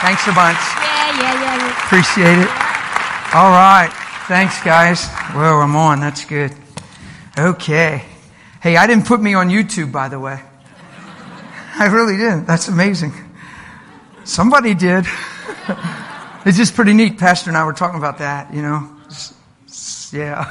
Thanks a bunch. Yeah. Appreciate it. All right. Thanks, guys. Well, I'm on. That's good. Okay. Hey, I didn't put me on YouTube, by the way. I really didn't. That's amazing. Somebody did. It's just pretty neat. Pastor and I were talking about that, Yeah.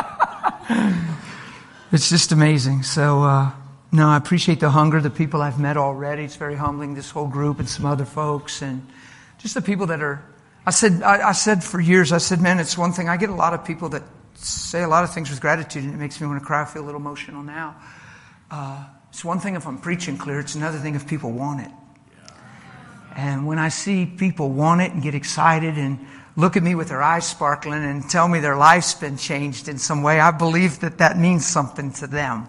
It's just amazing. So, no, I appreciate the hunger, the people I've met already. It's very humbling, this whole group and some other folks. And just the people that are... I said for years, man, it's one thing. I get a lot of people that say a lot of things with gratitude, and it makes me want to cry. I feel a little emotional now. It's one thing if I'm preaching clear. It's another thing if people want it. And when I see people want it and get excited and look at me with their eyes sparkling and tell me their life's been changed in some way, I believe that means something to them.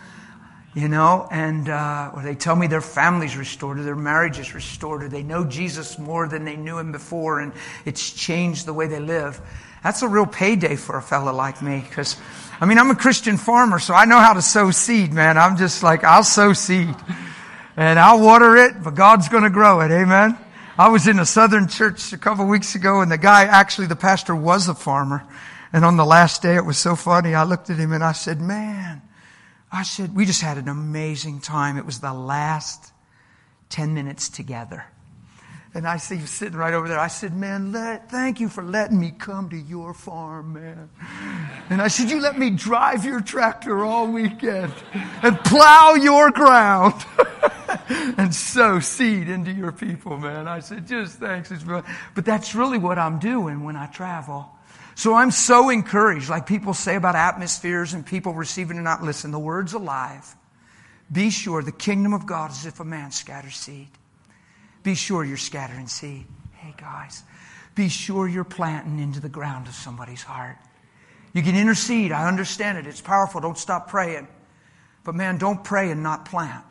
Or they tell me their family's restored or their marriage is restored or they know Jesus more than they knew him before and it's changed the way they live. That's a real payday for a fella like me because, I'm a Christian farmer, so I know how to sow seed, man. I'm just like, I'll sow seed and I'll water it, but God's going to grow it. Amen. I was in a southern church a couple of weeks ago and the pastor was a farmer. And on the last day, it was so funny. I looked at him and I said, we just had an amazing time. It was the last 10 minutes together. And I see you sitting right over there. I said, man, thank you for letting me come to your farm, man. And I said, you let me drive your tractor all weekend and plow your ground and sow seed into your people, man. I said, just thanks. But that's really what I'm doing when I travel. So I'm so encouraged, like people say about atmospheres and people receiving and not listen. The word's alive. Be sure the kingdom of God is if a man scatters seed. Be sure you're scattering seed. Hey guys, be sure you're planting into the ground of somebody's heart. You can intercede. I understand it. It's powerful. Don't stop praying. But man, don't pray and not plant.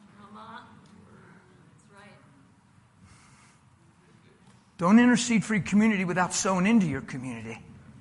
That's right. Don't intercede for your community without sowing into your community.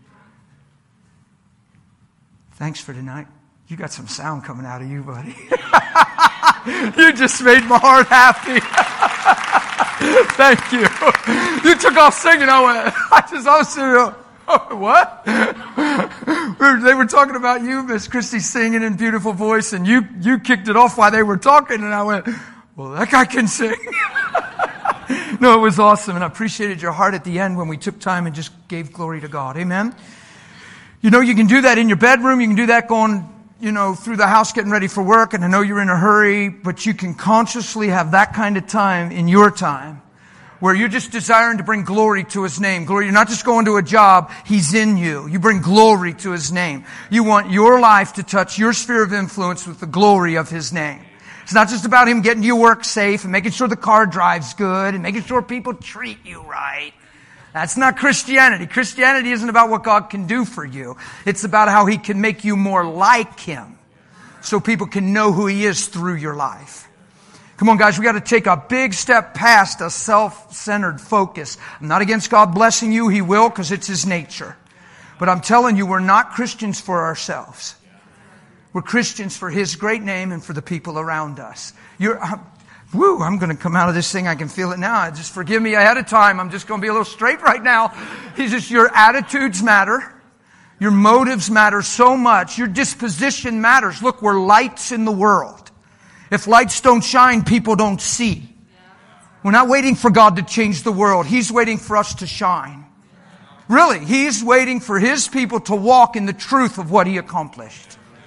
Thanks for tonight. You got some sound coming out of you, buddy. You just made my heart happy. Thank you. You took off singing. I was sitting, what? They were talking about you, Miss Christy, singing in beautiful voice, and you kicked it off while they were talking, and I went, well, that guy can sing. No, it was awesome, and I appreciated your heart at the end when we took time and just gave glory to God. Amen? You can do that in your bedroom. You can do that going, through the house getting ready for work, and I know you're in a hurry, but you can consciously have that kind of time in your time where you're just desiring to bring glory to His name. Glory. You're not just going to a job. He's in you. You bring glory to His name. You want your life to touch your sphere of influence with the glory of His name. It's not just about Him getting you work safe and making sure the car drives good and making sure people treat you right. That's not Christianity. Christianity isn't about what God can do for you. It's about how He can make you more like Him so people can know who He is through your life. Come on, guys, we got to take a big step past a self-centered focus. I'm not against God blessing you. He will, because it's His nature. But I'm telling you, we're not Christians for ourselves. We're Christians for His great name and for the people around us. I'm going to come out of this thing. I can feel it now. Just forgive me ahead of time. I'm just going to be a little straight right now. He's just, your attitudes matter. Your motives matter so much. Your disposition matters. Look, we're lights in the world. If lights don't shine, people don't see. We're not waiting for God to change the world. He's waiting for us to shine. Really, He's waiting for His people to walk in the truth of what He accomplished.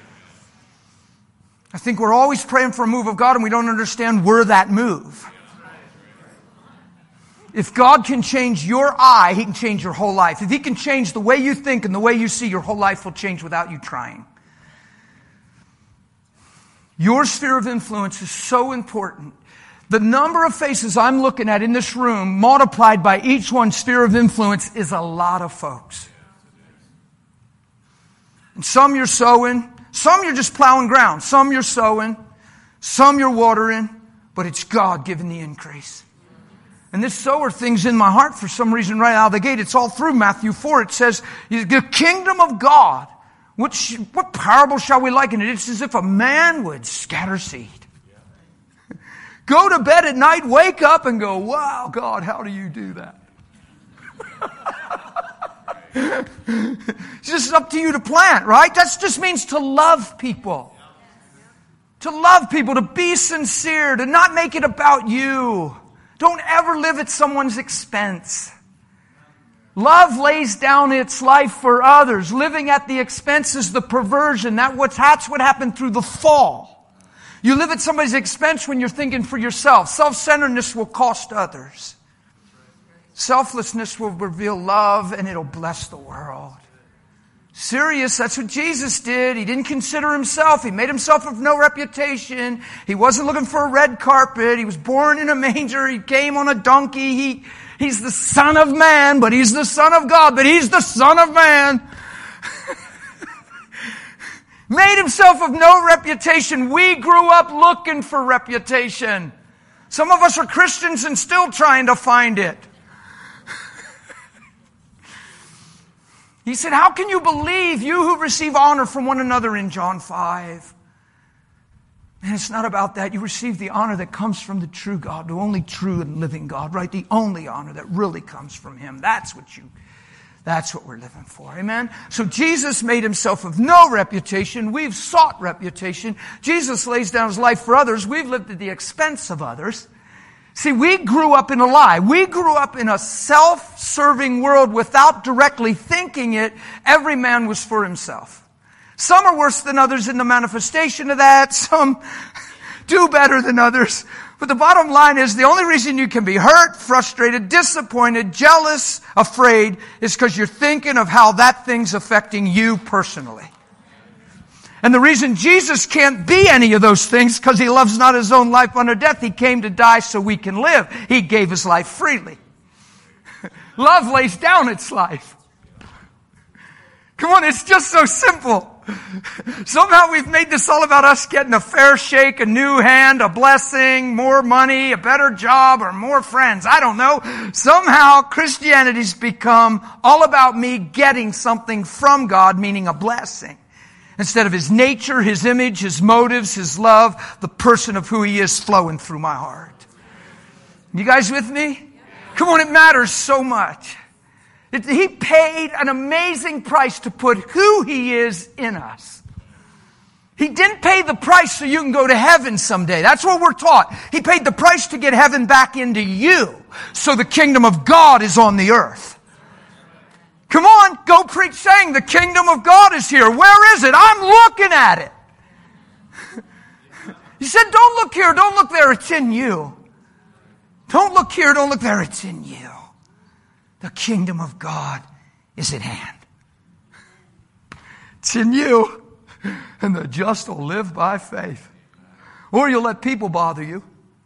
I think we're always praying for a move of God and we don't understand we're that move. If God can change your eye, He can change your whole life. If He can change the way you think and the way you see, your whole life will change without you trying. Your sphere of influence is so important. The number of faces I'm looking at in this room, multiplied by each one's sphere of influence, is a lot of folks. And some you're sowing. Some you're just plowing ground. Some you're sowing. Some you're watering. But it's God giving the increase. And this sower thing's in my heart for some reason right out of the gate. It's all through Matthew 4. It says, the kingdom of God. What parable shall we liken it? It's as if a man would scatter seed. Go to bed at night, wake up and go, wow, God, how do you do that? It's just up to you to plant, right? That just means to love people. To love people, to be sincere, to not make it about you. Don't ever live at someone's expense. Love lays down its life for others. Living at the expense is the perversion. That's what happened through the fall. You live at somebody's expense when you're thinking for yourself. Self-centeredness will cost others. Selflessness will reveal love and it'll bless the world. Serious, that's what Jesus did. He didn't consider himself. He made himself of no reputation. He wasn't looking for a red carpet. He was born in a manger. He came on a donkey. He's the Son of Man, but He's the Son of God, but He's the Son of Man. Made himself of no reputation. We grew up looking for reputation. Some of us are Christians and still trying to find it. He said, how can you believe, you who receive honor from one another in John 5? And it's not about that. You receive the honor that comes from the true God, the only true and living God, right? The only honor that really comes from Him. That's what we're living for. Amen? So Jesus made himself of no reputation. We've sought reputation. Jesus lays down his life for others. We've lived at the expense of others. See, we grew up in a lie. We grew up in a self-serving world without directly thinking it. Every man was for himself. Some are worse than others in the manifestation of that. Some do better than others. But the bottom line is the only reason you can be hurt, frustrated, disappointed, jealous, afraid is because you're thinking of how that thing's affecting you personally. And the reason Jesus can't be any of those things because He loves not His own life unto death. He came to die so we can live. He gave His life freely. Love lays down its life. Come on, it's just so simple. Somehow we've made this all about us getting a fair shake, a new hand, a blessing, more money, a better job, or more friends. I don't know. Somehow Christianity's become all about me getting something from God, meaning a blessing. Instead of His nature, His image, His motives, His love, the person of who He is flowing through my heart. You guys with me? Come on, it matters so much. He paid an amazing price to put who He is in us. He didn't pay the price so you can go to heaven someday. That's what we're taught. He paid the price to get heaven back into you so the kingdom of God is on the earth. Come on, go preach saying the kingdom of God is here. Where is it? I'm looking at it. He said, don't look here, don't look there, it's in you. Don't look here, don't look there, it's in you. The kingdom of God is at hand. It's in you. And the just will live by faith. Or you'll let people bother you.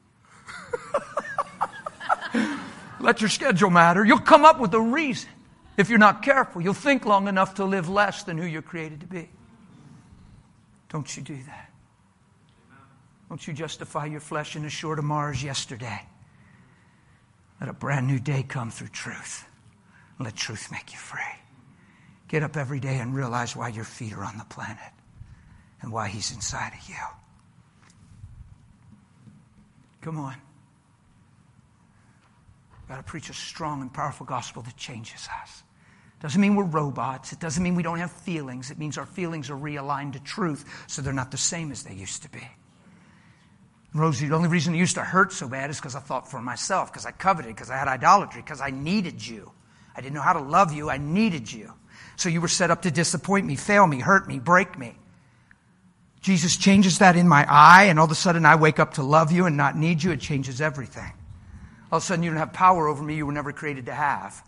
Let your schedule matter. You'll come up with a reason. If you're not careful, you'll think long enough to live less than who you're created to be. Don't you do that. Don't you justify your flesh in a shore tomorrow's yesterday. Let a brand new day come through truth. Let truth make you free. Get up every day and realize why your feet are on the planet and why He's inside of you. Come on. Got to preach a strong and powerful gospel that changes us. Doesn't mean we're robots. It doesn't mean we don't have feelings. It means our feelings are realigned to truth so they're not the same as they used to be. Rosie, the only reason it used to hurt so bad is because I thought for myself, because I coveted, because I had idolatry, because I needed you. I didn't know how to love you. I needed you. So you were set up to disappoint me, fail me, hurt me, break me. Jesus changes that in my eye, and all of a sudden I wake up to love you and not need you. It changes everything. All of a sudden you don't have power over me you were never created to have.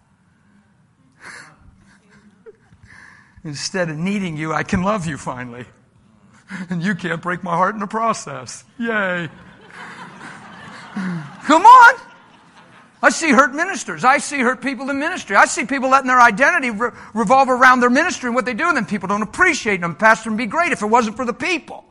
Instead of needing you, I can love you finally. And you can't break my heart in the process. Yay. Come on. I see hurt ministers. I see hurt people in ministry. I see people letting their identity revolve around their ministry and what they do, and then people don't appreciate them. Pastor would be great if it wasn't for the people.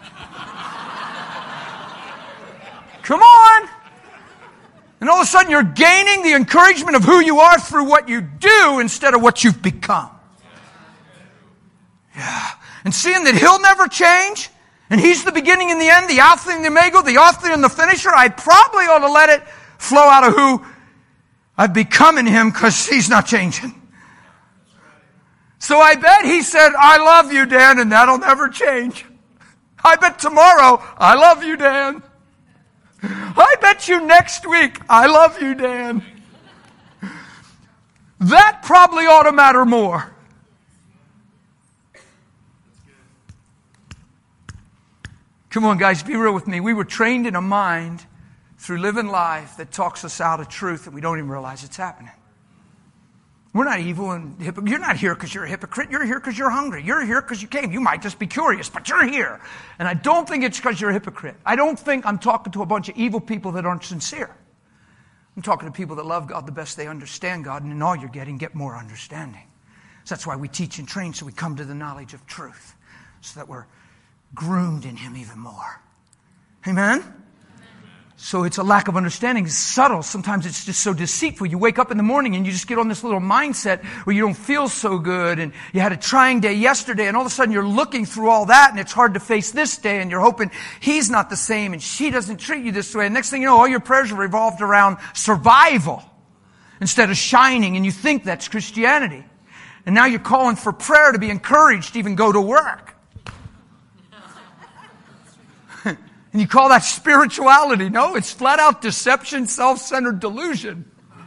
Come on. And all of a sudden you're gaining the encouragement of who you are through what you do instead of what you've become. Yeah. And seeing that He'll never change and He's the beginning and the end, the Alpha and the Omega, the author and the finisher, I probably ought to let it flow out of who I've become in Him, because He's not changing. So I bet He said, I love you, Dan, and that'll never change. I bet tomorrow, I love you, Dan. I bet you next week, I love you, Dan. That probably ought to matter more. Come on, guys, be real with me. We were trained in a mind through living life that talks us out of truth and we don't even realize it's happening. We're not evil and hypocrite. You're not here because you're a hypocrite. You're here because you're hungry. You're here because you came. You might just be curious, but you're here. And I don't think it's because you're a hypocrite. I don't think I'm talking to a bunch of evil people that aren't sincere. I'm talking to people that love God the best they understand God, and in all you're getting, get more understanding. So that's why we teach and train, so we come to the knowledge of truth, so that we're groomed in Him even more. Amen? So it's a lack of understanding. It's subtle. Sometimes it's just so deceitful. You wake up in the morning and you just get on this little mindset where you don't feel so good, and you had a trying day yesterday, and all of a sudden you're looking through all that, and it's hard to face this day, and you're hoping he's not the same and she doesn't treat you this way. And next thing you know, all your prayers are revolved around survival instead of shining, and you think that's Christianity. And now you're calling for prayer to be encouraged to even go to work. And you call that spirituality. No, it's flat out deception, self-centered delusion.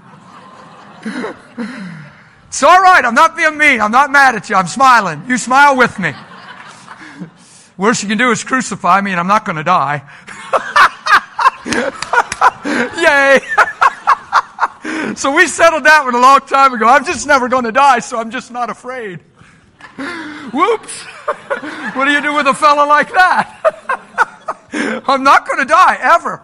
It's all right. I'm not being mean. I'm not mad at you. I'm smiling. You smile with me. Worst you can do is crucify me, and I'm not going to die. Yay. So we settled that one a long time ago. I'm just never going to die, so I'm just not afraid. Whoops. What do you do with a fella like that? I'm not going to die, ever.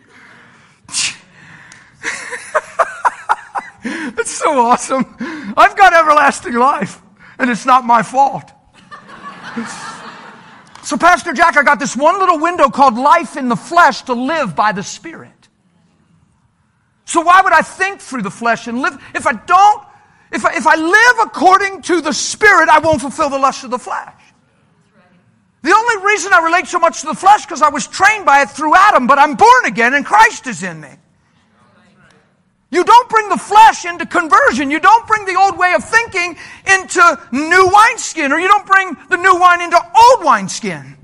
It's so awesome. I've got everlasting life, and it's not my fault. So, Pastor Jack, I got this one little window called life in the flesh to live by the Spirit. So why would I think through the flesh and live? If I live according to the Spirit, I won't fulfill the lust of the flesh. The only reason I relate so much to the flesh is because I was trained by it through Adam, but I'm born again and Christ is in me. You don't bring the flesh into conversion. You don't bring the old way of thinking into new wineskin, or you don't bring the new wine into old wineskin.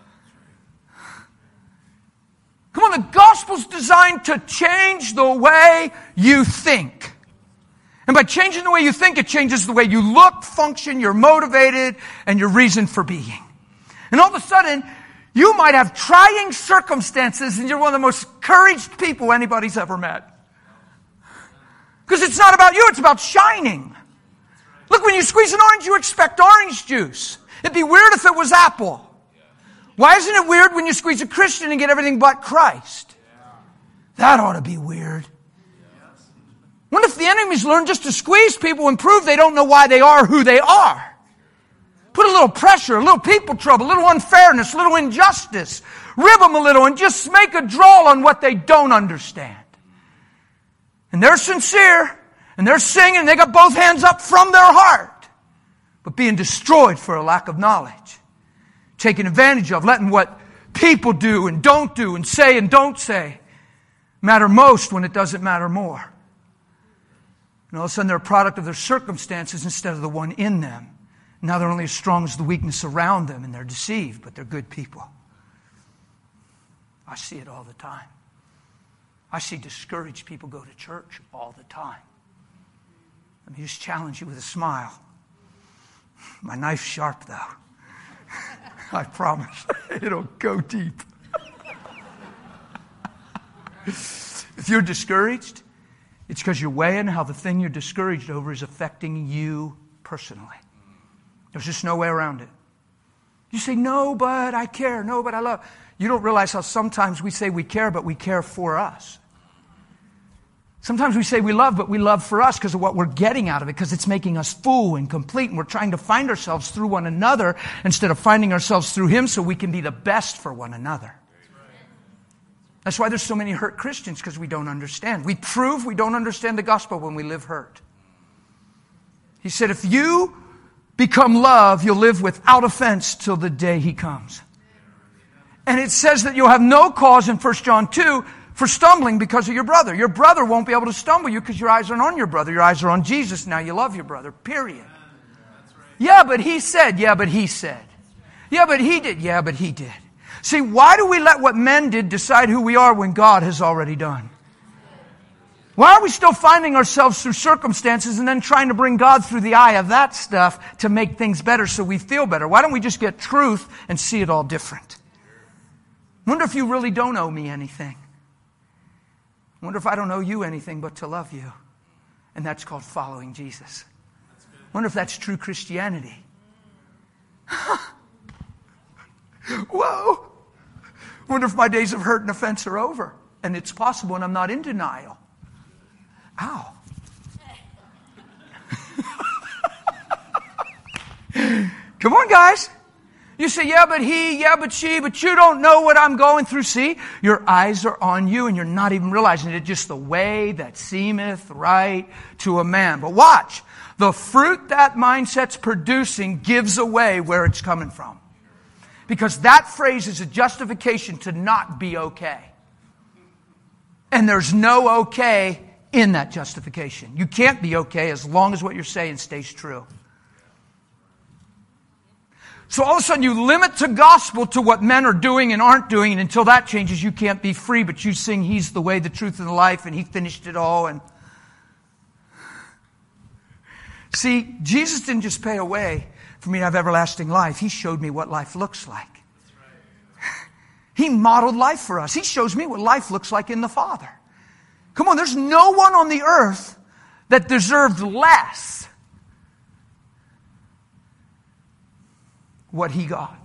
Come on, the gospel's designed to change the way you think. And by changing the way you think, it changes the way you look, function, you're motivated, and your reason for being. And all of a sudden, you might have trying circumstances and you're one of the most encouraged people anybody's ever met. Because it's not about you, it's about shining. Look, when you squeeze an orange, you expect orange juice. It'd be weird if it was apple. Why isn't it weird when you squeeze a Christian and get everything but Christ? That ought to be weird. What if the enemies learn just to squeeze people and prove they don't know why they are who they are? Put a little pressure, a little people trouble, a little unfairness, a little injustice. Rib them a little and just make a draw on what they don't understand. And they're sincere, and they're singing, and they got both hands up from their heart, but being destroyed for a lack of knowledge. Taken advantage of, letting what people do and say and don't say matter most when it doesn't matter more. And all of a sudden they're a product of their circumstances instead of the one in them. Now they're only as strong as the weakness around them, and they're deceived, but they're good people. I see it all the time. I see discouraged people go to church all the time. Let me just challenge you with a smile. My knife's sharp, though. I promise. It'll go deep. If you're discouraged, it's because you're weighing how the thing you're discouraged over is affecting you personally. There's just no way around it. You say, no, but I care. No, but I love. You don't realize how sometimes we say we care, but we care for us. Sometimes we say we love, but we love for us because of what we're getting out of it, because it's making us full and complete, and we're trying to find ourselves through one another instead of finding ourselves through Him so we can be the best for one another. That's why there's so many hurt Christians, because we don't understand. We prove we don't understand the gospel when we live hurt. He said, if you become love, you'll live without offense till the day He comes. And it says that you'll have no cause in 1 John 2 for stumbling because of your brother. Your brother won't be able to stumble you because your eyes aren't on your brother. Your eyes are on Jesus. Now you love your brother, period. Yeah, but he said. Yeah, but he said. Yeah, but he did. Yeah, but he did. See, why do we let what men did decide who we are when God has already done? Why are we still finding ourselves through circumstances and then trying to bring God through the eye of that stuff to make things better so we feel better? Why don't we just get truth and see it all different? Wonder if you really don't owe me anything. Wonder if I don't owe you anything but to love you. And that's called following Jesus. Wonder if that's true Christianity. Whoa. Wonder if my days of hurt and offense are over. And it's possible and I'm not in denial. Ow. Come on, guys. You say, yeah, but he, yeah, but she, but you don't know what I'm going through. See, your eyes are on you and you're not even realizing it. Just the way that seemeth right to a man. But watch. The fruit that mindset's producing gives away where it's coming from. Because that phrase is a justification to not be okay. And there's no okay in that justification. You can't be okay as long as what you're saying stays true. So all of a sudden you limit the gospel to what men are doing and aren't doing, and until that changes, you can't be free, but you sing He's the way, the truth, and the life, and He finished it all. And see, Jesus didn't just pay a way for me to have everlasting life. He showed me what life looks like. He modeled life for us. He shows me what life looks like in the Father. Come on, there's no one on the earth that deserved less what He got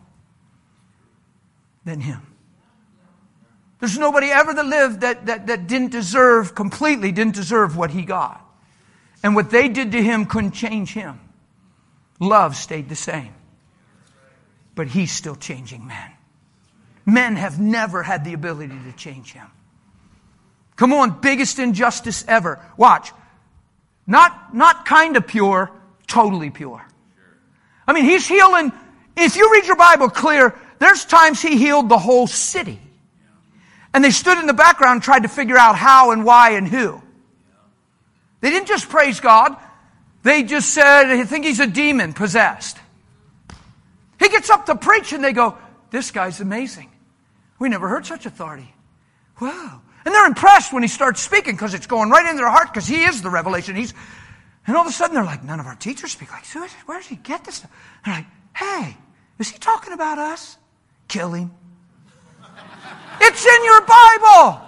than Him. There's nobody ever that lived that didn't deserve, completely didn't deserve what He got. And what they did to Him couldn't change Him. Love stayed the same. But He's still changing men. Men have never had the ability to change Him. Come on, biggest injustice ever. Watch. Not kind of pure, totally pure. I mean, He's healing. If you read your Bible clear, there's times He healed the whole city. And they stood in the background and tried to figure out how and why and who. They didn't just praise God. They just said, I think he's a demon possessed. He gets up to preach and they go, this guy's amazing. We never heard such authority. Wow. And they're impressed when he starts speaking because it's going right into their heart because he is the revelation. And all of a sudden they're like, none of our teachers speak like this. Where does he get this stuff? They're like, hey, is he talking about us? Kill him. It's in your Bible.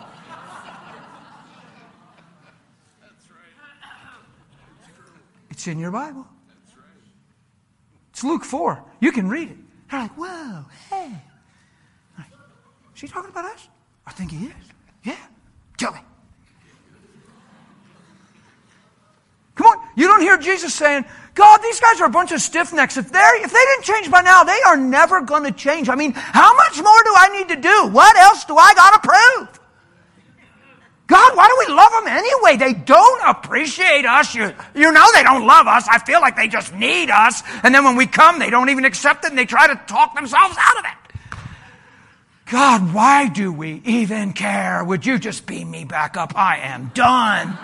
It's in your Bible. It's Luke 4. You can read it. They're like, whoa, hey. Like, is he talking about us? I think he is. Yeah. Kill him. Come on. You don't hear Jesus saying, God, these guys are a bunch of stiff-necks. If they didn't change by now, they are never going to change. I mean, how much more do I need to do? What else do I got to prove? God, why do we love them anyway? They don't appreciate us. You know they don't love us. I feel like they just need us. And then when we come, they don't even accept it and they try to talk themselves out of it. God, why do we even care? Would you just beam me back up? I am done.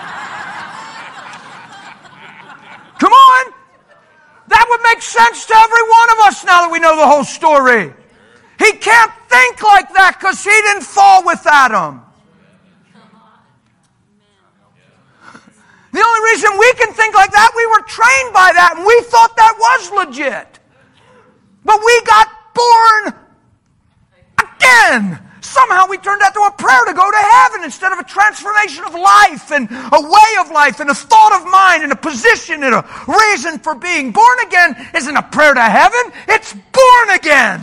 Come on. That would make sense to every one of us now that we know the whole story. He can't think like that because he didn't fall with Adam. The only reason we can think like that, we were trained by that and we thought that was legit. But we got born again. Somehow we turned that to a prayer to go to heaven instead of a transformation of life and a way of life and a thought of mind and a position and a reason for being. Born again isn't a prayer to heaven, it's born again.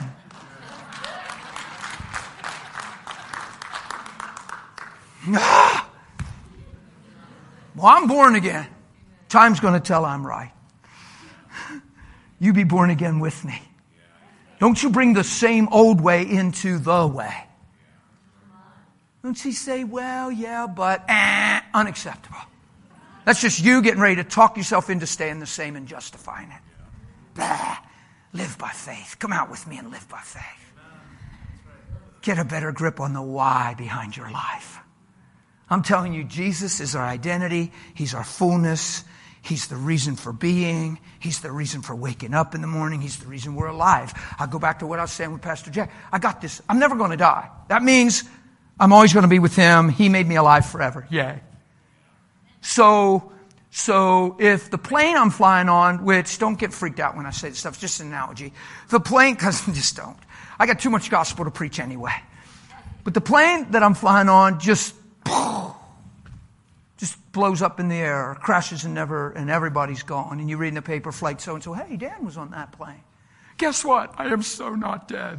Well, I'm born again. Time's going to tell I'm right. You be born again with me. Don't you bring the same old way into the way. Don't you say, well, yeah, but unacceptable. That's just you getting ready to talk yourself into staying the same and justifying it. Blah. Live by faith. Come out with me and live by faith. get a better grip on the why behind your life. I'm telling you, Jesus is our identity. He's our fullness. He's the reason for being. He's the reason for waking up in the morning. He's the reason we're alive. I'll go back to what I was saying with Pastor Jack. I got this. I'm never going to die. That means I'm always going to be with Him. He made me alive forever. Yay. So if the plane I'm flying on, which don't get freaked out when I say this stuff, it's just an analogy. The plane, because just don't. I got too much gospel to preach anyway. But the plane that I'm flying on just blows up in the air, or crashes and everybody's gone. And you read in the paper, flight so-and-so, hey, Dan was on that plane. Guess what? I am so not dead.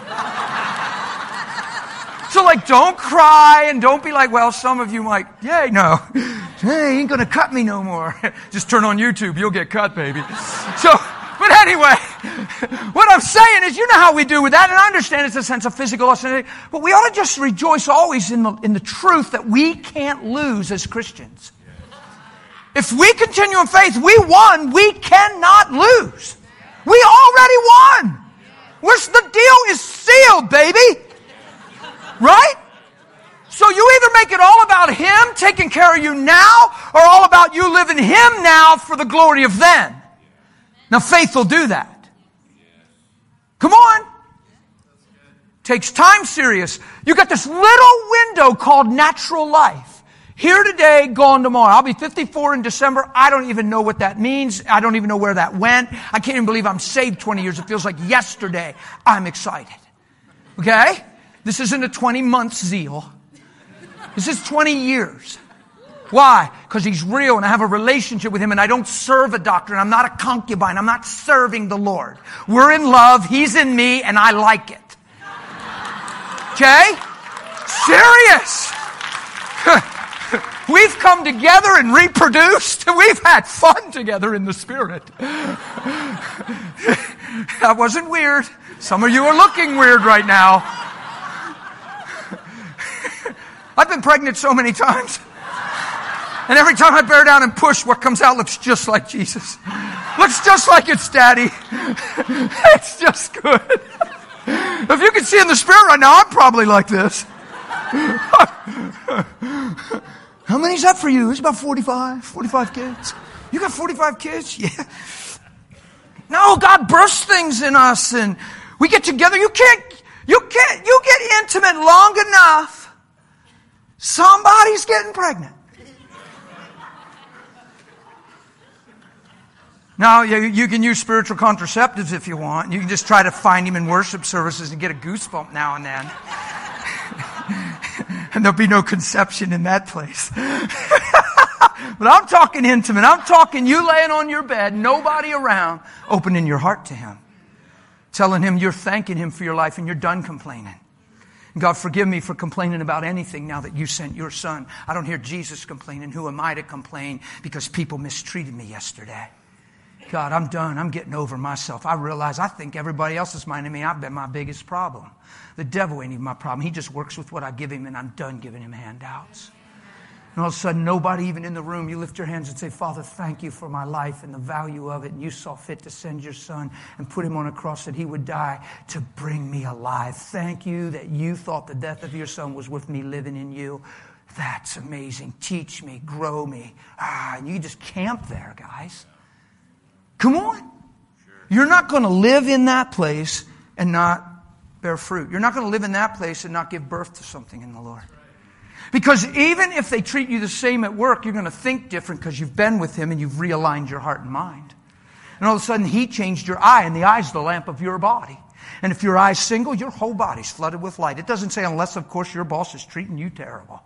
So don't cry and don't be like, well, some of you might, yay, no. Hey, he ain't going to cut me no more. Just turn on YouTube. You'll get cut, baby. But anyway, what I'm saying is, you know how we do with that, and I understand it's a sense of physical loss, but we ought to just rejoice always in the truth that we can't lose as Christians. If we continue in faith, we won, we cannot lose. We already won. The deal is sealed, baby. Right? So you either make it all about Him taking care of you now, or all about you living Him now for the glory of then. Now faith will do that. Come on. Takes time serious. You got this little window called natural life. Here today, gone tomorrow. I'll be 54 in December. I don't even know what that means. I don't even know where that went. I can't even believe I'm saved 20 years. It feels like yesterday. I'm excited. Okay? This isn't a 20-month zeal. This is 20 years. Why? Because He's real and I have a relationship with Him and I don't serve a doctor and I'm not a concubine. I'm not serving the Lord. We're in love. He's in me and I like it. Okay? Serious. We've come together and reproduced. We've had fun together in the Spirit. That wasn't weird. Some of you are looking weird right now. I've been pregnant so many times. And every time I bear down and push, what comes out looks just like Jesus. Looks just like it's Daddy. It's just good. If you can see in the Spirit right now, I'm probably like this. How many is that for you? It's about 45 kids. You got 45 kids? Yeah. No, God bursts things in us and we get together. You get intimate long enough. Somebody's getting pregnant. Now, you can use spiritual contraceptives if you want. You can just try to find Him in worship services and get a goosebump now and then. And there'll be no conception in that place. But I'm talking intimate. I'm talking you laying on your bed, nobody around, opening your heart to Him. Telling Him you're thanking Him for your life and you're done complaining. God, forgive me for complaining about anything now that You sent Your Son. I don't hear Jesus complaining. Who am I to complain because people mistreated me yesterday? God, I'm done. I'm getting over myself. I realize I think everybody else is minding me. I've been my biggest problem. The devil ain't even my problem. He just works with what I give him and I'm done giving him handouts. And all of a sudden, nobody even in the room, you lift your hands and say, Father, thank You for my life and the value of it. And You saw fit to send Your Son and put Him on a cross that He would die to bring me alive. Thank You that You thought the death of Your Son was worth me living in You. That's amazing. Teach me, grow me. And you just camp there, guys. Come on. You're not going to live in that place and not bear fruit. You're not going to live in that place and not give birth to something in the Lord. Because even if they treat you the same at work, you're going to think different because you've been with Him and you've realigned your heart and mind. And all of a sudden, He changed your eye, and the eye's the lamp of your body. And if your eye's single, your whole body's flooded with light. It doesn't say unless, of course, your boss is treating you terrible.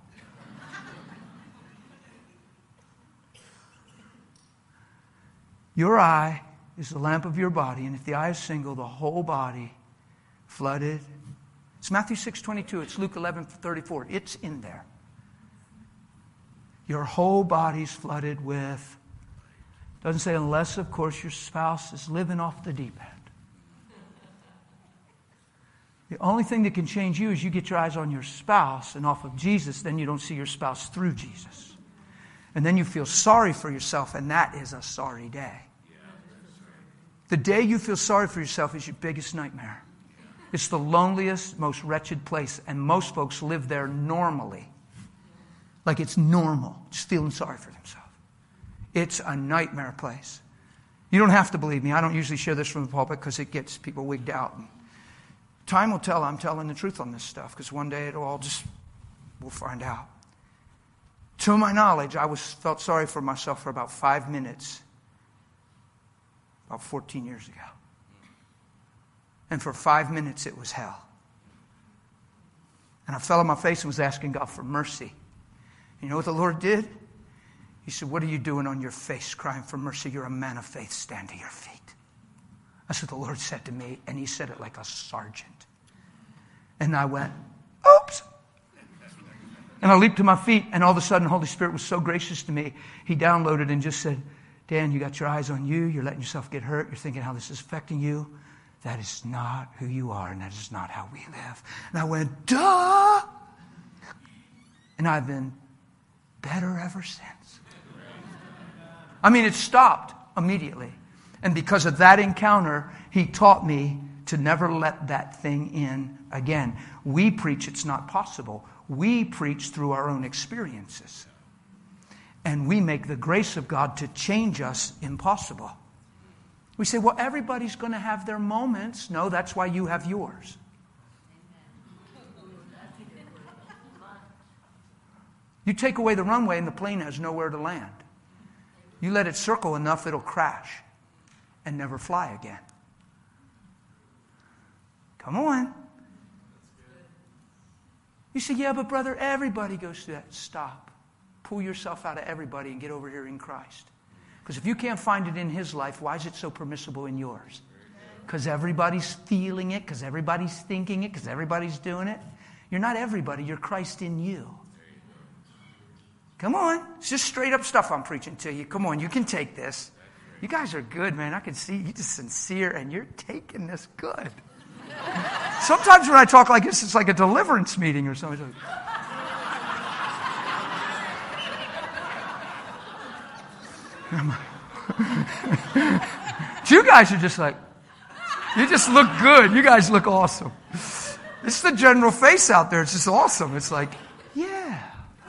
Your eye is the lamp of your body, and if the eye is single, the whole body flooded. It's Matthew 6:22. It's Luke 11:34. It's in there. Your whole body's flooded with. Doesn't say unless, of course, your spouse is living off the deep end. The only thing that can change you is you get your eyes on your spouse and off of Jesus. Then you don't see your spouse through Jesus. And then you feel sorry for yourself, and that is a sorry day. The day you feel sorry for yourself is your biggest nightmare. It's the loneliest, most wretched place, and most folks live there normally. Like it's normal, just feeling sorry for themselves. It's a nightmare place. You don't have to believe me. I don't usually share this from the pulpit because it gets people wigged out. Time will tell I'm telling the truth on this stuff, because one day we'll find out. To my knowledge, I felt sorry for myself for about 5 minutes, about 14 years ago. And for 5 minutes, it was hell. And I fell on my face and was asking God for mercy. You know what the Lord did? He said, what are you doing on your face crying for mercy? You're a man of faith. Stand to your feet. That's what the Lord said to me, and He said it like a sergeant. And I went, oops. And I leaped to my feet, and all of a sudden, the Holy Spirit was so gracious to me. He downloaded and just said, Dan, you got your eyes on you. You're letting yourself get hurt. You're thinking how this is affecting you. That is not who you are, and that is not how we live. And I went, duh! And I've been better ever since. I mean, it stopped immediately. And because of that encounter, He taught me to never let that thing in again. We preach it's not possible. We preach through our own experiences. And we make the grace of God to change us impossible. We say, well, everybody's going to have their moments. No, that's why you have yours. You take away the runway and the plane has nowhere to land. You let it circle enough, it'll crash and never fly again. Come on. You say, yeah, but brother, everybody goes through that. Stop. Pull yourself out of everybody and get over here in Christ. Because if you can't find it in His life, why is it so permissible in yours? Because everybody's feeling it, because everybody's thinking it, because everybody's doing it. You're not everybody, you're Christ in you. Come on. It's just straight up stuff I'm preaching to you. Come on, you can take this. You guys are good, man. I can see you're just sincere and you're taking this good. Sometimes when I talk like this, it's like a deliverance meeting or something. You guys are just like, you just look good. You guys look awesome. It's the general face out there. It's just awesome. It's like, yeah.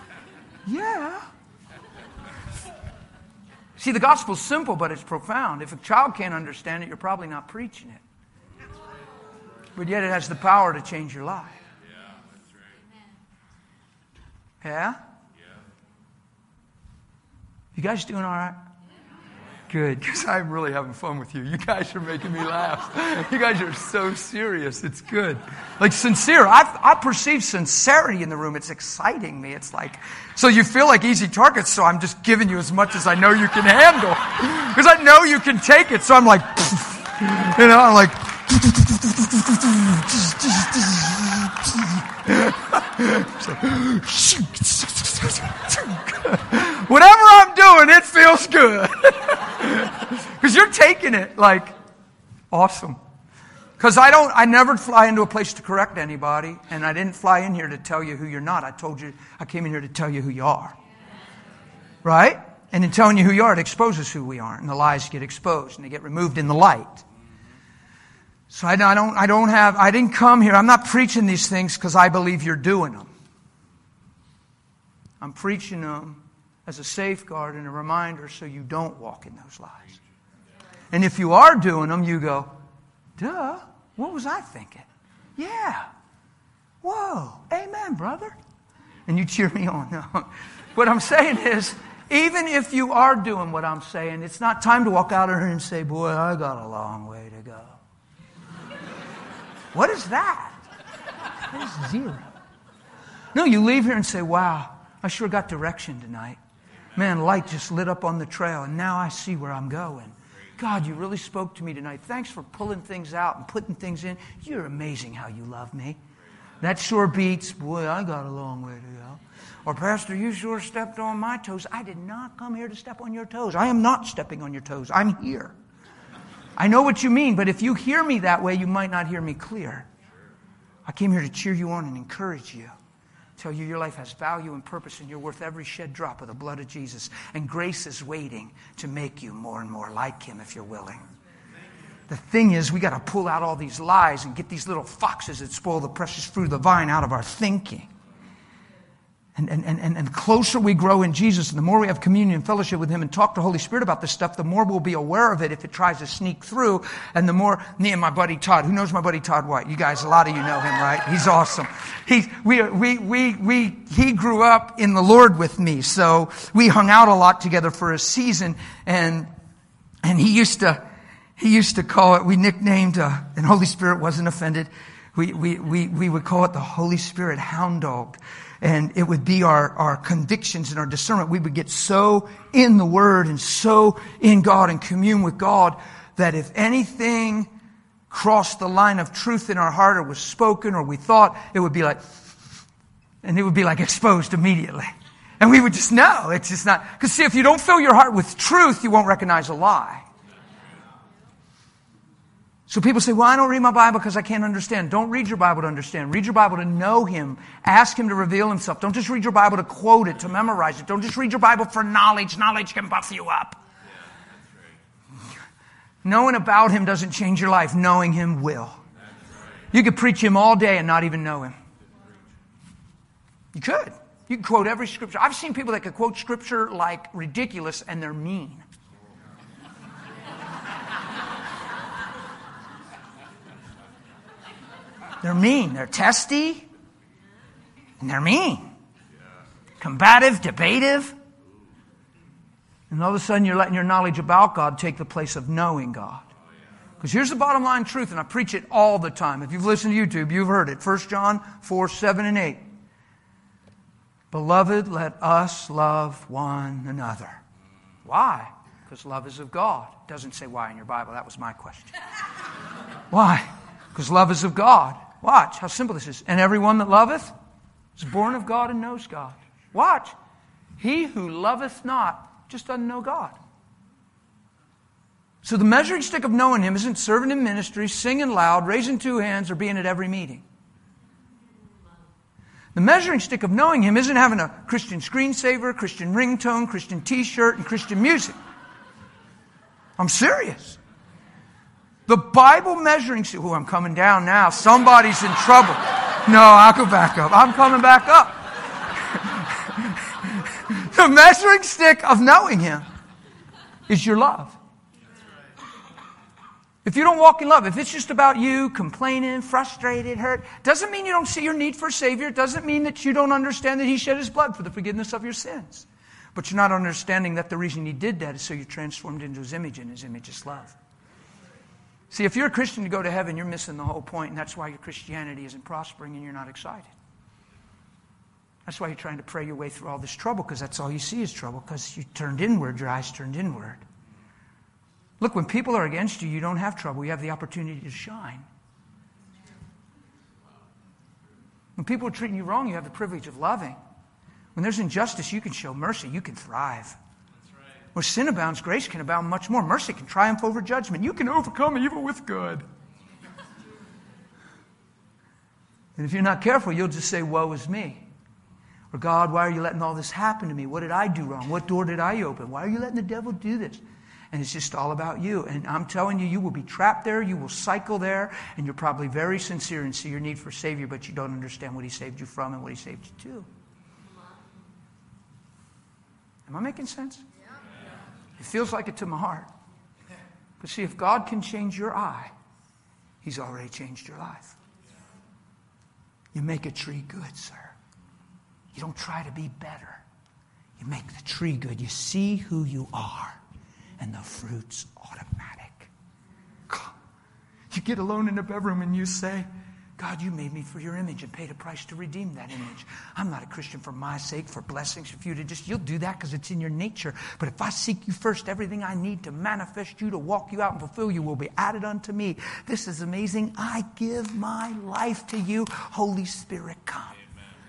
See, the gospel's simple, but it's profound. If a child can't understand it, you're probably not preaching it. But yet it has the power to change your life. Yeah, that's right. Yeah? You guys doing all right? Good, because I'm really having fun with you. You guys are making me laugh. You guys are so serious. It's good. Like sincere. I perceive sincerity in the room. It's exciting me. It's like, so you feel like easy targets, so I'm just giving you as much as I know you can handle. Because I know you can take it, so I'm like, you know, I'm like, whatever I'm doing, it feels good. Because you're taking it like awesome. Because I never fly into a place to correct anybody, and I didn't fly in here to tell you who you're not. I came in here to tell you who you are. Right? And in telling you who you are, it exposes who we are, and the lies get exposed and they get removed in the light. So I didn't come here. I'm not preaching these things because I believe you're doing them. I'm preaching them as a safeguard and a reminder so you don't walk in those lies. And if you are doing them, you go, duh, what was I thinking? Yeah. Whoa, amen, brother. And you cheer me on. No. What I'm saying is, even if you are doing what I'm saying, it's not time to walk out of here and say, boy, I got a long way to go. What is that? That is zero. No, you leave here and say, wow, I sure got direction tonight. Man, light just lit up on the trail, and now I see where I'm going. God, you really spoke to me tonight. Thanks for pulling things out and putting things in. You're amazing how you love me. That sure beats, boy, I got a long way to go. Or, Pastor, you sure stepped on my toes. I did not come here to step on your toes. I am not stepping on your toes. I'm here. I know what you mean, but if you hear me that way, you might not hear me clear. I came here to cheer you on and encourage you. Tell you your life has value and purpose and you're worth every shed drop of the blood of Jesus. And grace is waiting to make you more and more like Him if you're willing. The thing is, we got to pull out all these lies and get these little foxes that spoil the precious fruit of the vine out of our thinking. And the closer we grow in Jesus, and the more we have communion and fellowship with Him and talk to the Holy Spirit about this stuff, the more we'll be aware of it if it tries to sneak through. And the more, me and my buddy Todd, who knows my buddy Todd White? You guys, a lot of you know him, right? He's awesome. He grew up in the Lord with me, so we hung out a lot together for a season, and he used to call it, we nicknamed, and Holy Spirit wasn't offended, we would call it the Holy Spirit hound dog. And it would be our convictions and our discernment. We would get so in the Word and so in God and commune with God that if anything crossed the line of truth in our heart or was spoken or we thought, it would be like, and it would be like exposed immediately. And we would just know. It's just not, because see, if you don't fill your heart with truth, you won't recognize a lie. So people say, well, I don't read my Bible because I can't understand. Don't read your Bible to understand. Read your Bible to know Him. Ask Him to reveal Himself. Don't just read your Bible to quote it, to memorize it. Don't just read your Bible for knowledge. Knowledge can buff you up. Yeah, that's right. Knowing about Him doesn't change your life. Knowing Him will. That's right. You could preach Him all day and not even know Him. You could. You can quote every scripture. I've seen people that could quote scripture like ridiculous and they're mean. They're mean. They're testy. And they're mean. Combative, debative. And all of a sudden you're letting your knowledge about God take the place of knowing God. Because here's the bottom line truth, and I preach it all the time. If you've listened to YouTube, you've heard it. 1 John 4, 7 and 8. Beloved, let us love one another. Why? Because love is of God. It doesn't say why in your Bible. That was my question. Why? Because love is of God. Watch how simple this is. And everyone that loveth is born of God and knows God. Watch. He who loveth not just doesn't know God. So the measuring stick of knowing Him isn't serving in ministry, singing loud, raising two hands, or being at every meeting. The measuring stick of knowing Him isn't having a Christian screensaver, Christian ringtone, Christian t-shirt, and Christian music. I'm serious. The Bible measuring stick... Oh, I'm coming down now. Somebody's in trouble. No, I'll go back up. I'm coming back up. The measuring stick of knowing Him is your love. If you don't walk in love, if it's just about you complaining, frustrated, hurt, doesn't mean you don't see your need for a Savior. It doesn't mean that you don't understand that He shed His blood for the forgiveness of your sins. But you're not understanding that the reason He did that is so you're transformed into His image, and His image is love. See, if you're a Christian to go to heaven, you're missing the whole point, and that's why your Christianity isn't prospering and you're not excited. That's why you're trying to pray your way through all this trouble, because that's all you see is trouble, because you turned inward, your eyes turned inward. Look, when people are against you, you don't have trouble. You have the opportunity to shine. When people are treating you wrong, you have the privilege of loving. When there's injustice, you can show mercy. You can thrive. Where sin abounds, grace can abound much more. Mercy can triumph over judgment. You can overcome evil with good. And if you're not careful, you'll just say, woe is me. Or, God, why are you letting all this happen to me? What did I do wrong? What door did I open? Why are you letting the devil do this? And it's just all about you. And I'm telling you, you will be trapped there. You will cycle there. And you're probably very sincere and see your need for a Savior, but you don't understand what He saved you from and what He saved you to. Am I making sense? It feels like it to my heart. But see, if God can change your eye, He's already changed your life. You make a tree good, sir. You don't try to be better. You make the tree good. You see who you are, and the fruit's automatic. You get alone in a bedroom and you say, God, you made me for your image and paid a price to redeem that image. I'm not a Christian for my sake, for blessings, for you to just, you'll do that because it's in your nature. But if I seek you first, everything I need to manifest you, to walk you out and fulfill you will be added unto me. This is amazing. I give my life to you. Holy Spirit, come.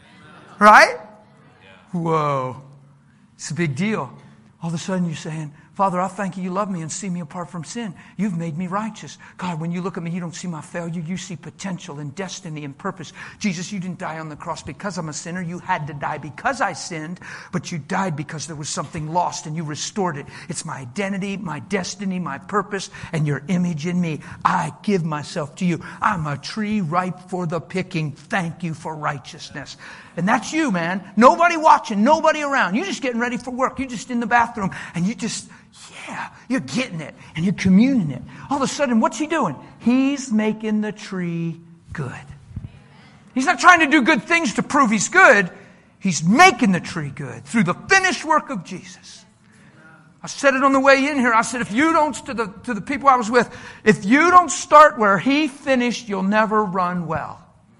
Right? Whoa. It's a big deal. All of a sudden you're saying, Father, I thank you. You love me and see me apart from sin. You've made me righteous. God, when you look at me, you don't see my failure. You see potential and destiny and purpose. Jesus, you didn't die on the cross because I'm a sinner. You had to die because I sinned, but you died because there was something lost and you restored it. It's my identity, my destiny, my purpose, and your image in me. I give myself to you. I'm a tree ripe for the picking. Thank you for righteousness. And that's you, man. Nobody watching, nobody around. You're just getting ready for work. You're just in the bathroom and you're getting it and you're communing it. All of a sudden, what's he doing? He's making the tree good. He's not trying to do good things to prove he's good. He's making the tree good through the finished work of Jesus. I said it on the way in here. I said, if you don't, to the people I was with, if you don't start where he finished, you'll never run well.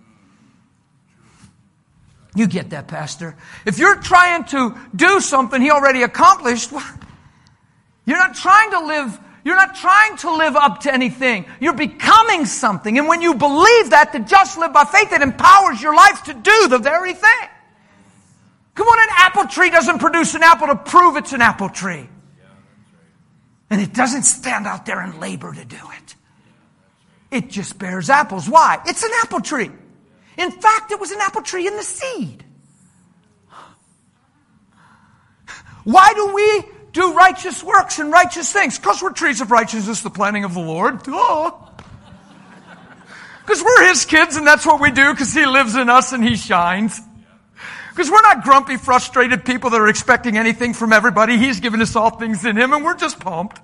You get that, Pastor. If you're trying to do something he already accomplished, you're not trying to live up to anything. You're becoming something. And when you believe that, to just live by faith, it empowers your life to do the very thing. Come on, an apple tree doesn't produce an apple to prove it's an apple tree. And it doesn't stand out there and labor to do it. It just bears apples. Why? It's an apple tree. In fact, it was an apple tree in the seed. Why do we do righteous works and righteous things? Because we're trees of righteousness, the planting of the Lord. Because we're his kids and that's what we do because he lives in us and he shines. Because we're not grumpy, frustrated people that are expecting anything from everybody. He's given us all things in him and we're just pumped.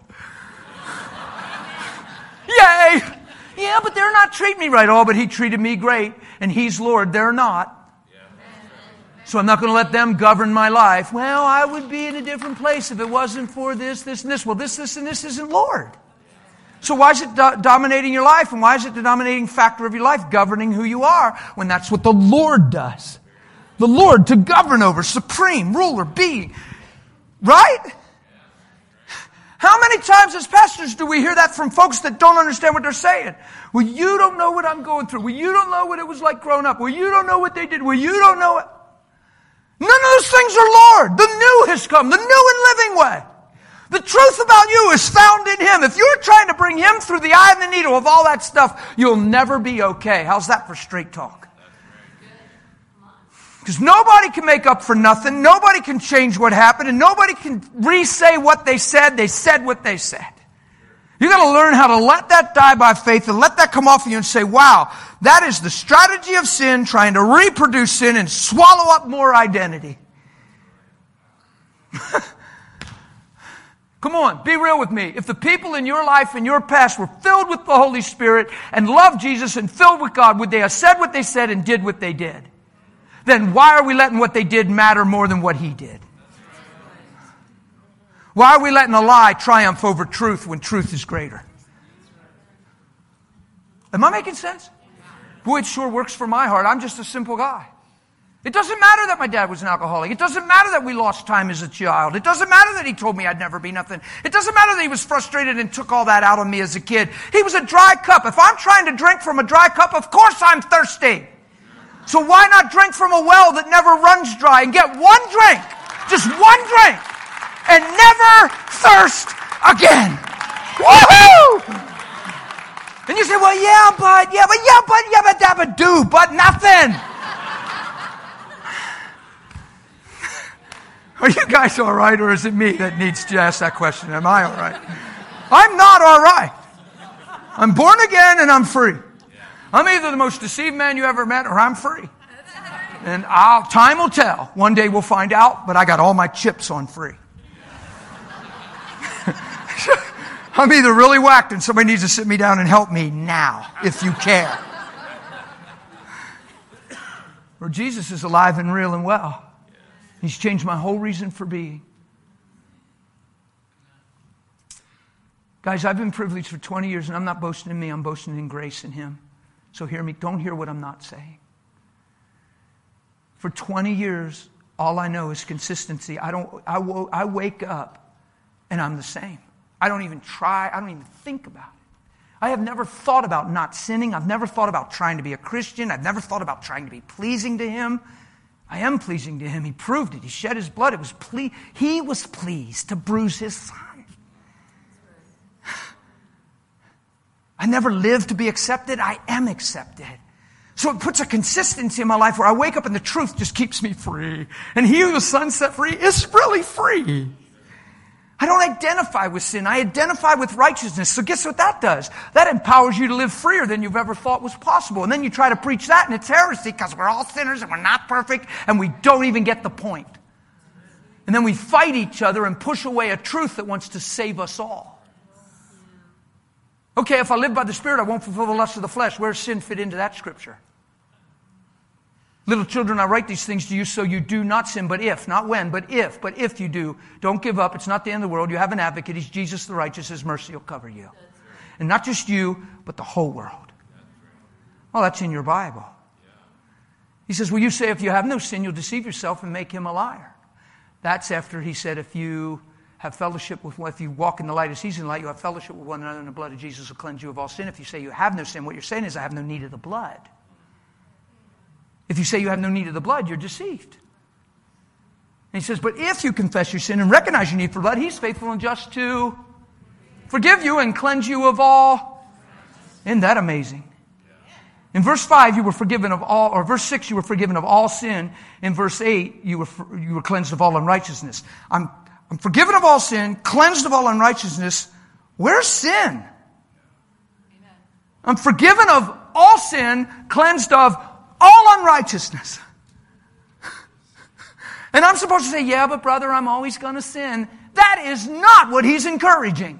Yay! Yeah, but they're not treating me right. Oh, but he treated me great. And he's Lord. They're not. So I'm not going to let them govern my life. Well, I would be in a different place if it wasn't for this, this, and this. Well, this, and this isn't Lord. So why is it dominating your life? And why is it the dominating factor of your life, governing who you are, when that's what the Lord does? The Lord to govern over, supreme, ruler, being. Right? How many times as pastors do we hear that from folks that don't understand what they're saying? Well, you don't know what I'm going through. Well, you don't know what it was like growing up. Well, you don't know what they did. Well, you don't know it. None of those things are Lord. The new has come, the new and living way. The truth about you is found in him. If you're trying to bring him through the eye of the needle of all that stuff, you'll never be okay. How's that for straight talk? Because nobody can make up for nothing. Nobody can change what happened. And nobody can re-say what they said. They said what they said. You got to learn how to let that die by faith and let that come off of you and say, wow, that is the strategy of sin, trying to reproduce sin and swallow up more identity. Come on, be real with me. If the people in your life and your past were filled with the Holy Spirit and loved Jesus and filled with God, would they have said what they said and did what they did? Then why are we letting what they did matter more than what he did? Why are we letting a lie triumph over truth when truth is greater? Am I making sense? Boy, it sure works for my heart. I'm just a simple guy. It doesn't matter that my dad was an alcoholic. It doesn't matter that we lost time as a child. It doesn't matter that he told me I'd never be nothing. It doesn't matter that he was frustrated and took all that out on me as a kid. He was a dry cup. If I'm trying to drink from a dry cup, of course I'm thirsty. So why not drink from a well that never runs dry and get one drink, just one drink, and never thirst again? Woohoo! And you say, well, but nothing. Are you guys all right, or is it me that needs to ask that question? Am I all right? I'm not all right. I'm born again and I'm free. I'm either the most deceived man you ever met or I'm free. And time will tell. One day we'll find out, but I got all my chips on free. I'm either really whacked and somebody needs to sit me down and help me now, if you care. Or Jesus is alive and real and well. He's changed my whole reason for being. Guys, I've been privileged for 20 years, and I'm not boasting in me. I'm boasting in grace in him. So hear me. Don't hear what I'm not saying. For 20 years, all I know is consistency. I wake up, and I'm the same. I don't even try. I don't even think about it. I have never thought about not sinning. I've never thought about trying to be a Christian. I've never thought about trying to be pleasing to him. I am pleasing to him. He proved it. He shed his blood. He was pleased to bruise his son. I never lived to be accepted. I am accepted. So it puts a consistency in my life where I wake up and the truth just keeps me free. And he who the Son set free is really free. I don't identify with sin. I identify with righteousness. So guess what that does? That empowers you to live freer than you've ever thought was possible. And then you try to preach that and it's heresy because we're all sinners and we're not perfect and we don't even get the point. And then we fight each other and push away a truth that wants to save us all. Okay, if I live by the Spirit, I won't fulfill the lust of the flesh. Where's sin fit into that scripture? Little children, I write these things to you so you do not sin, but if, not when, but if you do, don't give up. It's not the end of the world. You have an advocate. He's Jesus the righteous. His mercy will cover you. And not just you, but the whole world. Well, that's in your Bible. He says, well, you say if you have no sin, you'll deceive yourself and make him a liar. That's after he said, if you have fellowship with one, if you walk in the light as he's in the light, you have fellowship with one another, and the blood of Jesus will cleanse you of all sin. If you say you have no sin, what you're saying is, I have no need of the blood. If you say you have no need of the blood, you're deceived. And he says, but if you confess your sin and recognize your need for blood, he's faithful and just to forgive you and cleanse you of all. Isn't that amazing? In verse 5, you were forgiven of all, or verse 6, you were forgiven of all sin. In verse 8, you were cleansed of all unrighteousness. I'm forgiven of all sin, cleansed of all unrighteousness. Where's sin? Amen. I'm forgiven of all sin, cleansed of all unrighteousness. And I'm supposed to say, yeah, but brother, I'm always going to sin. That is not what he's encouraging.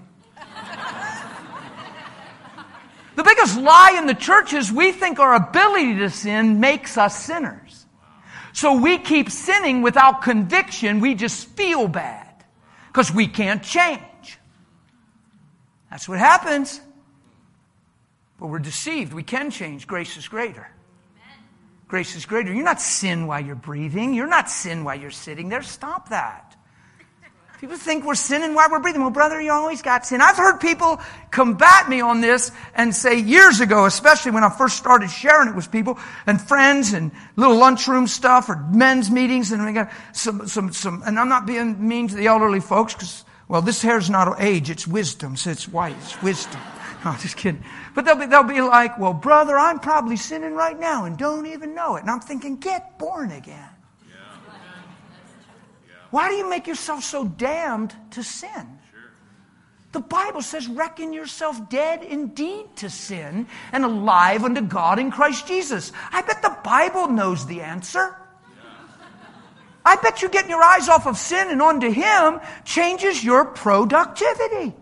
The biggest lie in the church is we think our ability to sin makes us sinners. So we keep sinning without conviction. We just feel bad because we can't change. That's what happens. But we're deceived. We can change. Grace is greater. Grace is greater. You're not sin while you're breathing. You're not sin while you're sitting there. Stop that. People think we're sinning while we're breathing. Well, brother, you always got sin. I've heard people combat me on this and say years ago, especially when I first started sharing it with people and friends and little lunchroom stuff or men's meetings, and we got some, and I'm not being mean to the elderly folks because, well, this hair's not age, it's wisdom, so it's white, it's wisdom. No, just kidding. But they'll be like, well, brother, I'm probably sinning right now and don't even know it. And I'm thinking, get born again. Yeah. Why do you make yourself so damned to sin? Sure. The Bible says, reckon yourself dead indeed to sin and alive unto God in Christ Jesus. I bet the Bible knows the answer. I bet you getting your eyes off of sin and onto Him changes your productivity.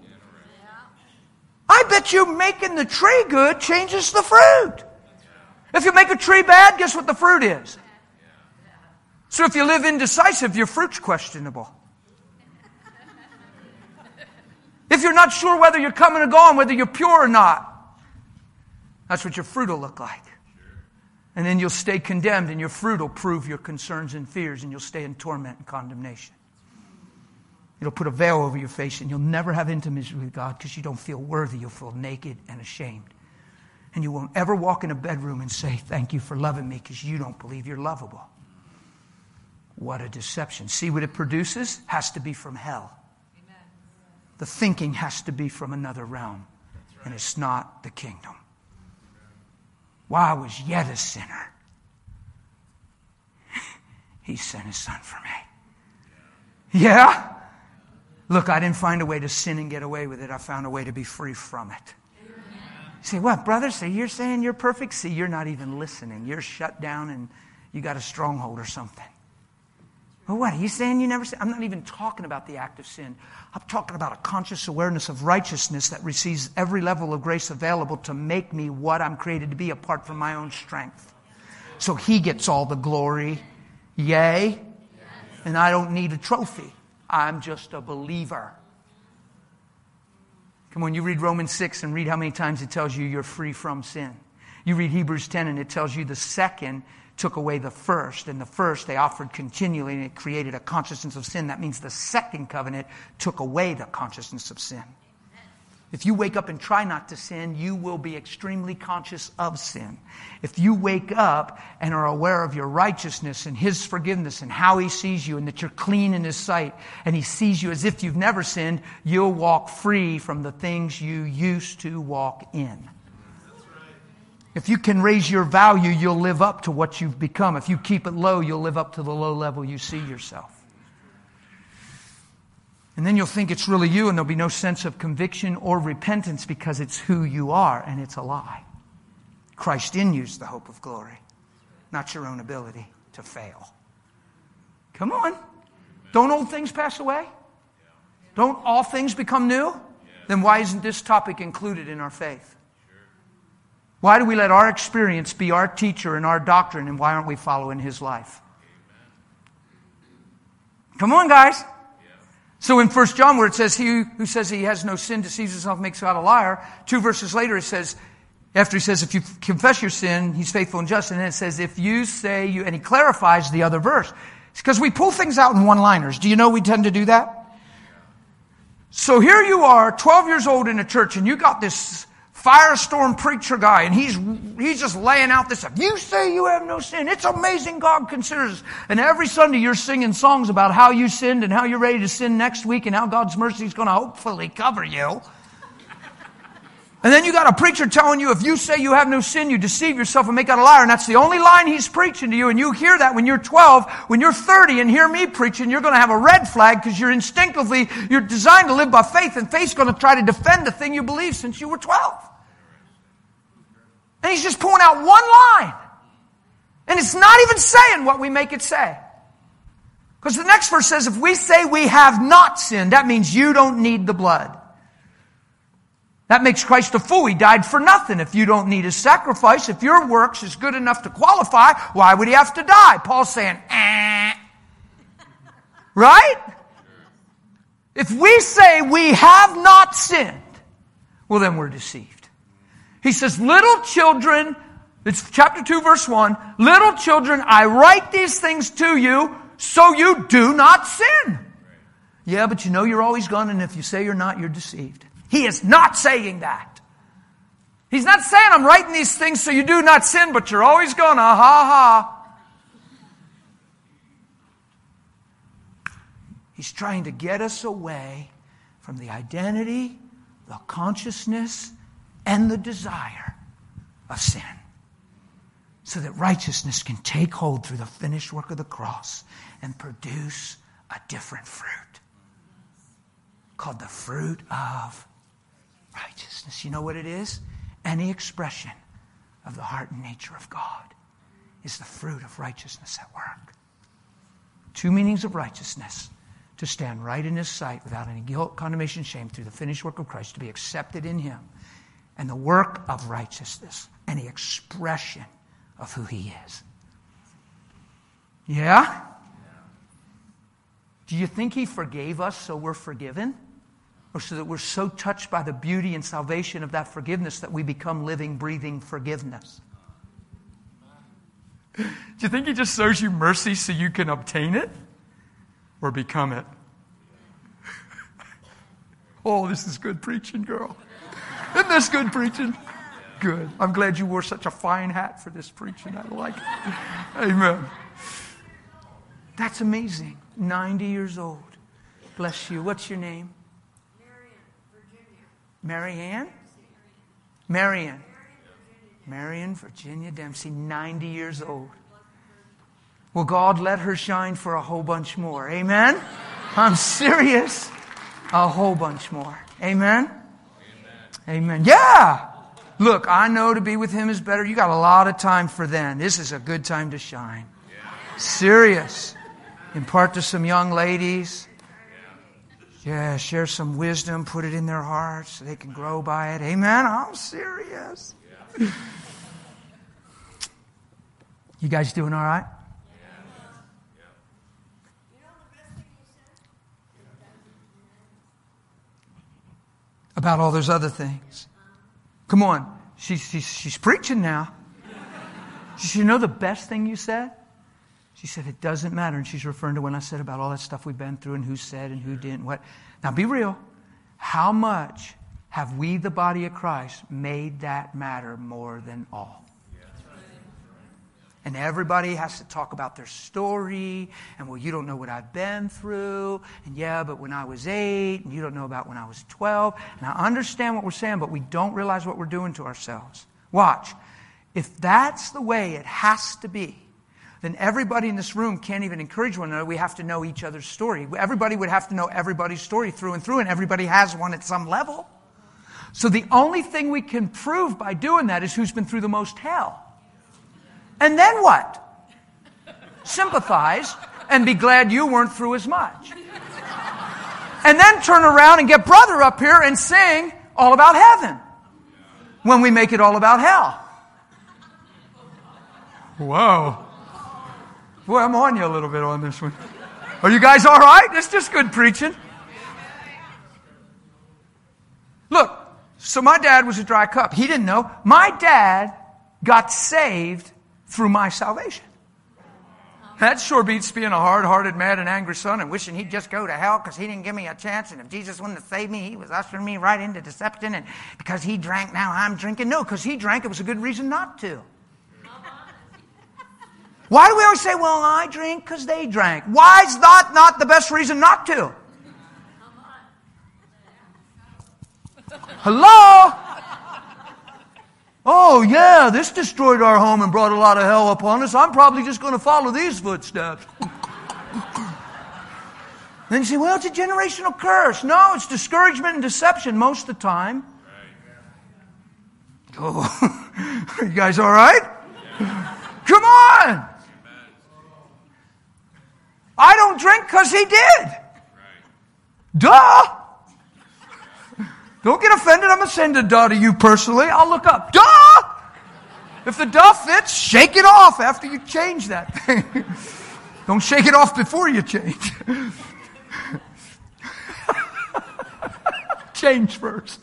I bet you making the tree good changes the fruit. If you make a tree bad, guess what the fruit is? So if you live indecisive, your fruit's questionable. If you're not sure whether you're coming or going, whether you're pure or not, that's what your fruit will look like. And then you'll stay condemned, and your fruit will prove your concerns and fears, and you'll stay in torment and condemnation. It'll put a veil over your face, and you'll never have intimacy with God because you don't feel worthy. You'll feel naked and ashamed. And you won't ever walk in a bedroom and say, thank you for loving me, because you don't believe you're lovable. What a deception. See what it produces? Has to be from hell. Amen. The thinking has to be from another realm. Right. And it's not the kingdom. While I was yet a sinner, He sent His Son for me. Yeah? Look, I didn't find a way to sin and get away with it. I found a way to be free from it. Amen. You say, what, brother? So you're saying you're perfect? See, you're not even listening. You're shut down and you got a stronghold or something. Well, what? Are you saying you never sin? I'm not even talking about the act of sin. I'm talking about a conscious awareness of righteousness that receives every level of grace available to make me what I'm created to be apart from my own strength. So He gets all the glory. Yay. And I don't need a trophy. I'm just a believer. Come on, you read Romans 6 and read how many times it tells you you're free from sin. You read Hebrews 10 and it tells you the second took away the first. And the first they offered continually and it created a consciousness of sin. That means the second covenant took away the consciousness of sin. If you wake up and try not to sin, you will be extremely conscious of sin. If you wake up and are aware of your righteousness and His forgiveness and how He sees you and that you're clean in His sight and He sees you as if you've never sinned, you'll walk free from the things you used to walk in. If you can raise your value, you'll live up to what you've become. If you keep it low, you'll live up to the low level you see yourself. And then you'll think it's really you, and there'll be no sense of conviction or repentance because it's who you are, and it's a lie. Christ in you is the hope of glory, not your own ability to fail. Come on. Don't old things pass away? Don't all things become new? Then why isn't this topic included in our faith? Why do we let our experience be our teacher and our doctrine, and why aren't we following His life? Come on, guys. So in 1 John, where it says, he who says he has no sin deceives himself, makes God a liar, 2 verses later it says, after he says, if you confess your sin, He's faithful and just, and then it says, if you say you, and he clarifies the other verse. It's because we pull things out in one-liners. Do you know we tend to do that? So here you are, 12 years old in a church, and you got this firestorm preacher guy, and he's just laying out this stuff. You say you have no sin. It's amazing God considers. And every Sunday you're singing songs about how you sinned and how you're ready to sin next week and how God's mercy is going to hopefully cover you. And then you got a preacher telling you if you say you have no sin, you deceive yourself and make God a liar. And that's the only line he's preaching to you. And you hear that when you're 12, when you're 30 and hear me preaching, you're going to have a red flag because you're designed to live by faith. And faith's going to try to defend the thing you believe since you were 12. And he's just pulling out one line. And it's not even saying what we make it say. Because the next verse says, if we say we have not sinned, that means you don't need the blood. That makes Christ a fool. He died for nothing. If you don't need His sacrifice, if your works is good enough to qualify, why would He have to die? Paul's saying, Right? If we say we have not sinned, well then we're deceived. He says, little children, it's chapter 2 verse 1, little children, I write these things to you so you do not sin. Yeah, but you know you're always gone, and if you say you're not, you're deceived. He is not saying that. He's not saying I'm writing these things so you do not sin, but you're always gonna, ha ha. He's trying to get us away from the identity, the consciousness, and the desire of sin, so that righteousness can take hold through the finished work of the cross and produce a different fruit called the fruit of righteousness. You know what it is? Any expression of the heart and nature of God is the fruit of righteousness at work. 2 meanings of righteousness: to stand right in His sight without any guilt, condemnation, shame, through the finished work of Christ, to be accepted in Him, and the work of righteousness, any expression of who He is. Yeah? Do you think He forgave us so we're forgiven? Or so that we're so touched by the beauty and salvation of that forgiveness that we become living, breathing forgiveness? Do you think He just shows you mercy so you can obtain it? Or become it? Oh, this is good preaching, girl. Isn't this good preaching? Good. I'm glad you wore such a fine hat for this preaching. I like it. Amen. That's amazing. 90 years old. Bless you. What's your name? Marianne? Marianne. Marianne, Virginia Dempsey, 90 years old. Well, God let her shine for a whole bunch more. Amen? I'm serious. A whole bunch more. Amen? Amen. Yeah! Look, I know to be with Him is better. You got a lot of time for then. This is a good time to shine. Serious. Impart to some young ladies. Yeah, share some wisdom, put it in their hearts so they can grow by it. Amen? I'm serious. You guys doing all right? About all those other things. Come on. She's preaching now. She said, you know the best thing you said? She said, it doesn't matter. And she's referring to when I said about all that stuff we've been through and who said and who didn't, what. Now be real. How much have we, the body of Christ, made that matter more than all. And everybody has to talk about their story. And, well, you don't know what I've been through. And, yeah, but when I was 8. And you don't know about when I was 12. And I understand what we're saying, but we don't realize what we're doing to ourselves. Watch. If that's the way it has to be, then everybody in this room can't even encourage one another. We have to know each other's story. Everybody would have to know everybody's story through and through, and everybody has one at some level. So the only thing we can prove by doing that is who's been through the most hell. And then what? Sympathize and be glad you weren't through as much. And then turn around and get brother up here and sing all about heaven when we make it all about hell. Whoa. Boy, I'm on you a little bit on this one. Are you guys all right? It's just good preaching. Look, so my dad was a dry cup. He didn't know. My dad got saved through my salvation. That sure beats being a hard-hearted, mad, and angry son and wishing he'd just go to hell because he didn't give me a chance. And if Jesus wouldn't have saved me, he was ushering me right into deception. And because he drank, now I'm drinking. No, because he drank, it was a good reason not to. Why do we always say, well, I drink because they drank? Why is that not the best reason not to? Hello? Oh, yeah, this destroyed our home and brought a lot of hell upon us. I'm probably just going to follow these footsteps. Then you say, well, it's a generational curse. No, it's discouragement and deception most of the time. Oh, are you guys all right? Come on! I don't drink because he did. Duh! Don't get offended. I'm going to send a duh to you personally. I'll look up. Duh! If the duh fits, shake it off after you change that thing. Don't shake it off before you change. Change first.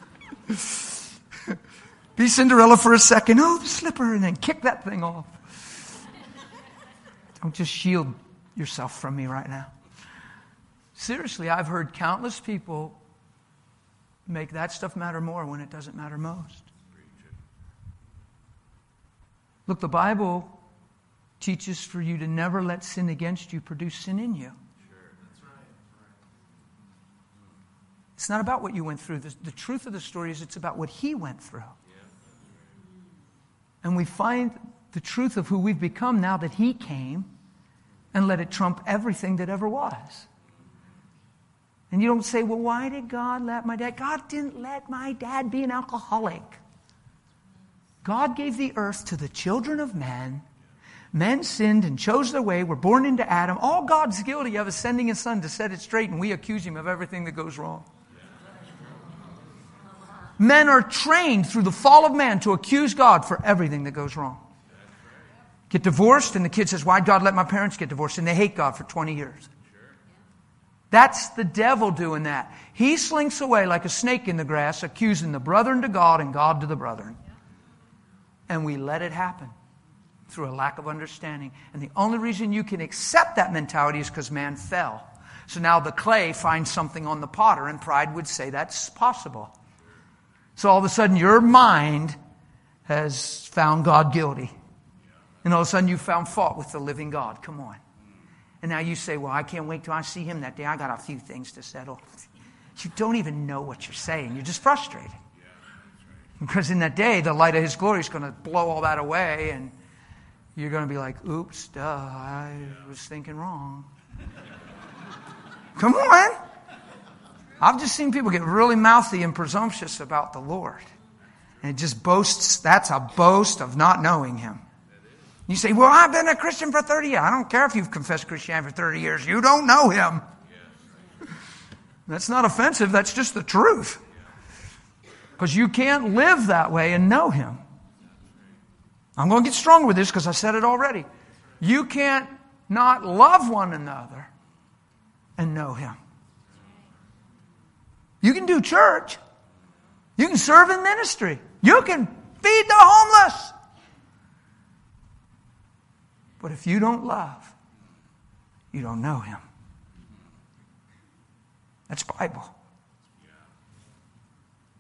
Be Cinderella for a second. Oh, the slipper. And then kick that thing off. Don't just shield yourself from me right now. Seriously, I've heard countless people make that stuff matter more when it doesn't matter most. Look, the Bible teaches for you to never let sin against you produce sin in you. Sure, that's right. It's not about what you went through. The truth of the story is it's about what he went through. And we find the truth of who we've become now that he came and let it trump everything that ever was. And you don't say, well, why did God let my dad? God didn't let my dad be an alcoholic. God gave the earth to the children of men. Men sinned and chose their way, were born into Adam. All God's guilty of is sending his son to set it straight, and we accuse him of everything that goes wrong. Men are trained through the fall of man to accuse God for everything that goes wrong. Get divorced, and the kid says, why'd God let my parents get divorced? And they hate God for 20 years. That's the devil doing that. He slinks away like a snake in the grass, accusing the brethren to God and God to the brethren. And we let it happen through a lack of understanding. And the only reason you can accept that mentality is because man fell. So now the clay finds something on the potter, and pride would say that's possible. So all of a sudden your mind has found God guilty. And all of a sudden you found fault with the living God. Come on. And now you say, well, I can't wait till I see him that day. I got a few things to settle. You don't even know what you're saying. You're just frustrated. Because in that day, the light of his glory is going to blow all that away. And you're going to be like, oops, duh, I was thinking wrong. Come on. I've just seen people get really mouthy and presumptuous about the Lord. And it just boasts, that's a boast of not knowing him. You say, well, I've been a Christian for 30 years. I don't care if you've confessed Christianity for 30 years. You don't know him. That's not offensive. That's just the truth. Because you can't live that way and know him. I'm going to get stronger with this because I said it already. You can't not love one another and know him. You can do church. You can serve in ministry. You can feed the homeless. But if you don't love, you don't know him. That's Bible.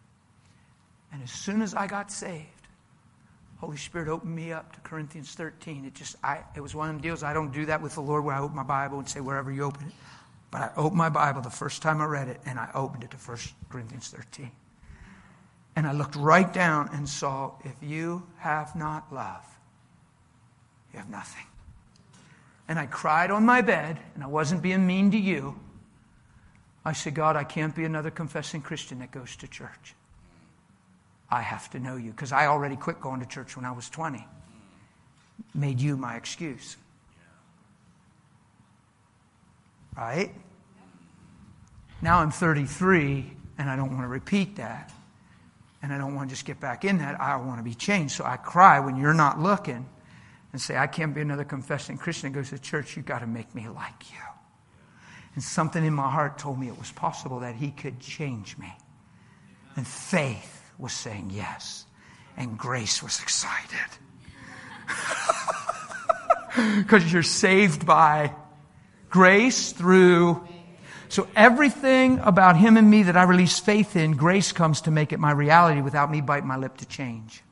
And as soon as I got saved, Holy Spirit opened me up to Corinthians 13. It was one of them deals. I don't do that with the Lord where I open my Bible and say wherever you open it. But I opened my Bible the first time I read it, and I opened it to 1 Corinthians 13. And I looked right down and saw, if you have not love, you have nothing. And I cried on my bed, and I wasn't being mean to you. I said, God, I can't be another confessing Christian that goes to church. I have to know you, because I already quit going to church when I was 20. Made you my excuse. Right? Now I'm 33, and I don't want to repeat that. And I don't want to just get back in that. I want to be changed. So I cry when you're not looking and say, I can't be another confessing Christian that goes to church. You've got to make me like you. And something in my heart told me it was possible that he could change me. And faith was saying yes. And grace was excited. Because you're saved by grace through. So everything about him and me that I release faith in, grace comes to make it my reality without me biting my lip to change.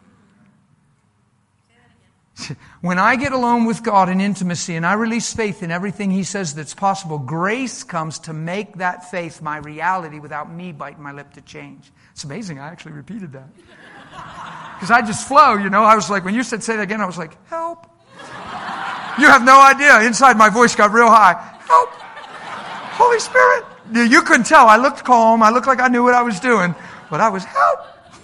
When I get alone with God in intimacy and I release faith in everything he says that's possible, grace comes to make that faith my reality without me biting my lip to change. It's amazing. I actually repeated that. Because I just flow, you know. I was like, when you said say that again, I was like, help. You have no idea. Inside my voice got real high. Help. Holy Spirit. You couldn't tell. I looked calm. I looked like I knew what I was doing. But I was, help.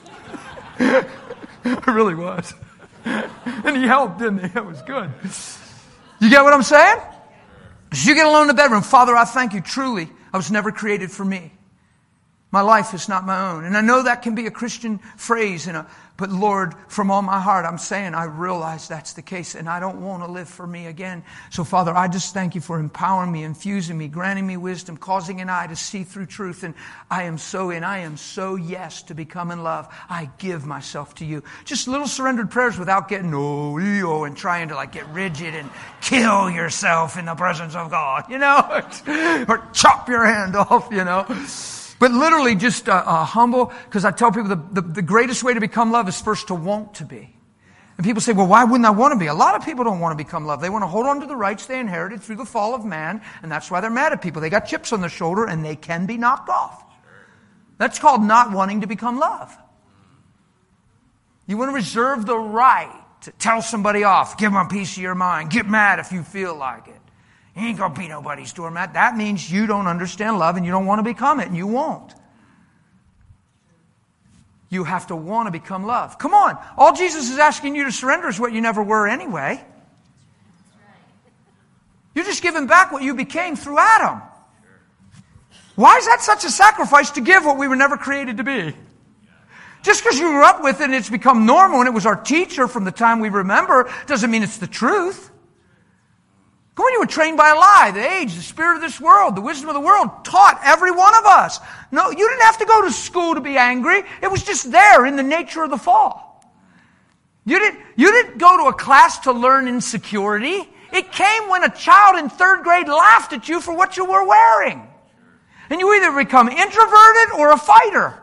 I really was. And he helped, didn't he? That was good. You get what I'm saying? As you get alone in the bedroom, Father, I thank you. Truly, I was never created for me. My life is not my own. And I know that can be a Christian phrase, but Lord, from all my heart, I'm saying I realize that's the case, and I don't want to live for me again. So, Father, I just thank you for empowering me, infusing me, granting me wisdom, causing an eye to see through truth. And I am so yes to become in love. I give myself to you. Just little surrendered prayers without getting and trying to like get rigid and kill yourself in the presence of God, you know, or chop your hand off, you know. But literally just humble, because I tell people the greatest way to become love is first to want to be. And people say, well, why wouldn't I want to be? A lot of people don't want to become love. They want to hold on to the rights they inherited through the fall of man, and that's why they're mad at people. They got chips on their shoulder, and they can be knocked off. That's called not wanting to become love. You want to reserve the right to tell somebody off, give them a piece of your mind, get mad if you feel like it. You ain't going to be nobody's doormat. That means you don't understand love and you don't want to become it, and you won't. You have to want to become love. Come on. All Jesus is asking you to surrender is what you never were anyway. You're just giving back what you became through Adam. Why is that such a sacrifice to give what we were never created to be? Just because you grew up with it and it's become normal and it was our teacher from the time we remember doesn't mean it's the truth. Come on, you were trained by a lie. The age, the spirit of this world, the wisdom of the world taught every one of us. No, you didn't have to go to school to be angry. It was just there in the nature of the fall. You didn't go to a class to learn insecurity. It came when a child in 3rd grade laughed at you for what you were wearing. And you either become introverted or a fighter.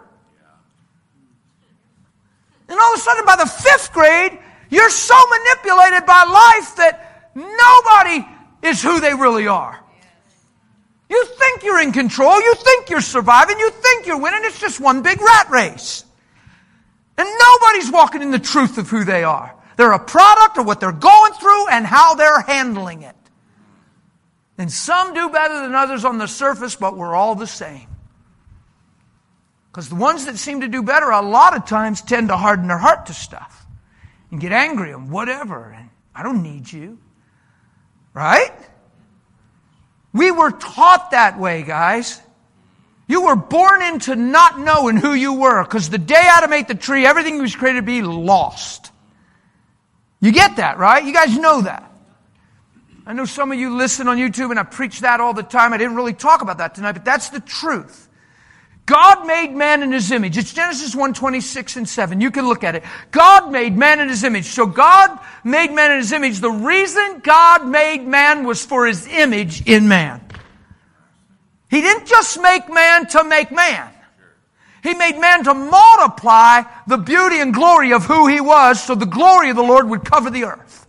And all of a sudden, by the 5th grade, you're so manipulated by life that nobody is who they really are. You think you're in control. You think you're surviving. You think you're winning. It's just one big rat race. And nobody's walking in the truth of who they are. They're a product of what they're going through and how they're handling it. And some do better than others on the surface, but we're all the same. Because the ones that seem to do better a lot of times tend to harden their heart to stuff and get angry and whatever. And I don't need you. Right? We were taught that way, guys. You were born into not knowing who you were, because the day Adam ate the tree, everything he was created to be lost. You get that, right? You guys know that. I know some of you listen on YouTube, and I preach that all the time. I didn't really talk about that tonight, but that's the truth. God made man in His image. It's Genesis 1:26 and 7. You can look at it. God made man in His image. So God made man in His image. The reason God made man was for His image in man. He didn't just make man to make man. He made man to multiply the beauty and glory of who He was, so the glory of the Lord would cover the earth.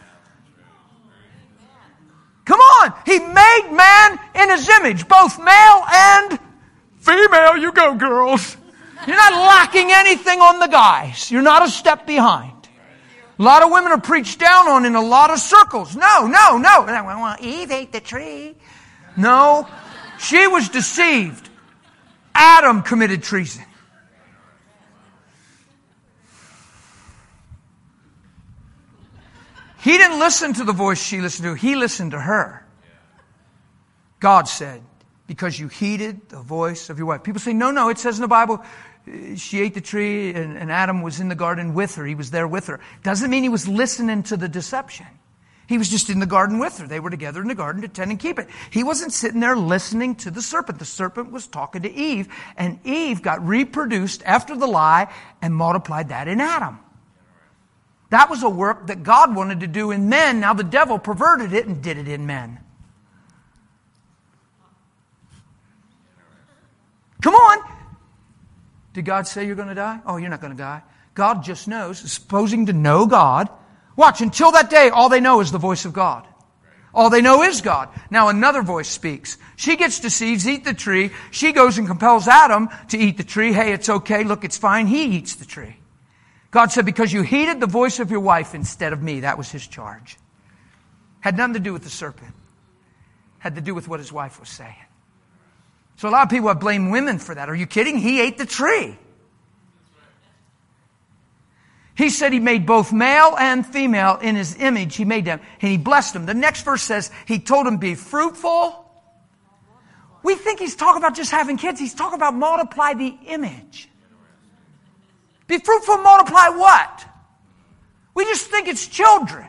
Come on! He made man in His image, both male and female. You go, girls. You're not lacking anything on the guys. You're not a step behind. A lot of women are preached down on in a lot of circles. No. Well, Eve ate the tree. No. She was deceived. Adam committed treason. He didn't listen to the voice she listened to. He listened to her. God said, because you heeded the voice of your wife. People say, no, it says in the Bible, she ate the tree and Adam was in the garden with her. He was there with her. Doesn't mean he was listening to the deception. He was just in the garden with her. They were together in the garden to tend and keep it. He wasn't sitting there listening to the serpent. The serpent was talking to Eve, and Eve got reproduced after the lie and multiplied that in Adam. That was a work that God wanted to do in men. Now the devil perverted it and did it in men. Come on. Did God say you're going to die? Oh, you're not going to die. God just knows, supposing to know God. Watch, until that day, all they know is the voice of God. All they know is God. Now another voice speaks. She gets deceived, eat the tree. She goes and compels Adam to eat the tree. Hey, it's okay. Look, it's fine. He eats the tree. God said, because you heeded the voice of your wife instead of me. That was His charge. Had nothing to do with the serpent. Had to do with what his wife was saying. So a lot of people have blamed women for that. Are you kidding? He ate the tree. He said He made both male and female in His image. He made them. And He blessed them. The next verse says, He told them, be fruitful. We think He's talking about just having kids. He's talking about multiply the image. Be fruitful, multiply what? We just think it's children.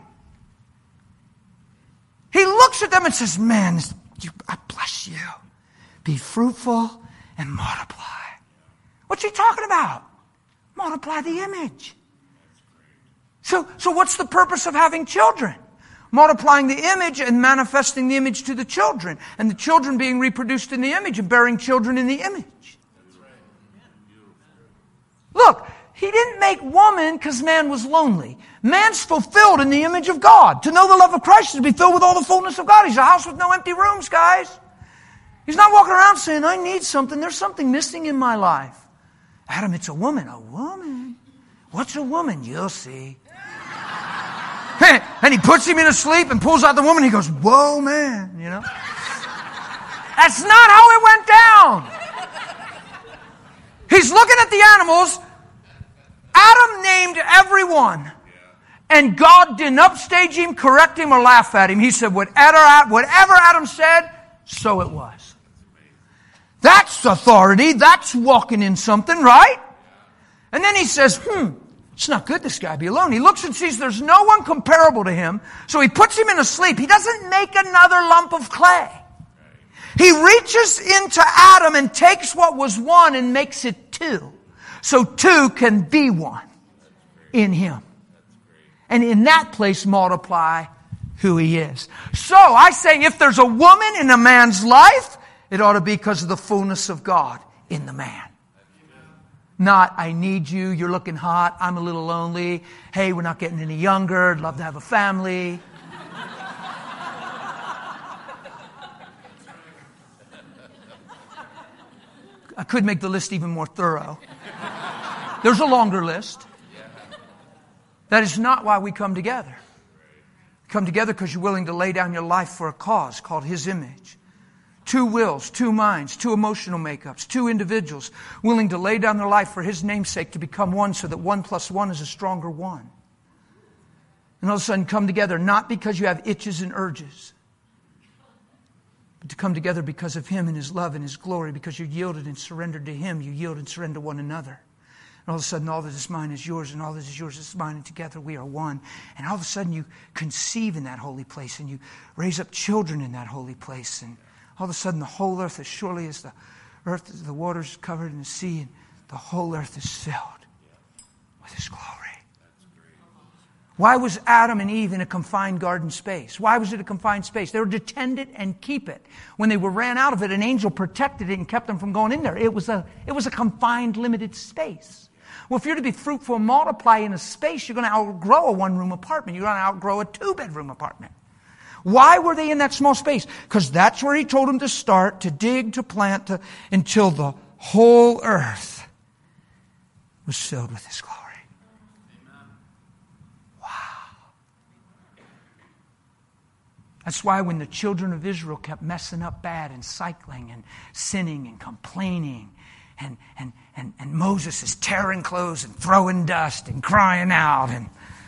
He looks at them and says, man, I bless you. Be fruitful and multiply. What's He talking about? Multiply the image. So what's the purpose of having children? Multiplying the image and manifesting the image to the children. And the children being reproduced in the image and bearing children in the image. Look, He didn't make woman because man was lonely. Man's fulfilled in the image of God. To know the love of Christ is to be filled with all the fullness of God. He's a house with no empty rooms, guys. He's not walking around saying, I need something. There's something missing in my life. Adam, it's a woman. A woman? What's a woman? You'll see. And He puts him in a sleep and pulls out the woman. He goes, whoa, man, you know. That's not how it went down. He's looking at the animals. Adam named everyone. And God didn't upstage him, correct him, or laugh at him. He said, whatever Adam said, so it was. That's authority. That's walking in something, right? And then He says, it's not good this guy be alone. He looks and sees there's no one comparable to him. So He puts him in a sleep. He doesn't make another lump of clay. He reaches into Adam and takes what was one and makes it two. So two can be one in Him. And in that place multiply who He is. So I say if there's a woman in a man's life, it ought to be because of the fullness of God in the man. Not, I need you, you're looking hot, I'm a little lonely, hey, we're not getting any younger, I'd love to have a family. I could make the list even more thorough. There's a longer list. That is not why we come together. We come together because you're willing to lay down your life for a cause called His image. 2 wills, 2 minds, 2 emotional makeups, 2 individuals willing to lay down their life for His namesake to become one so that 1 + 1 is a stronger 1. And all of a sudden come together not because you have itches and urges, but to come together because of Him and His love and His glory, because you yielded and surrendered to Him, you yield and surrender to one another. And all of a sudden all that is mine is yours, and all that is yours is mine, and together we are one. And all of a sudden you conceive in that holy place, and you raise up children in that holy place, and all of a sudden the whole earth, as surely as the earth, the waters covered in the sea, and the whole earth is filled with His glory. Why was Adam and Eve in a confined garden space? Why was it a confined space? They were to tend it and keep it. When they ran out of it, an angel protected it and kept them from going in there. It was a confined, limited space. Well, if you're to be fruitful and multiply in a space, you're going to outgrow a one-room apartment. You're going to outgrow a two-bedroom apartment. Why were they in that small space? Because that's where he told them to start, to dig, to plant, until the whole earth was filled with His glory. That's why when the children of Israel kept messing up bad and cycling and sinning and complaining, and Moses is tearing clothes and throwing dust and crying out. And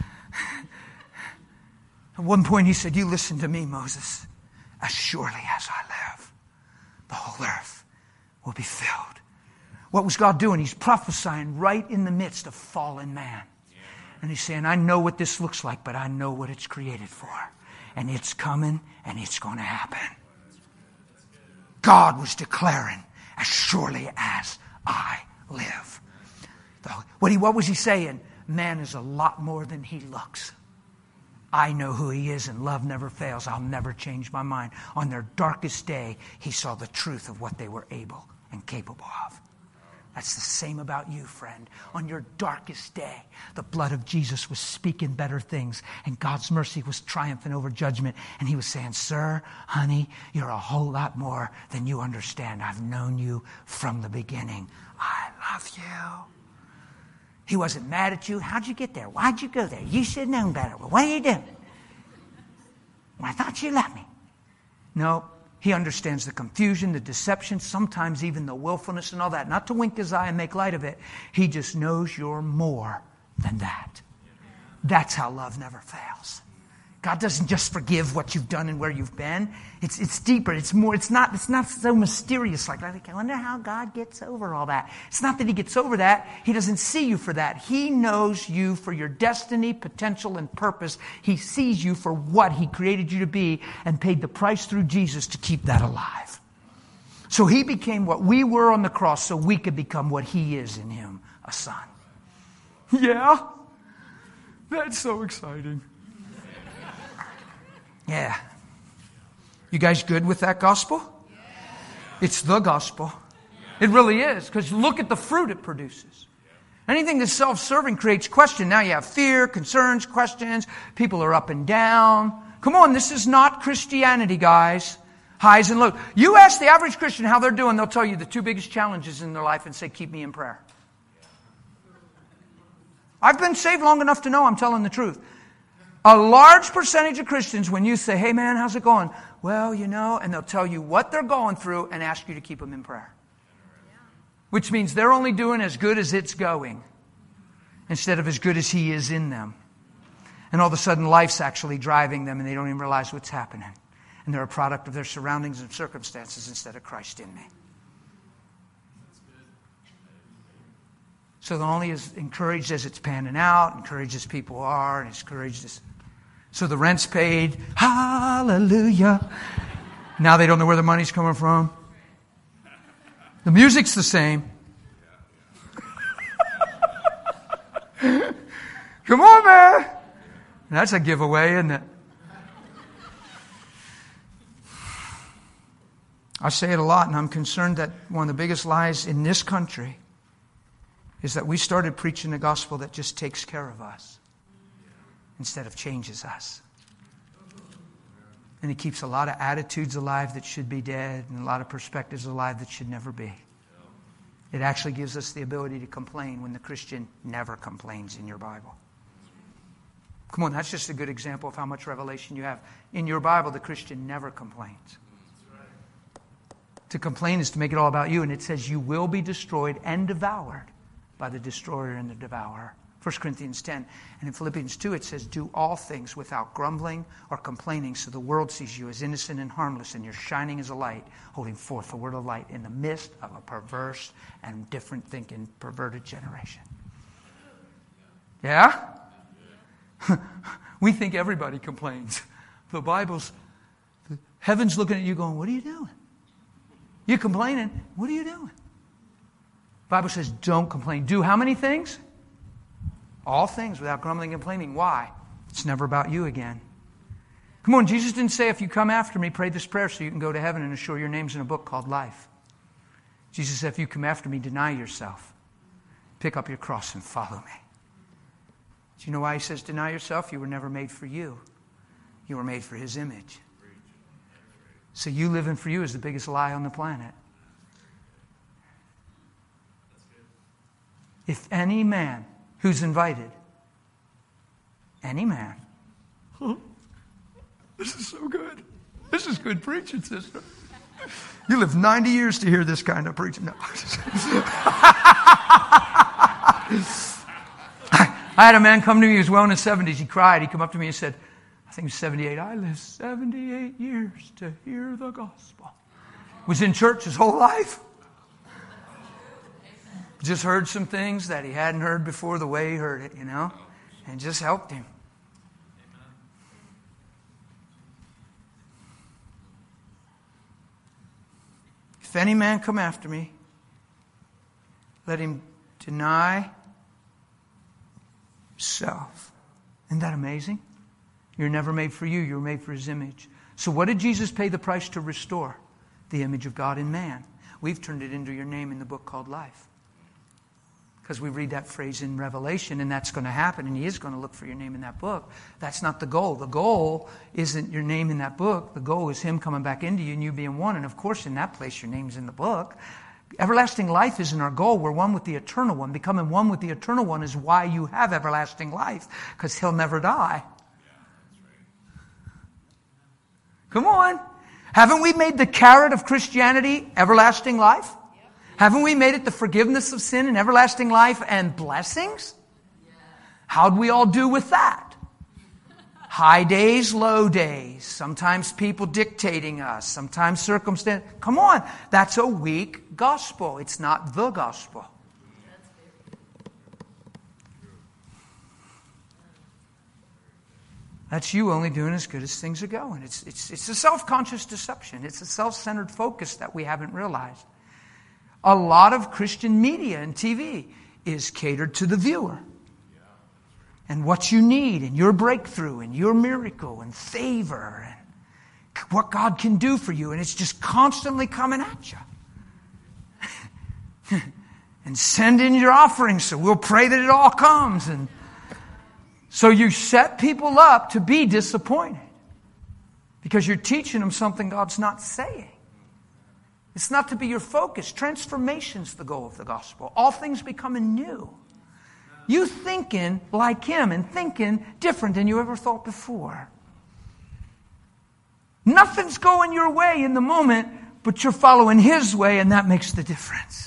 at one point he said, "You listen to me, Moses. As surely as I live, the whole earth will be filled." What was God doing? He's prophesying right in the midst of fallen man. And He's saying, I know what this looks like, but I know what it's created for. And it's coming, and it's going to happen. God was declaring, as surely as I live. What was He saying? Man is a lot more than he looks. I know who He is, and love never fails. I'll never change my mind. On their darkest day, He saw the truth of what they were able and capable of. That's the same about you, friend. On your darkest day, the blood of Jesus was speaking better things, and God's mercy was triumphant over judgment. And He was saying, sir, honey, you're a whole lot more than you understand. I've known you from the beginning. I love you. He wasn't mad at you. How'd you get there? Why'd you go there? You should have known better. Well, what are you doing? Well, I thought you loved me. No. He understands the confusion, the deception, sometimes even the willfulness and all that. Not to wink His eye and make light of it. He just knows you're more than that. That's how love never fails. God doesn't just forgive what you've done and where you've been. It's deeper. It's more. It's not so mysterious like that. I wonder how God gets over all that. It's not that He gets over that. He doesn't see you for that. He knows you for your destiny, potential, and purpose. He sees you for what He created you to be and paid the price through Jesus to keep that alive. So He became what we were on the cross so we could become what He is in Him, a son. Yeah? That's so exciting. Yeah. You guys good with that gospel? It's the gospel. It really is, because look at the fruit it produces. Anything that's self-serving creates question. Now you have fear, concerns, questions. People are up and down. Come on, this is not Christianity, guys. Highs and lows. You ask the average Christian how they're doing, they'll tell you the two biggest challenges in their life and say, keep me in prayer. I've been saved long enough to know I'm telling the truth. A large percentage of Christians, when you say, hey man, how's it going? Well, you know, and they'll tell you what they're going through and ask you to keep them in prayer. Which means they're only doing as good as it's going instead of as good as He is in them. And all of a sudden life's actually driving them and they don't even realize what's happening. And they're a product of their surroundings and circumstances instead of Christ in me. So they're only as encouraged as it's panning out, encouraged as people are, and as encouraged as... So the rent's paid. Hallelujah. Now they don't know where the money's coming from. The music's the same. Come on, man. That's a giveaway, isn't it? I say it a lot, and I'm concerned that one of the biggest lies in this country is that we started preaching the gospel that just takes care of us instead of changes us. And it keeps a lot of attitudes alive that should be dead and a lot of perspectives alive that should never be. It actually gives us the ability to complain when the Christian never complains in your Bible. Come on, that's just a good example of how much revelation you have. In your Bible, the Christian never complains. To complain is to make it all about you, and it says you will be destroyed and devoured by the destroyer and the devourer. 1 Corinthians 10. And in Philippians 2 it says, do all things without grumbling or complaining, so the world sees you as innocent and harmless, and you're shining as a light, holding forth the word of light in the midst of a perverse and different thinking, perverted generation. Yeah? We think everybody complains. The heaven's looking at you going, what are you doing? You're complaining. What are you doing? The Bible says don't complain. Do how many things? All things without grumbling and complaining. Why? It's never about you again. Come on, Jesus didn't say, if you come after me, pray this prayer so you can go to heaven and assure your name's in a book called life. Jesus said, if you come after me, deny yourself. Pick up your cross and follow me. Do you know why he says deny yourself? You were never made for you. You were made for his image. So you living for you is the biggest lie on the planet. If any man who's invited, any man. This is so good. This is good preaching, sister. You live 90 years to hear this kind of preaching. No. I had a man come to me, he was well in his 70s. He cried. He came up to me and said, I think he was 78. I lived 78 years to hear the gospel. Was in church his whole life. Just heard some things that he hadn't heard before the way he heard it, you know. And just helped him. If any man come after me, let him deny self. Isn't that amazing? You're never made for you. You're made for his image. So what did Jesus pay the price to restore? The image of God in man. We've turned it into your name in the book called life. Because we read that phrase in Revelation, and that's going to happen, and he is going to look for your name in that book. That's not the goal. The goal isn't your name in that book. The goal is him coming back into you and you being one. And of course, in that place, your name's in the book. Everlasting life isn't our goal. We're one with the eternal one. Becoming one with the eternal one is why you have everlasting life, because he'll never die. Come on. Haven't we made the carrot of Christianity everlasting life? Haven't we made it the forgiveness of sin and everlasting life and blessings? How'd we all do with that? High days, low days. Sometimes people dictating us. Sometimes circumstance. Come on. That's a weak gospel. It's not the gospel. That's you only doing as good as things are going. It's a self-conscious deception. It's a self-centered focus that we haven't realized. A lot of Christian media and TV is catered to the viewer. And what you need, and your breakthrough, and your miracle, and favor, and what God can do for you. And it's just constantly coming at you. And send in your offerings, so we'll pray that it all comes. And so you set people up to be disappointed. Because you're teaching them something God's not saying. It's not to be your focus. Transformation's the goal of the gospel. All things becoming new. You thinking like him and thinking different than you ever thought before. Nothing's going your way in the moment, but you're following his way, and that makes the difference.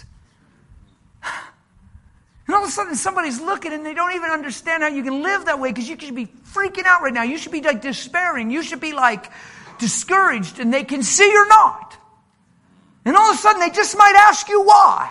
And all of a sudden somebody's looking and they don't even understand how you can live that way, because you should be freaking out right now. You should be like despairing. You should be like discouraged, and they can see you're not. And all of a sudden, they just might ask you why.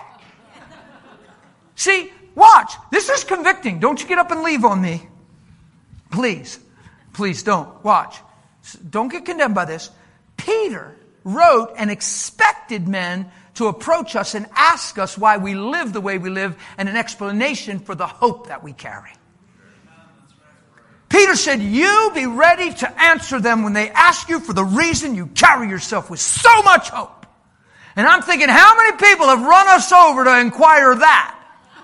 See, watch. This is convicting. Don't you get up and leave on me. Please. Please don't. Watch. Don't get condemned by this. Peter wrote and expected men to approach us and ask us why we live the way we live, and an explanation for the hope that we carry. Peter said, you be ready to answer them when they ask you for the reason you carry yourself with so much hope. And I'm thinking, how many people have run us over to inquire that?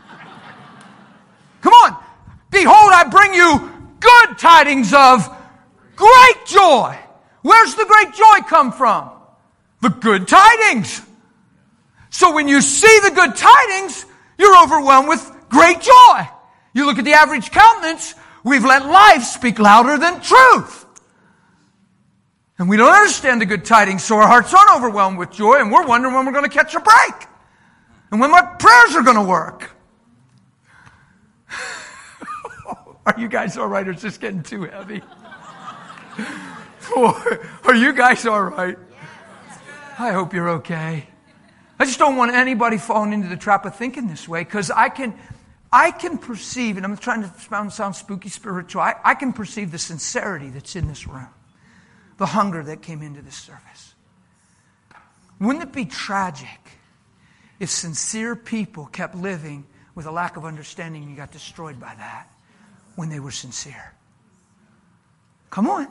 Come on. Behold, I bring you good tidings of great joy. Where's the great joy come from? The good tidings. So when you see the good tidings, you're overwhelmed with great joy. You look at the average countenance, we've let life speak louder than truth. And we don't understand the good tidings, so our hearts aren't overwhelmed with joy, and we're wondering when we're going to catch a break. And when my prayers are going to work. Are you guys all right, or is this getting too heavy? Are you guys all right? I hope you're okay. I just don't want anybody falling into the trap of thinking this way, because I can perceive, and I'm trying to sound spooky spiritual, I can perceive the sincerity that's in this room. The hunger that came into this service. Wouldn't it be tragic if sincere people kept living with a lack of understanding and you got destroyed by that when they were sincere? Come on.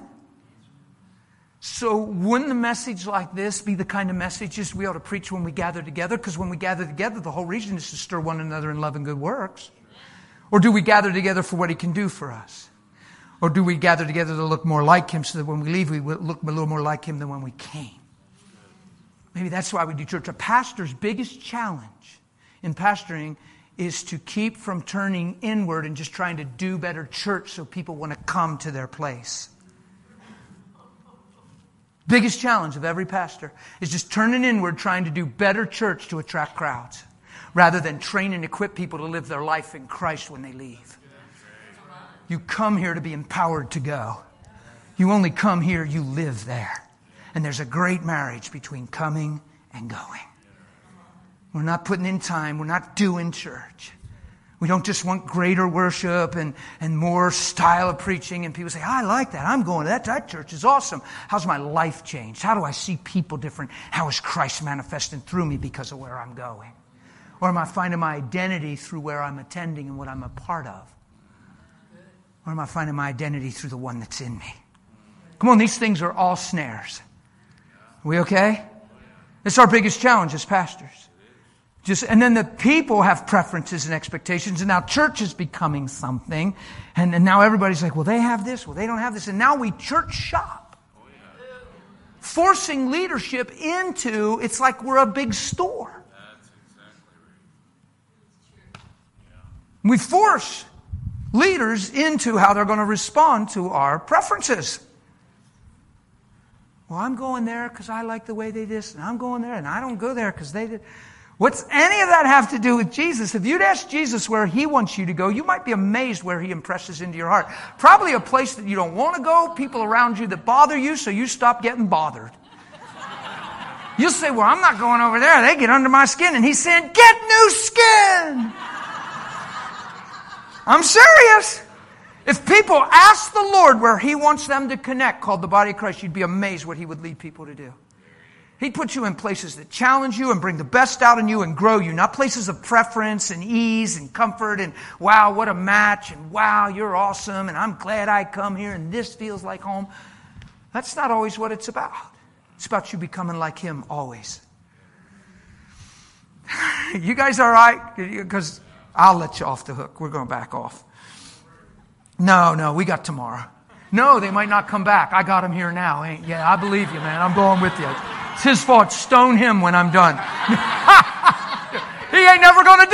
So wouldn't a message like this be the kind of messages we ought to preach when we gather together? Because when we gather together, the whole reason is to stir one another in love and good works. Or do we gather together for what He can do for us? Or do we gather together to look more like Him so that when we leave, we look a little more like Him than when we came? Maybe that's why we do church. A pastor's biggest challenge in pastoring is to keep from turning inward and just trying to do better church so people want to come to their place. Biggest challenge of every pastor is just turning inward, trying to do better church to attract crowds, rather than train and equip people to live their life in Christ when they leave. You come here to be empowered to go. You only come here, you live there. And there's a great marriage between coming and going. We're not putting in time. We're not doing church. We don't just want greater worship and more style of preaching. And people say, I like that. I'm going to that. That church is awesome. How's my life changed? How do I see people different? How is Christ manifesting through me because of where I'm going? Or am I finding my identity through where I'm attending and what I'm a part of? Or am I finding my identity through the one that's in me? Come on, these things are all snares. Are we okay? It's our biggest challenge as pastors. And then the people have preferences and expectations, and now church is becoming something, and now everybody's like, well, they have this, well, they don't have this, and now we church shop. Forcing leadership into, it's like we're a big store. We force leaders into how they're going to respond to our preferences. Well, I'm going there because I like the way they did this, and I'm going there, and I don't go there because they did. What's any of that have to do with Jesus? If you'd ask Jesus where He wants you to go, you might be amazed where He impresses into your heart. Probably a place that you don't want to go, people around you that bother you, so you stop getting bothered. You'll say, well, I'm not going over there. They get under my skin. And He's saying, get new skin. I'm serious. If people ask the Lord where He wants them to connect, called the body of Christ, you'd be amazed what He would lead people to do. He'd put you in places that challenge you and bring the best out in you and grow you, not places of preference and ease and comfort and, wow, what a match, and wow, you're awesome, and I'm glad I come here, and this feels like home. That's not always what it's about. It's about you becoming like Him always. You guys all right? Because I'll let you off the hook. We're going to back off. No, we got tomorrow. No, they might not come back. I got them here now. Yeah, I believe you, man. I'm going with you. It's His fault. Stone him when I'm done. He ain't never going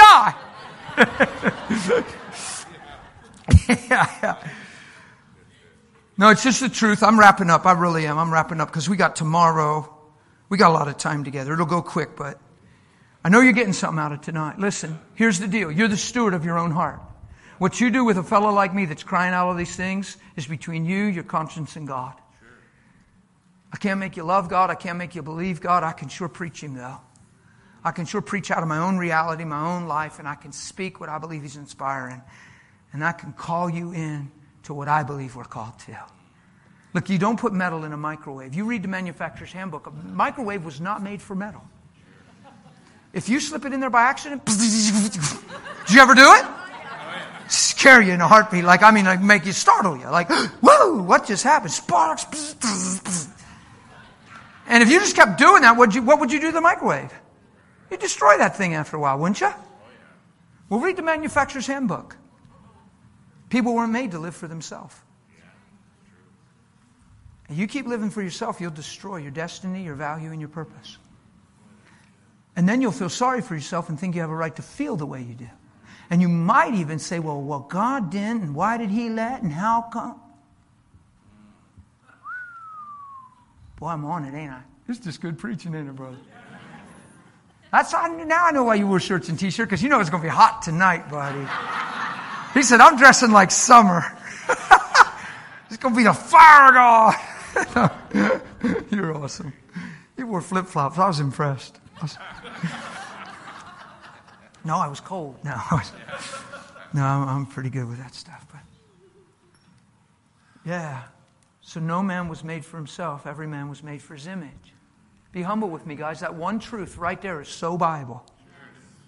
to die. Yeah. No, it's just the truth. I'm wrapping up. I really am. I'm wrapping up because we got tomorrow. We got a lot of time together. It'll go quick, but I know you're getting something out of tonight. Listen, here's the deal. You're the steward of your own heart. What you do with a fellow like me that's crying out all these things is between you, your conscience, and God. I can't make you love God. I can't make you believe God. I can sure preach Him, though. I can sure preach out of my own reality, my own life, and I can speak what I believe He's inspiring. And I can call you in to what I believe we're called to. Look, you don't put metal in a microwave. You read the manufacturer's handbook. A microwave was not made for metal. If you slip it in there by accident, did you ever do it? Scare you in a heartbeat. Like make you startle you. Like, whoa, what just happened? Sparks. And if you just kept doing that, what would you do to the microwave? You'd destroy that thing after a while, wouldn't you? Well, read the manufacturer's handbook. People weren't made to live for themselves. And you keep living for yourself, you'll destroy your destiny, your value, and your purpose. And then you'll feel sorry for yourself and think you have a right to feel the way you do. And you might even say, well, God didn't, and why did He let, and how come? Boy, I'm on it, ain't I? It's just good preaching, ain't it, brother? Now I know why you wear shirts and t-shirts, because you know it's going to be hot tonight, buddy. He said, I'm dressing like summer. It's going to be the fire of God. You're awesome. You wore flip-flops. I was impressed. No, I was cold. No, I'm pretty good with that stuff. But yeah. So no man was made for himself. Every man was made for his image. Be humble with me, guys. That one truth right there is so Bible.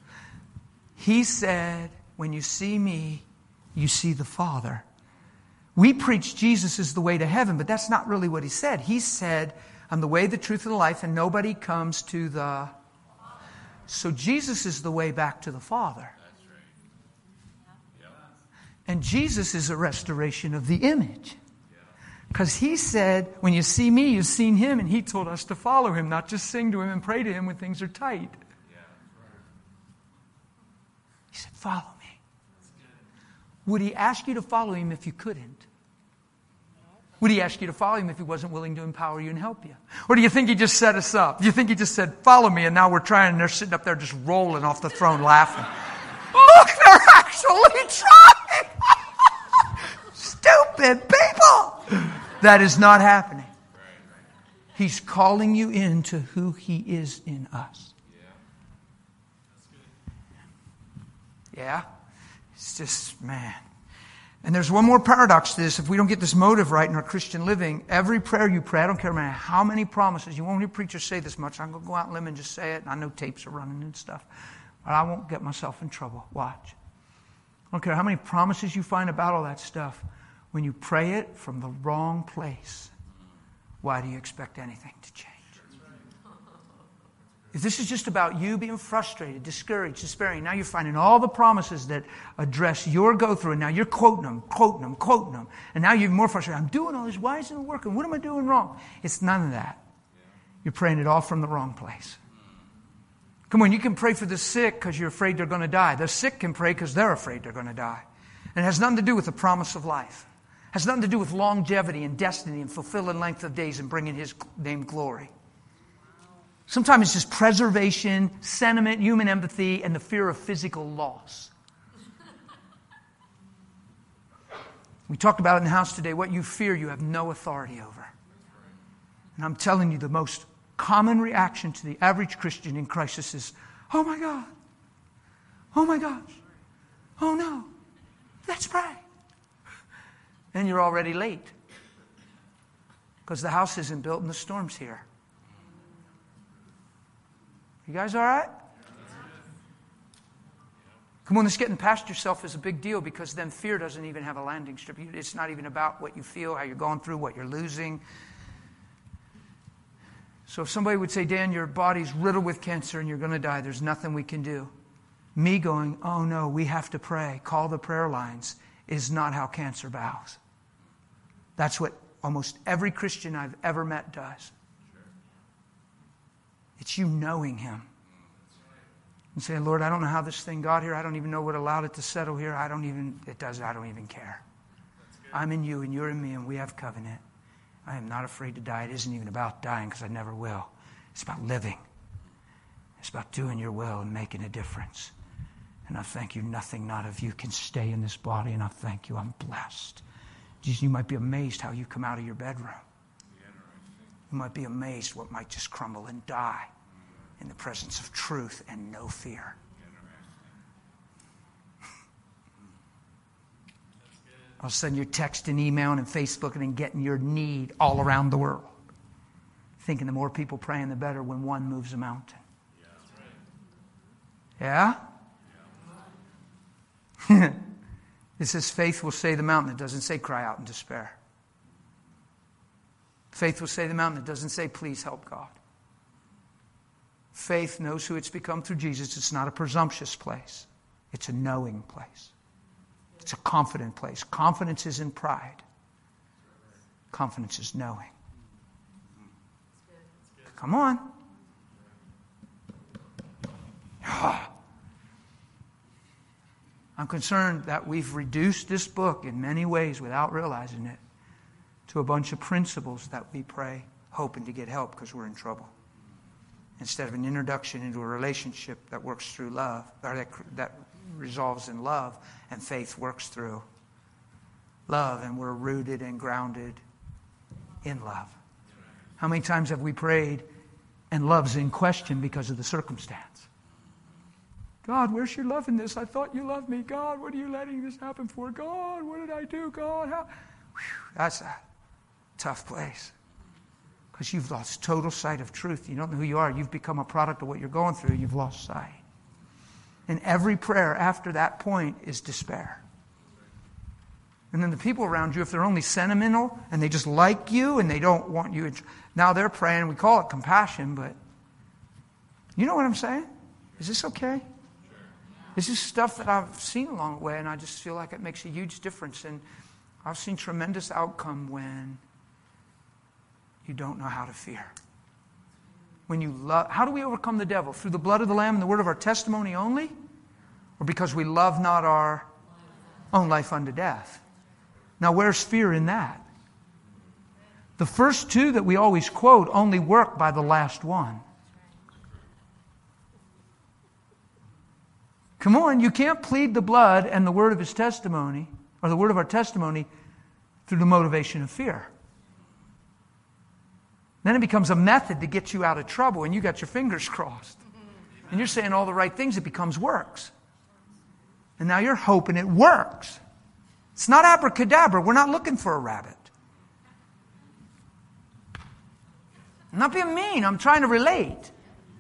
He said, when you see me, you see the Father. We preach Jesus is the way to heaven, but that's not really what he said. He said, I'm the way, the truth, and the life, and nobody comes to the... So Jesus is the way back to the Father. And Jesus is a restoration of the image. Because he said, when you see me, you've seen him. And he told us to follow him, not just sing to him and pray to him when things are tight. He said, follow me. Would he ask you to follow him if you couldn't? Would he ask you to follow him if he wasn't willing to empower you and help you? Or do you think he just set us up? Do you think he just said, follow me, and now we're trying, and they're sitting up there just rolling off the throne laughing? Look, they're actually trying! Stupid people! That is not happening. He's calling you into who he is in us. Yeah? It's just, man. And there's one more paradox to this. If we don't get this motive right in our Christian living, every prayer you pray, I don't care how many promises, you won't hear preachers say this much. I'm going to go out on a limb and just say it. And I know tapes are running and stuff. But I won't get myself in trouble. Watch. I don't care how many promises you find about all that stuff. When you pray it from the wrong place, why do you expect anything to change? If this is just about you being frustrated, discouraged, despairing, now you're finding all the promises that address your go-through, and now you're quoting them. And now you're more frustrated. I'm doing all this. Why isn't it working? What am I doing wrong? It's none of that. You're praying it all from the wrong place. Come on, you can pray for the sick because you're afraid they're going to die. The sick can pray because they're afraid they're going to die. And it has nothing to do with the promise of life. It has nothing to do with longevity and destiny and fulfilling length of days and bringing his name glory. Sometimes it's just preservation, sentiment, human empathy, and the fear of physical loss. We talked about it in the house today. What you fear, you have no authority over. And I'm telling you, the most common reaction to the average Christian in crisis is, oh my God. Oh my gosh. Oh no. Let's pray. And you're already late. Because the house isn't built and the storm's here. You guys all right? Come on, this getting past yourself is a big deal, because then fear doesn't even have a landing strip. It's not even about what you feel, how you're going through, what you're losing. So if somebody would say, Dan, your body's riddled with cancer and you're going to die, there's nothing we can do. Me going, oh no, we have to pray, call the prayer lines, is not how cancer bows. That's what almost every Christian I've ever met does. It's you knowing him. And saying, Lord, I don't know how this thing got here. I don't even know what allowed it to settle here. I don't even care. I'm in you and you're in me and we have covenant. I am not afraid to die. It isn't even about dying, because I never will. It's about living. It's about doing your will and making a difference. And I thank you, nothing not of you can stay in this body. And I thank you, I'm blessed. Jesus, you might be amazed how you come out of your bedroom. You might be amazed what might just crumble and die in the presence of truth and no fear. All of a sudden you're texting, emailing, and Facebooking and getting your need all around the world. Thinking the more people praying, the better when one moves a mountain. Yeah? It says faith will say the mountain. It doesn't say cry out in despair. Faith will say the mountain. It doesn't say please help God. Faith knows who it's become through Jesus. It's not a presumptuous place. It's a knowing place. It's a confident place. Confidence isn't pride. Confidence is knowing. Come on. I'm concerned that we've reduced this book in many ways without realizing it to a bunch of principles that we pray hoping to get help because we're in trouble. Instead of an introduction into a relationship that works through love, or that resolves in love, and faith works through love, and we're rooted and grounded in love. How many times have we prayed and love's in question because of the circumstance? God, where's your love in this? I thought you loved me. God, what are you letting this happen for? God, what did I do? God, how? Whew, that's a tough place. Because you've lost total sight of truth. You don't know who you are. You've become a product of what you're going through. You've lost sight. And every prayer after that point is despair. And then the people around you, if they're only sentimental and they just like you and they don't want you, now they're praying. We call it compassion, but you know what I'm saying? Is this okay? This is stuff that I've seen along the way, and I just feel like it makes a huge difference. And I've seen tremendous outcome when you don't know how to fear. When you love, how do we overcome the devil? Through the blood of the Lamb and the word of our testimony only? Or because we love not our own life unto death? Now, where's fear in that? The first two that we always quote only work by the last one. Come on, you can't plead the blood and the word of His testimony, or the word of our testimony, through the motivation of fear. Then it becomes a method to get you out of trouble, and you got your fingers crossed. And you're saying all the right things, it becomes works. And now you're hoping it works. It's not abracadabra. We're not looking for a rabbit. I'm not being mean. I'm trying to relate.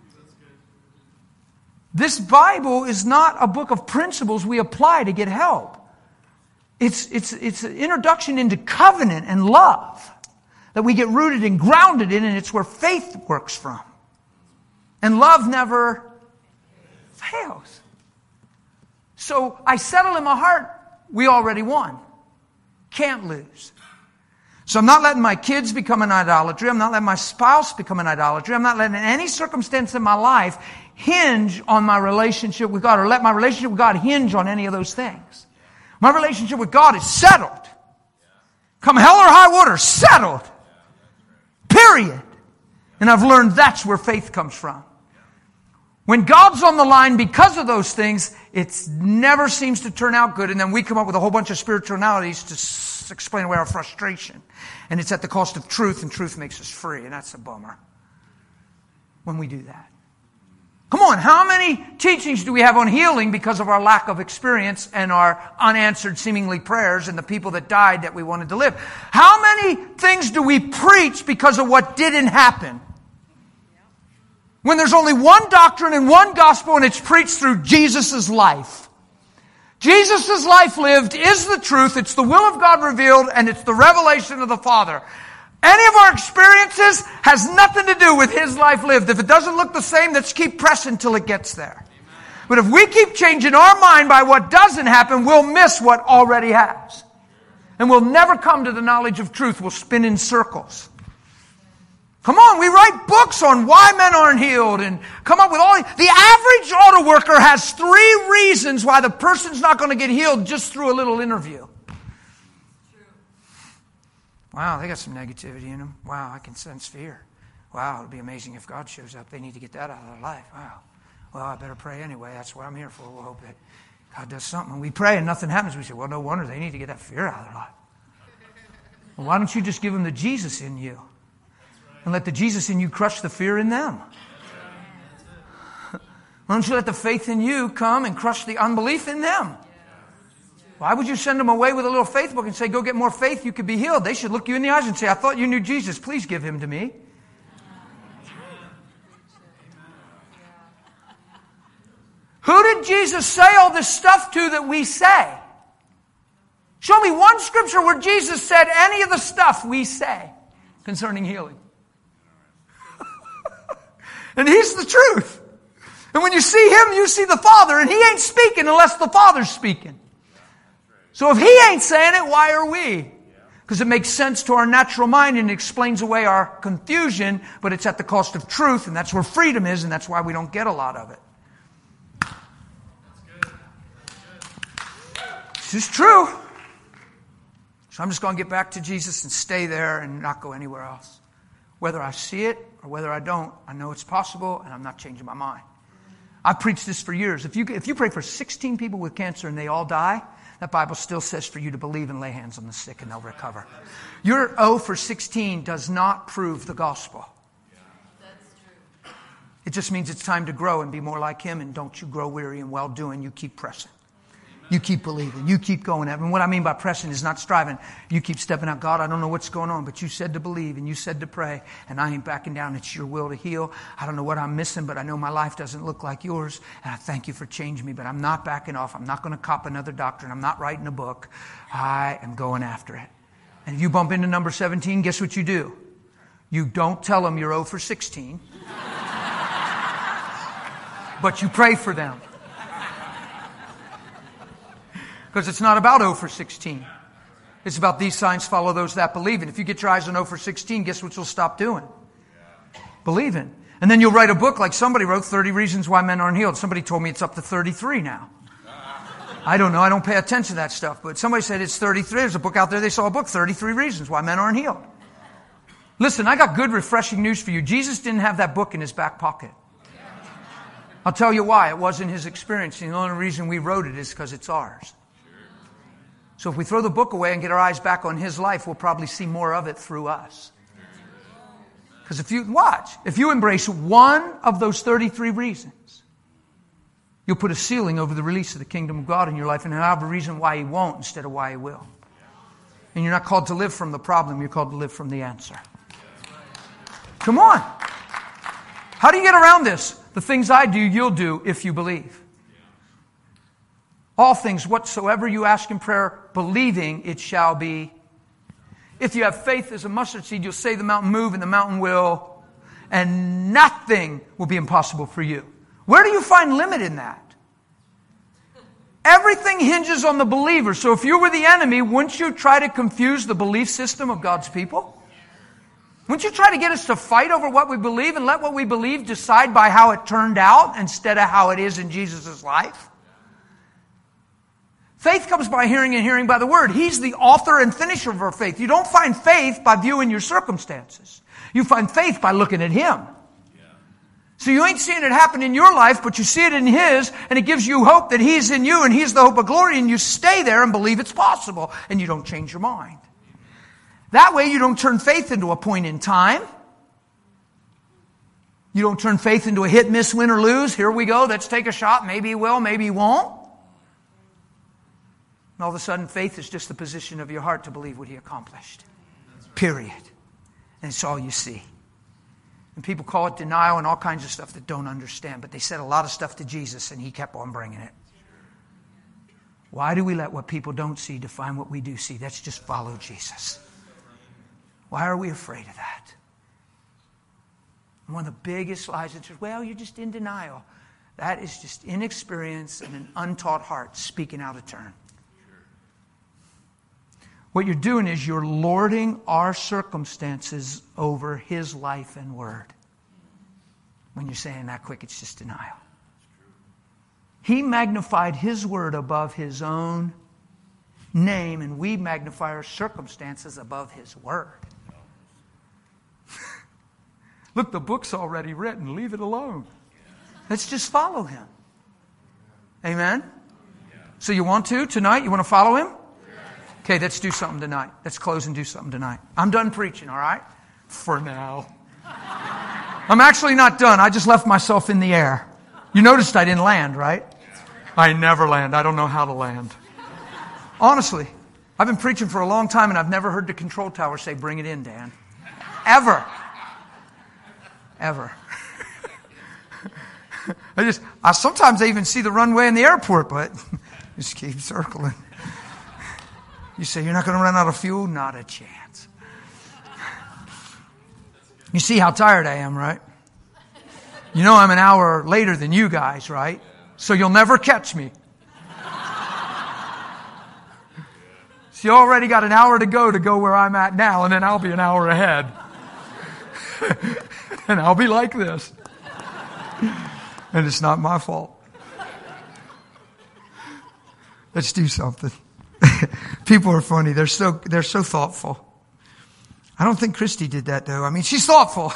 This Bible is not a book of principles we apply to get help. It's an introduction into covenant and love that we get rooted and grounded in, and it's where faith works from. And love never fails. So I settle in my heart, we already won. Can't lose. So I'm not letting my kids become an idolatry. I'm not letting my spouse become an idolatry. I'm not letting any circumstance in my life hinge on my relationship with God, or let my relationship with God hinge on any of those things. My relationship with God is settled. Come hell or high water, settled. Period. And I've learned that's where faith comes from. When God's on the line because of those things, it never seems to turn out good. And then we come up with a whole bunch of spiritualities to explain away our frustration. And it's at the cost of truth, and truth makes us free. And that's a bummer when we do that. Come on, how many teachings do we have on healing because of our lack of experience and our unanswered seemingly prayers and the people that died that we wanted to live? How many things do we preach because of what didn't happen? When there's only one doctrine and one gospel, and it's preached through Jesus' life. Jesus' life lived is the truth. It's the will of God revealed, and it's the revelation of the Father. Any of our experiences has nothing to do with His life lived. If it doesn't look the same, let's keep pressing till it gets there. But if we keep changing our mind by what doesn't happen, we'll miss what already has. And we'll never come to the knowledge of truth. We'll spin in circles. Come on, we write books on why men aren't healed and come up with all... The average auto worker has 3 reasons why the person's not going to get healed just through a little interview. Wow, they got some negativity in them. Wow, I can sense fear. Wow, it'll be amazing if God shows up. They need to get that out of their life. Wow. Well, I better pray anyway. That's what I'm here for. We'll hope that God does something. When we pray and nothing happens, we say, well, no wonder they need to get that fear out of their life. Well, why don't you just give them the Jesus in you? And let the Jesus in you crush the fear in them. Why don't you let the faith in you come and crush the unbelief in them? Why would you send them away with a little faith book and say, go get more faith, you could be healed? They should look you in the eyes and say, I thought you knew Jesus. Please give Him to me. Who did Jesus say all this stuff to that we say? Show me one scripture where Jesus said any of the stuff we say concerning healing. And He's the truth. And when you see Him, you see the Father. And He ain't speaking unless the Father's speaking. So if He ain't saying it, why are we? Because it makes sense to our natural mind and it explains away our confusion, but it's at the cost of truth, and that's where freedom is, and that's why we don't get a lot of it. This is true. So I'm just going to get back to Jesus and stay there and not go anywhere else. Whether I see it or whether I don't, I know it's possible, and I'm not changing my mind. I've preached this for years. If you pray for 16 people with cancer and they all die, that Bible still says for you to believe and lay hands on the sick and they'll recover. Your O for 16 does not prove the gospel. It just means it's time to grow and be more like Him, and don't you grow weary in well-doing. You keep pressing. You keep believing. You keep going. And what I mean by pressing is not striving. You keep stepping out. God, I don't know what's going on, but you said to believe and you said to pray, and I ain't backing down. It's your will to heal. I don't know what I'm missing, but I know my life doesn't look like yours, and I thank you for changing me, but I'm not backing off. I'm not going to cop another doctrine. I'm not writing a book. I am going after it. And if you bump into number 17, guess what you do? You don't tell them you're 0 for 16, but you pray for them. Because it's not about 0 for 16. It's about these signs follow those that believe. And if you get your eyes on 0 for 16, guess what you'll stop doing? Believing. And then you'll write a book like somebody wrote, 30 Reasons Why Men Aren't Healed. Somebody told me it's up to 33 now. I don't know. I don't pay attention to that stuff. But somebody said it's 33. There's a book out there. They saw a book, 33 Reasons Why Men Aren't Healed. Listen, I got good, refreshing news for you. Jesus didn't have that book in his back pocket. I'll tell you why. It wasn't his experience. And the only reason we wrote it is because it's ours. So if we throw the book away and get our eyes back on his life, we'll probably see more of it through us. Because if you embrace one of those 33 reasons, you'll put a ceiling over the release of the kingdom of God in your life, and you'll have a reason why he won't instead of why he will. And you're not called to live from the problem, you're called to live from the answer. Come on. How do you get around this? The things I do, you'll do if you believe. All things whatsoever you ask in prayer, believing it shall be. If you have faith as a mustard seed, you'll say the mountain move and the mountain will. And nothing will be impossible for you. Where do you find limit in that? Everything hinges on the believer. So if you were the enemy, wouldn't you try to confuse the belief system of God's people? Wouldn't you try to get us to fight over what we believe and let what we believe decide by how it turned out instead of how it is in Jesus' life? Faith comes by hearing and hearing by the Word. He's the author and finisher of our faith. You don't find faith by viewing your circumstances. You find faith by looking at Him. So you ain't seeing it happen in your life, but you see it in His, and it gives you hope that He's in you, and He's the hope of glory, and you stay there and believe it's possible, and you don't change your mind. That way you don't turn faith into a point in time. You don't turn faith into a hit, miss, win, or lose. Here we go, let's take a shot. Maybe He will, maybe He won't. And all of a sudden, faith is just the position of your heart to believe what He accomplished. Period. And it's all you see. And people call it denial and all kinds of stuff that don't understand. But they said a lot of stuff to Jesus, and He kept on bringing it. Why do we let what people don't see define what we do see? That's just follow Jesus. Why are we afraid of that? And one of the biggest lies is, well, you're just in denial. That is just inexperience and an untaught heart speaking out of turn. What you're doing is you're lording our circumstances over His life and word. When you're saying that quick, it's just denial. He magnified His word above His own name, and we magnify our circumstances above His word. Look, the book's already written. Leave it alone. Let's just follow Him. Amen? So you want to tonight? You want to follow Him? Okay, let's do something tonight. Let's close and do something tonight. I'm done preaching, all right? For now. I'm actually not done. I just left myself in the air. You noticed I didn't land, right? I never land. I don't know how to land. Honestly, I've been preaching for a long time and I've never heard the control tower say, "Bring it in, Dan." Ever. Ever. Sometimes I even see the runway in the airport, but just keep circling. You say, you're not going to run out of fuel? Not a chance. You see how tired I am, right? You know I'm an hour later than you guys, right? So you'll never catch me. So you already got an hour to go where I'm at now, and then I'll be an hour ahead. And I'll be like this. And it's not my fault. Let's do something. People are funny. They're so thoughtful. I don't think Christy did that though. I mean, she's thoughtful.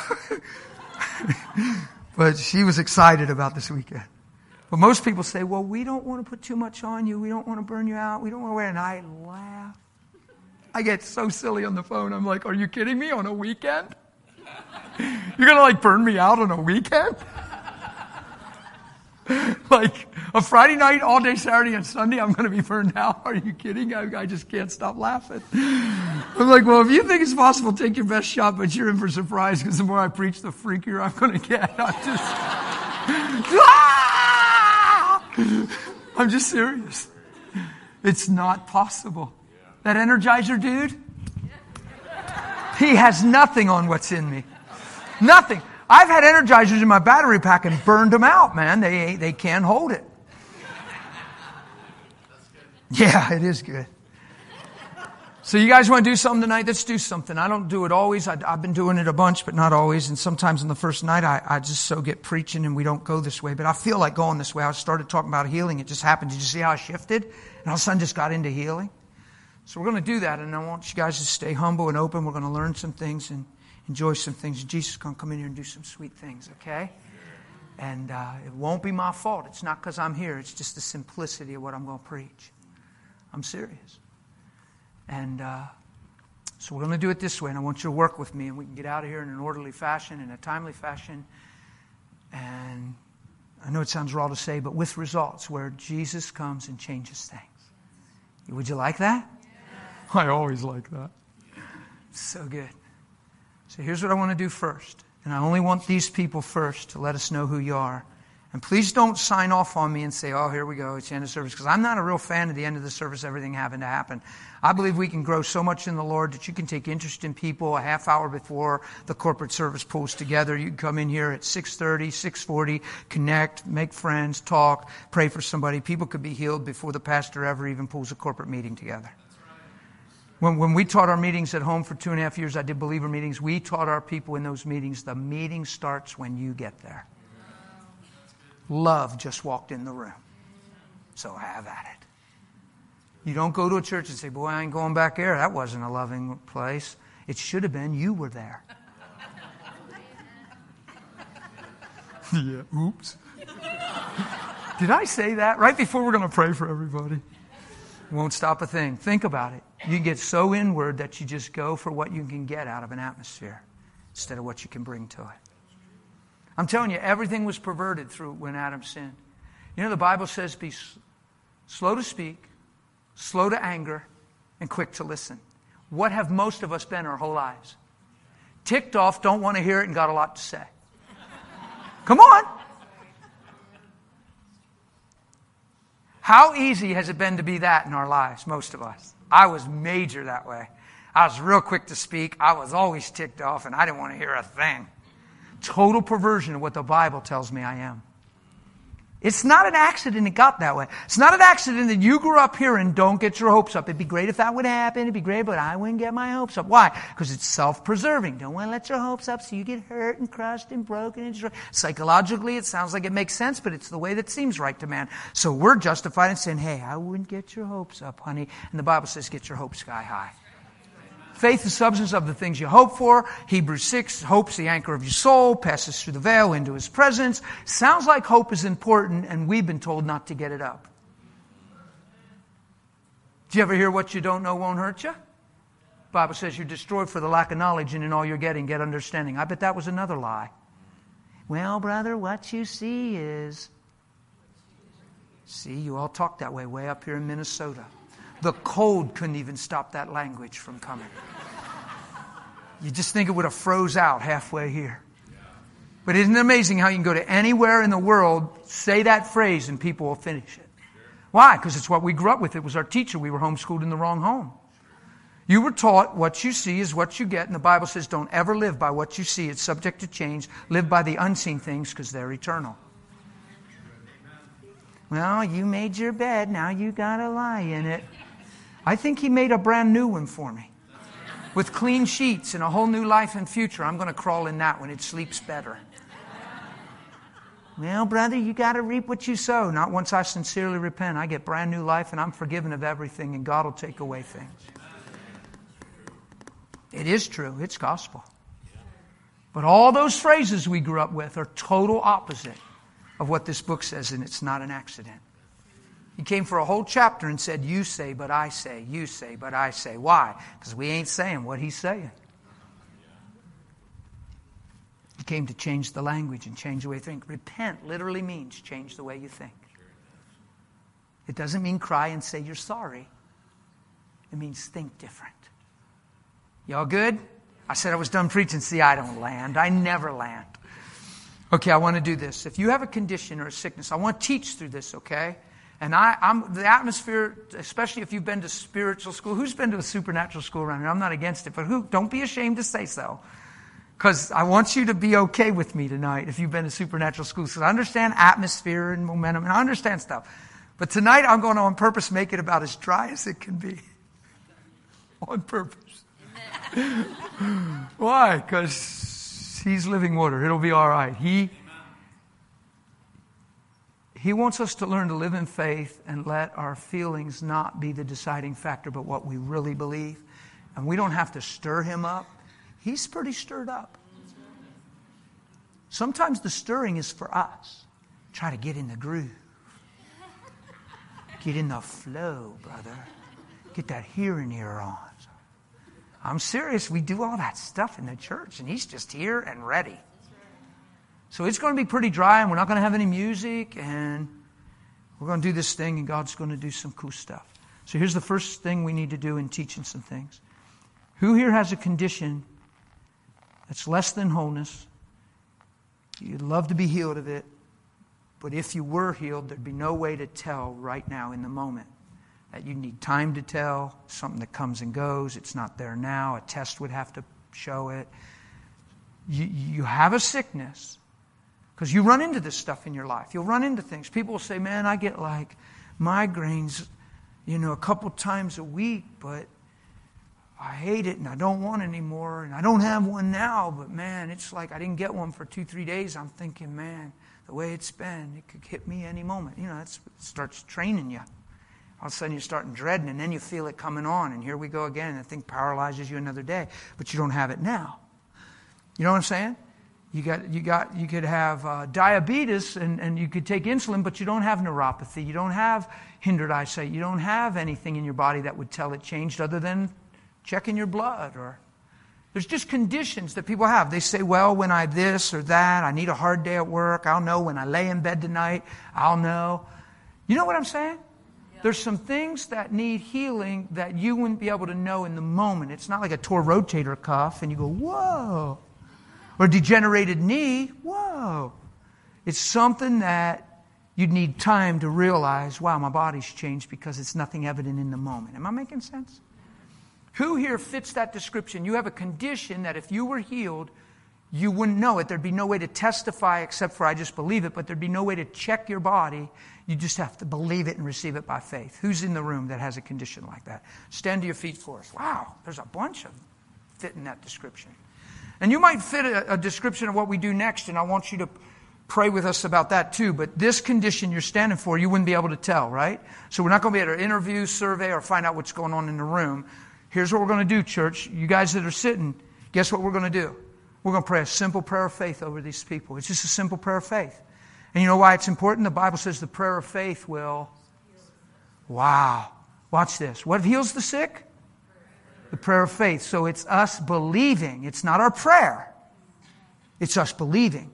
But she was excited about this weekend. But most people say, well, we don't want to put too much on you. We don't want to burn you out. We don't want to wear. And I laugh. I get so silly on the phone. I'm like, are you kidding me? On a weekend? You're going to burn me out on a weekend? A Friday night, all day Saturday and Sunday, I'm going to be burned out. Are you kidding? I just can't stop laughing. I'm like, well, if you think it's possible, take your best shot, but you're in for a surprise because the more I preach, the freakier I'm going to get. I'm just serious. It's not possible. That Energizer dude, he has nothing on what's in me. Nothing. I've had Energizers in my battery pack and burned them out, man. They can't hold it. Yeah, it is good. So you guys want to do something tonight? Let's do something. I don't do it always. I've been doing it a bunch, but not always. And sometimes on the first night, I just so get preaching and we don't go this way. But I feel like going this way. I started talking about healing. It just happened. Did you see how I shifted? And all of a sudden just got into healing. So we're going to do that. And I want you guys to stay humble and open. We're going to learn some things and enjoy some things. And Jesus is going to come in here and do some sweet things, okay? And it won't be my fault. It's not because I'm here. It's just the simplicity of what I'm going to preach. I'm serious. And so we're going to do it this way. And I want you to work with me. And we can get out of here in an orderly fashion, in a timely fashion. And I know it sounds raw to say, but with results, where Jesus comes and changes things. Would you like that? Yeah. I always like that. So good. So here's what I want to do first. And I only want these people first to let us know who you are. And please don't sign off on me and say, oh, here we go, it's the end of service. Because I'm not a real fan of the end of the service, everything having to happen. I believe we can grow so much in the Lord that you can take interest in people a half hour before the corporate service pulls together. You can come in here at 6:30, 6:40, connect, make friends, talk, pray for somebody. People could be healed before the pastor ever even pulls a corporate meeting together. When we taught our meetings at home for 2.5 years, I did believer meetings. We taught our people in those meetings, the meeting starts when you get there. Love just walked in the room. So have at it. You don't go to a church and say, boy, I ain't going back there. That wasn't a loving place. It should have been. You were there. Yeah, oops. Did I say that? Right before we're going to pray for everybody. Won't stop a thing. Think about it. You get so inward that you just go for what you can get out of an atmosphere instead of what you can bring to it. I'm telling you, everything was perverted through when Adam sinned. You know, the Bible says be slow to speak, slow to anger, and quick to listen. What have most of us been our whole lives? Ticked off, don't want to hear it, and got a lot to say. Come on. How easy has it been to be that in our lives, most of us? I was major that way. I was real quick to speak. I was always ticked off, and I didn't want to hear a thing. Total perversion of what the Bible tells me I am. It's not an accident it got that way. It's not an accident that you grew up hearing, don't get your hopes up. It'd be great if that would happen. It'd be great, but I wouldn't get my hopes up. Why? Because it's self-preserving. Don't want to let your hopes up so you get hurt and crushed and broken and destroyed. Psychologically, it sounds like it makes sense, but it's the way that seems right to man. So we're justified in saying, hey, I wouldn't get your hopes up, honey. And the Bible says, get your hopes sky high. Faith is substance of the things you hope for. Hebrews 6, hope's the anchor of your soul, passes through the veil into His presence. Sounds like hope is important, and we've been told not to get it up. Do you ever hear what you don't know won't hurt you? The Bible says you're destroyed for the lack of knowledge, and in all you're getting, get understanding. I bet that was another lie. Well, brother, what you see is... See, you all talk that way up here in Minnesota. The cold couldn't even stop that language from coming. You just think it would have froze out halfway here. But isn't it amazing how you can go to anywhere in the world, say that phrase, and people will finish it? Why? Because it's what we grew up with. It was our teacher. We were homeschooled in the wrong home. You were taught what you see is what you get, and the Bible says don't ever live by what you see. It's subject to change. Live by the unseen things because they're eternal. Well, you made your bed. Now you got to lie in it. I think He made a brand new one for me. With clean sheets and a whole new life and future. I'm going to crawl in that when it sleeps better. Well, brother, you got to reap what you sow. Not once I sincerely repent. I get brand new life and I'm forgiven of everything and God will take away things. It is true. It's gospel. But all those phrases we grew up with are total opposite of what this book says, and it's not an accident. He came for a whole chapter and said, you say, but I say. You say, but I say. Why? Because we ain't saying what He's saying. He came to change the language and change the way you think. Repent literally means change the way you think. It doesn't mean cry and say you're sorry. It means think different. Y'all good? I said I was done preaching. See, I don't land. I never land. Okay, I want to do this. If you have a condition or a sickness, I want to teach through this, okay? And I'm the atmosphere, especially if you've been to spiritual school. Who's been to a supernatural school around here? I'm not against it, but don't be ashamed to say so. Because I want you to be okay with me tonight if you've been to supernatural school. Because I understand atmosphere and momentum, and I understand stuff. But tonight I'm going to on purpose make it about as dry as it can be. On purpose. Why? Because He's living water. It'll be all right. He wants us to learn to live in faith and let our feelings not be the deciding factor, but what we really believe. And we don't have to stir Him up. He's pretty stirred up. Sometimes the stirring is for us. Try to get in the groove. Get in the flow, brother. Get that hearing ear on. I'm serious. We do all that stuff in the church, and He's just here and ready. So it's going to be pretty dry, and we're not going to have any music, and we're going to do this thing, and God's going to do some cool stuff. So here's the first thing we need to do in teaching some things. Who here has a condition that's less than wholeness? You'd love to be healed of it, but if you were healed, there'd be no way to tell right now in the moment. That you need time to tell, something that comes and goes. It's not there now. A test would have to show it. You have a sickness because you run into this stuff in your life. You'll run into things. People will say, man, I get like migraines, a couple times a week, but I hate it and I don't want it anymore. And I don't have one now, but man, it's like I didn't get one for 2-3 days. I'm thinking, man, the way it's been, it could hit me any moment. It starts training you. All of a sudden you're starting dreading, and then you feel it coming on, and here we go again, and the thing paralyzes you another day, but you don't have it now. You know what I'm saying? You could have diabetes, and you could take insulin, but you don't have neuropathy. You don't have hindered eyesight. You don't have anything in your body that would tell it changed other than checking your blood. Or there's just conditions that people have. They say, well, when I this or that, I need a hard day at work. I'll know when I lay in bed tonight. I'll know. You know what I'm saying? There's some things that need healing that you wouldn't be able to know in the moment. It's not like a torn rotator cuff and you go, whoa. Or a degenerated knee, whoa. It's something that you'd need time to realize, wow, my body's changed because it's nothing evident in the moment. Am I making sense? Who here fits that description? You have a condition that if you were healed, you wouldn't know it. There'd be no way to testify except for I just believe it, but there'd be no way to check your body. You just have to believe it and receive it by faith. Who's in the room that has a condition like that? Stand to your feet for us. Wow, there's a bunch of fit in that description. And you might fit a description of what we do next, and I want you to pray with us about that too. But this condition you're standing for, you wouldn't be able to tell, right? So we're not going to be able to interview, survey, or find out what's going on in the room. Here's what we're going to do, church. You guys that are sitting, guess what we're going to do? We're going to pray a simple prayer of faith over these people. It's just a simple prayer of faith. And you know why it's important? The Bible says the prayer of faith will... Wow. Watch this. What heals the sick? The prayer of faith. So it's us believing. It's not our prayer. It's us believing.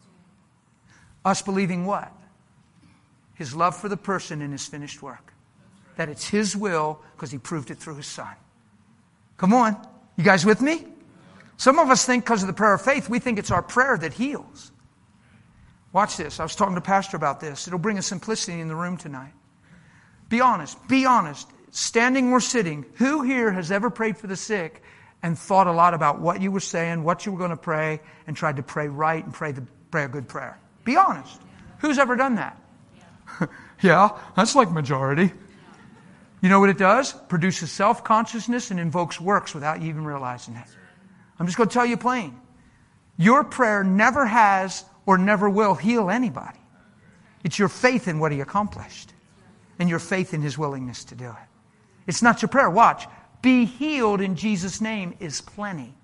Us believing what? His love for the person in His finished work. That it's His will because He proved it through His Son. Come on. You guys with me? Some of us think because of the prayer of faith, we think it's our prayer that heals. Watch this. I was talking to Pastor about this. It'll bring a simplicity in the room tonight. Be honest. Be honest. Standing or sitting, who here has ever prayed for the sick and thought a lot about what you were saying, what you were going to pray, and tried to pray right and pray a good prayer? Be honest. Who's ever done that? Yeah, that's like majority. You know what it does? Produces self-consciousness and invokes works without you even realizing it. I'm just going to tell you plain. Your prayer never has or never will heal anybody. It's your faith in what He accomplished and your faith in His willingness to do it. It's not your prayer. Watch. Be healed in Jesus' name is plenty.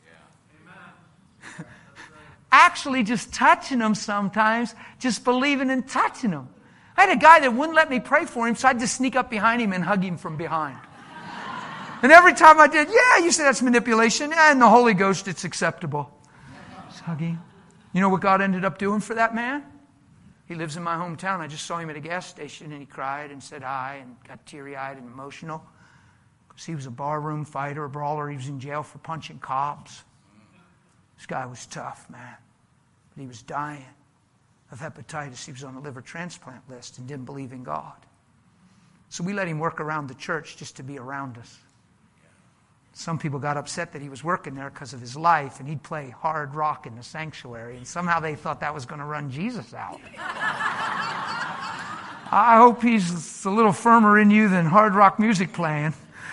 Yeah. Actually, just touching them sometimes, just believing and touching them. I had a guy that wouldn't let me pray for him, so I'd just sneak up behind him and hug him from behind. And every time I did, yeah, you say that's manipulation. And the Holy Ghost, it's acceptable. Just hugging. You know what God ended up doing for that man? He lives in my hometown. I just saw him at a gas station, and he cried and said hi and got teary-eyed and emotional because he was a barroom fighter, a brawler. He was in jail for punching cops. This guy was tough, man. But he was dying of hepatitis. He was on a liver transplant list and didn't believe in God. So we let him work around the church just to be around us. Some people got upset that he was working there because of his life, and he'd play hard rock in the sanctuary, and somehow they thought that was going to run Jesus out. I hope he's a little firmer in you than hard rock music playing.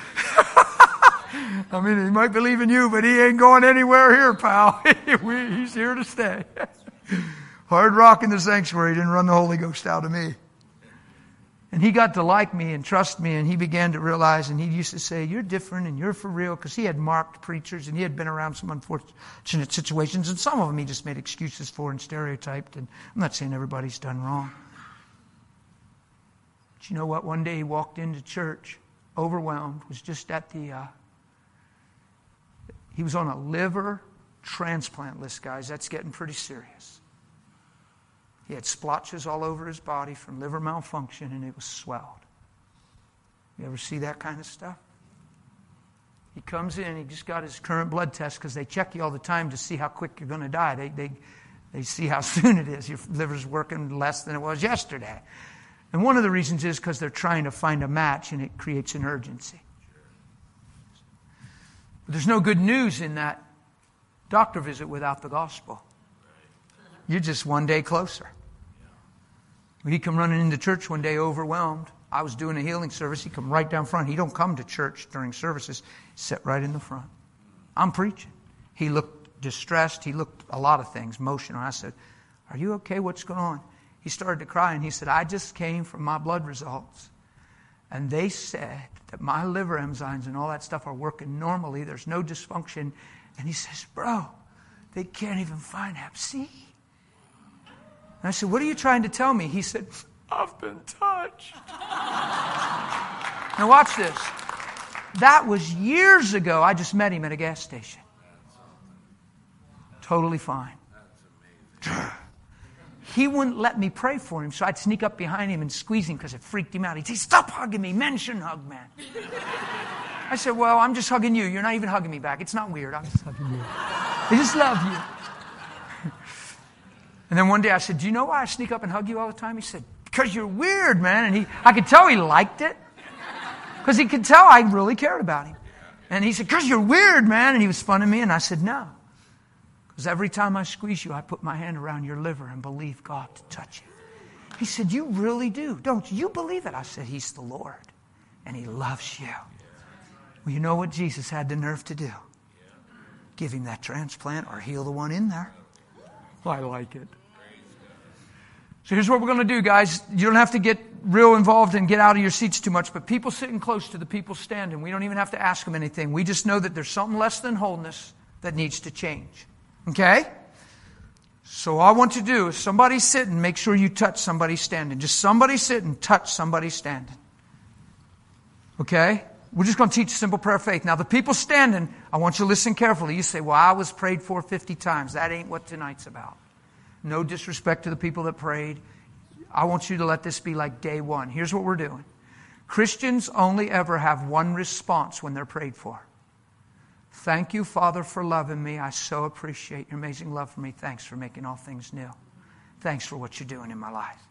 I mean, he might believe in you, but he ain't going anywhere here, pal. He's here to stay. Hard rock in the sanctuary didn't run the Holy Ghost out of me. And he got to like me and trust me, and he began to realize, and he used to say, you're different and you're for real, because he had marked preachers and he had been around some unfortunate situations, and some of them he just made excuses for and stereotyped, and I'm not saying everybody's done wrong. But you know what? One day he walked into church, overwhelmed, was just at he was on a liver transplant list, guys. That's getting pretty serious. He had splotches all over his body from liver malfunction, and it was swelled. You ever see that kind of stuff? He comes in, he just got his current blood test because they check you all the time to see how quick you're going to die. They see how soon it is. Your liver's working less than it was yesterday. And one of the reasons is because they're trying to find a match, and it creates an urgency. But there's no good news in that doctor visit without the gospel. You're just one day closer. He come running into church one day overwhelmed. I was doing a healing service. He come right down front. He don't come to church during services. He sat right in the front. I'm preaching. He looked distressed. He looked a lot of things, emotional. I said, are you okay? What's going on? He started to cry, and he said, I just came from my blood results, and they said that my liver enzymes and all that stuff are working normally. There's no dysfunction. And he says, bro, they can't even find Hep C. And I said, what are you trying to tell me? He said, I've been touched. Now watch this. That was years ago. I just met him at a gas station. Totally fine. He wouldn't let me pray for him, so I'd sneak up behind him and squeeze him because it freaked him out. He'd say, stop hugging me. Men shouldn't hug men. I said, well, I'm just hugging you. You're not even hugging me back. It's not weird. I'm just hugging you. I just love you. And then one day I said, do you know why I sneak up and hug you all the time? He said, because you're weird, man. And I could tell he liked it. Because he could tell I really cared about him. And he said, because you're weird, man. And he was funning me. And I said, no. Because every time I squeeze you, I put my hand around your liver and believe God to touch it. He said, you really do, don't you? You believe it? I said, he's the Lord. And he loves you. Well, you know what Jesus had the nerve to do? Give him that transplant or heal the one in there. Well, I like it. So here's what we're going to do, guys. You don't have to get real involved and get out of your seats too much, but people sitting close to the people standing, we don't even have to ask them anything. We just know that there's something less than wholeness that needs to change. Okay? So all I want you to do is somebody sitting, make sure you touch somebody standing. Just somebody sitting, touch somebody standing. Okay? We're just going to teach a simple prayer of faith. Now, the people standing, I want you to listen carefully. You say, well, I was prayed for 50 times. That ain't what tonight's about. No disrespect to the people that prayed. I want you to let this be like day one. Here's what we're doing. Christians only ever have one response when they're prayed for. Thank you, Father, for loving me. I so appreciate your amazing love for me. Thanks for making all things new. Thanks for what you're doing in my life.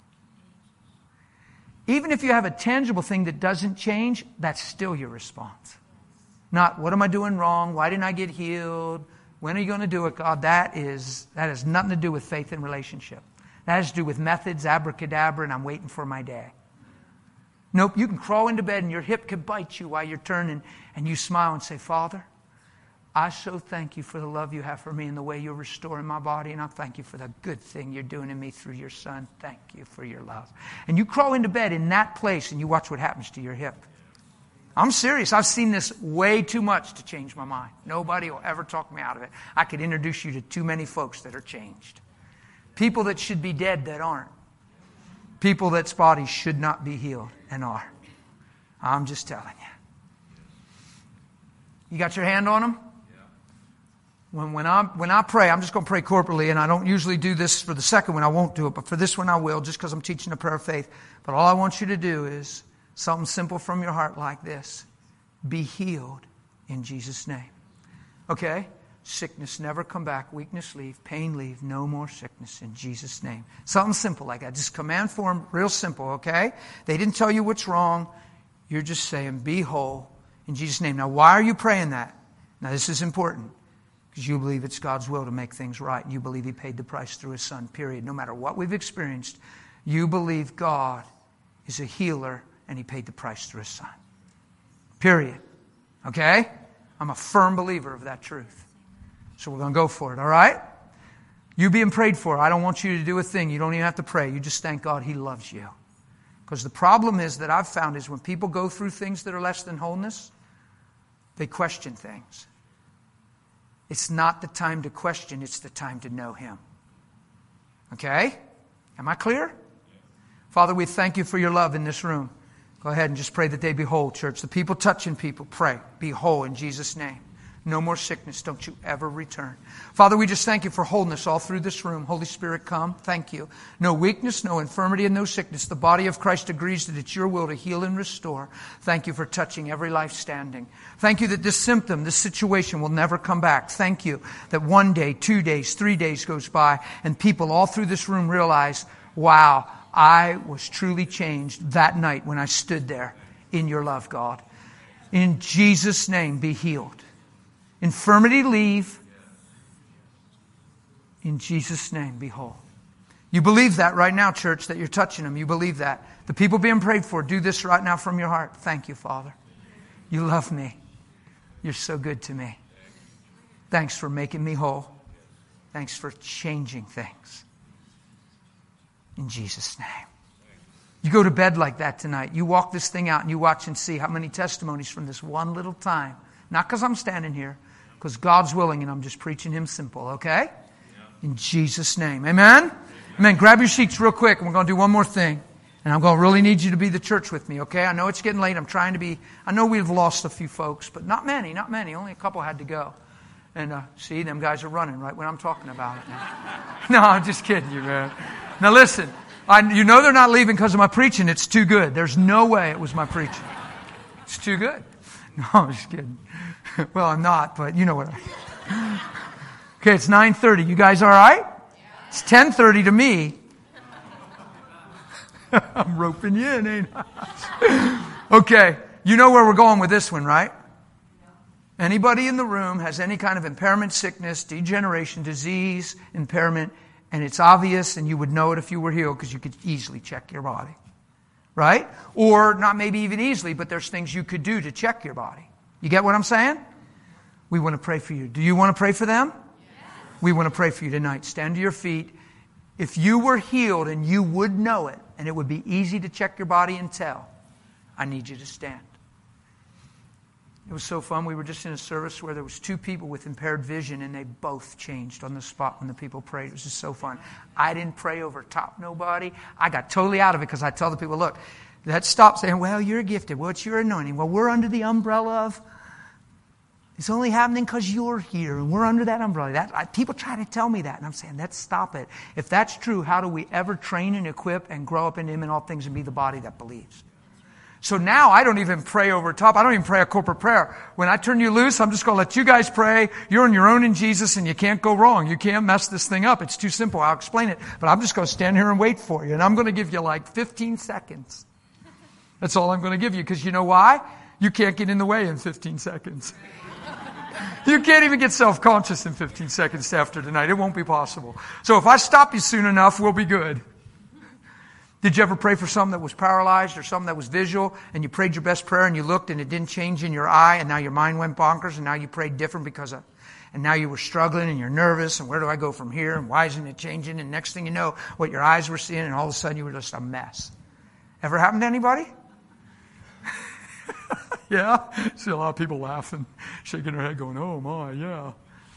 Even if you have a tangible thing that doesn't change, that's still your response. Not, what am I doing wrong? Why didn't I get healed? When are you going to do it, God? That has nothing to do with faith and relationship. That has to do with methods, abracadabra, and I'm waiting for my day. Nope, you can crawl into bed and your hip can bite you while you're turning and you smile and say, Father, I so thank you for the love you have for me and the way you're restoring my body, and I thank you for the good thing you're doing in me through your Son. Thank you for your love. And you crawl into bed in that place and you watch what happens to your hip. I'm serious. I've seen this way too much to change my mind. Nobody will ever talk me out of it. I could introduce you to too many folks that are changed. People that should be dead that aren't. People that's bodies should not be healed and are. I'm just telling you. You got your hand on them? When I pray, I'm just going to pray corporately, and I don't usually do this for the second one. I won't do it, but for this one I will, just because I'm teaching a prayer of faith. But all I want you to do is something simple from your heart like this. Be healed in Jesus' name. Okay? Sickness never come back. Weakness leave. Pain leave. No more sickness in Jesus' name. Something simple like that. Just command form, real simple, okay? They didn't tell you what's wrong. You're just saying, be whole in Jesus' name. Now, why are you praying that? Now, this is important. Because you believe it's God's will to make things right. You believe He paid the price through His Son, period. No matter what we've experienced, you believe God is a healer and He paid the price through His Son. Period. Okay? I'm a firm believer of that truth. So we're going to go for it, all right? You being prayed for, I don't want you to do a thing. You don't even have to pray. You just thank God He loves you. Because the problem is that I've found is when people go through things that are less than wholeness, they question things. It's not the time to question, it's the time to know Him. Okay? Am I clear? Father, we thank You for Your love in this room. Go ahead and just pray that they be whole, church. The people touching people, pray. Be whole in Jesus' name. No more sickness. Don't you ever return. Father, we just thank You for wholeness all through this room. Holy Spirit, come. Thank You. No weakness, no infirmity, and no sickness. The body of Christ agrees that it's Your will to heal and restore. Thank You for touching every life standing. Thank You that this symptom, this situation will never come back. Thank You that 1 day, 2 days, 3 days goes by and people all through this room realize, wow, I was truly changed that night when I stood there in Your love, God. In Jesus' name, be healed. Infirmity leave. In Jesus' name, be whole. You believe that right now, church, that you're touching them. You believe that. The people being prayed for, do this right now from your heart. Thank You, Father. You love me. You're so good to me. Thanks for making me whole. Thanks for changing things. In Jesus' name. You go to bed like that tonight. You walk this thing out and you watch and see how many testimonies from this one little time. Not because I'm standing here, because God's willing and I'm just preaching Him simple, okay? In Jesus' name. Amen? Amen. Grab your sheets real quick and we're going to do one more thing. And I'm going to really need you to be the church with me, okay? I know it's getting late. I'm trying to be... I know we've lost a few folks, but not many. Only a couple had to go. And see, them guys are running right when I'm talking about it now. No, I'm just kidding you, man. Now listen, you know they're not leaving because of my preaching. It's too good. There's no way it was my preaching. It's too good. No, I'm just kidding. Well, I'm not, but you know what Okay, it's 9:30. You guys all right? It's 10:30 to me. I'm roping you in, ain't I? Okay, you know where we're going with this one, right? Anybody in the room has any kind of impairment, sickness, degeneration, disease, impairment, and it's obvious and you would know it if you were healed because you could easily check your body. Right? Or not maybe even easily, but there's things you could do to check your body. You get what I'm saying? We want to pray for you. Do you want to pray for them? Yes. We want to pray for you tonight. Stand to your feet. If you were healed and you would know it, and it would be easy to check your body and tell, I need you to stand. It was so fun. We were just in a service where there was 2 people with impaired vision and they both changed on the spot when the people prayed. It was just so fun. I didn't pray over top nobody. I got totally out of it because I tell the people, look, let's stop saying, well, you're gifted. Well, it's your anointing. Well, we're under the umbrella of, it's only happening because you're here and we're under that umbrella. People try to tell me that and I'm saying, let's stop it. If that's true, how do we ever train and equip and grow up in Him in all things and be the body that believes? So now I don't even pray over top. I don't even pray a corporate prayer. When I turn you loose, I'm just going to let you guys pray. You're on your own in Jesus and you can't go wrong. You can't mess this thing up. It's too simple. I'll explain it. But I'm just going to stand here and wait for you. And I'm going to give you like 15 seconds. That's all I'm going to give you. Because you know why? You can't get in the way in 15 seconds. You can't even get self-conscious in 15 seconds after tonight. It won't be possible. So if I stop you soon enough, we'll be good. Did you ever pray for something that was paralyzed or something that was visual and you prayed your best prayer and you looked and it didn't change in your eye and now your mind went bonkers and now you prayed different and now you were struggling and you're nervous and where do I go from here and why isn't it changing? And next thing you know, what your eyes were seeing and all of a sudden you were just a mess. Ever happened to anybody? Yeah? See a lot of people laughing, shaking their head going, oh my, yeah.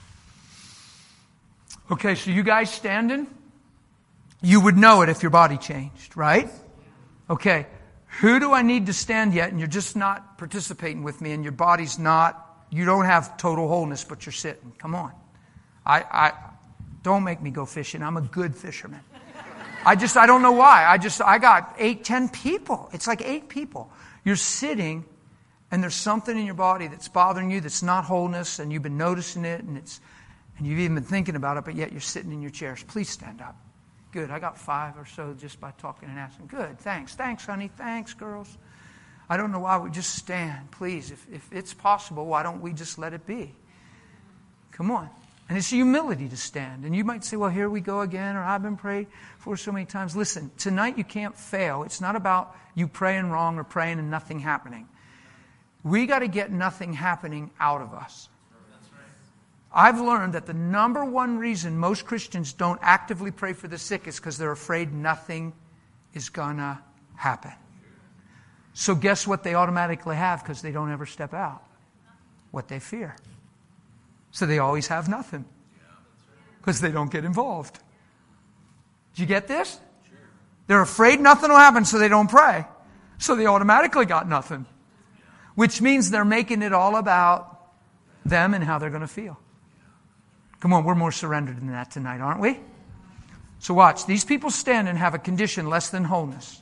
Okay, so you guys standing? You would know it if your body changed, right? Okay. Who do I need to stand yet? And you're just not participating with me and your body's not, you don't have total wholeness, but you're sitting. Come on. I don't make me go fishing. I'm a good fisherman. I don't know why. I got 8, 10 people. It's like 8 people. You're sitting and there's something in your body that's bothering you that's not wholeness, and you've been noticing it, and you've even been thinking about it, but yet you're sitting in your chairs. Please stand up. Good. I got 5 or so just by talking and asking. Good. Thanks. Thanks, honey. Thanks, girls. I don't know why we just stand. Please, if it's possible, why don't we just let it be? Come on. And it's humility to stand. And you might say, well, here we go again, or I've been prayed for so many times. Listen, tonight you can't fail. It's not about you praying wrong or praying and nothing happening. We got to get nothing happening out of us. I've learned that the number one reason most Christians don't actively pray for the sick is because they're afraid nothing is going to happen. So guess what they automatically have because they don't ever step out? What they fear. So they always have nothing because they don't get involved. Do you get this? They're afraid nothing will happen, so they don't pray. So they automatically got nothing. Which means they're making it all about them and how they're going to feel. Come on, we're more surrendered than that tonight, aren't we? So watch. These people stand and have a condition less than wholeness.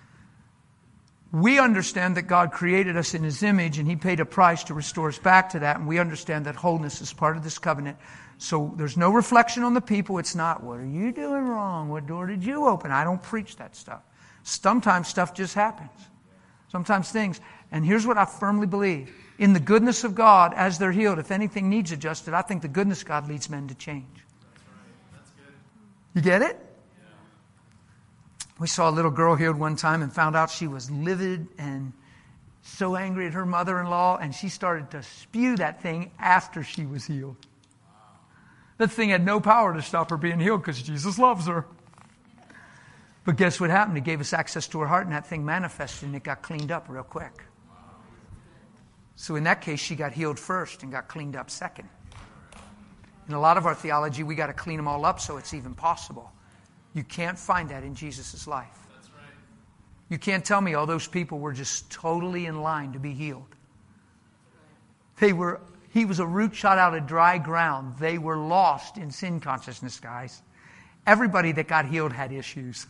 We understand that God created us in His image and He paid a price to restore us back to that. And we understand that wholeness is part of this covenant. So there's no reflection on the people. It's not, what are you doing wrong? What door did you open? I don't preach that stuff. Sometimes stuff just happens. Sometimes things. And here's what I firmly believe. In the goodness of God, as they're healed, if anything needs adjusted, I think the goodness of God leads men to change. That's right. That's good. You get it? Yeah. We saw a little girl healed one time and found out she was livid and so angry at her mother-in-law, and she started to spew that thing after she was healed. Wow. That thing had no power to stop her being healed because Jesus loves her. But guess what happened? He gave us access to her heart, and that thing manifested, and it got cleaned up real quick. So in that case, she got healed first and got cleaned up second. In a lot of our theology, we got to clean them all up so it's even possible. You can't find that in Jesus' life. That's right. You can't tell me all those people were just totally in line to be healed. He was a root shot out of dry ground. They were lost in sin consciousness, guys. Everybody that got healed had issues.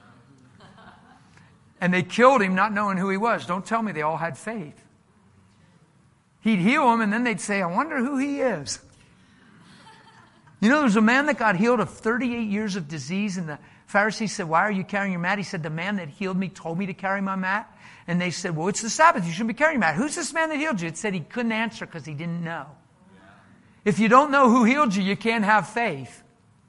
And they killed him not knowing who he was. Don't tell me they all had faith. He'd heal them and then they'd say, I wonder who he is. You know, there's a man that got healed of 38 years of disease, and the Pharisees said, why are you carrying your mat? He said, the man that healed me told me to carry my mat. And they said, well, it's the Sabbath. You shouldn't be carrying your mat. Who's this man that healed you? It said he couldn't answer because he didn't know. If you don't know who healed you, you can't have faith.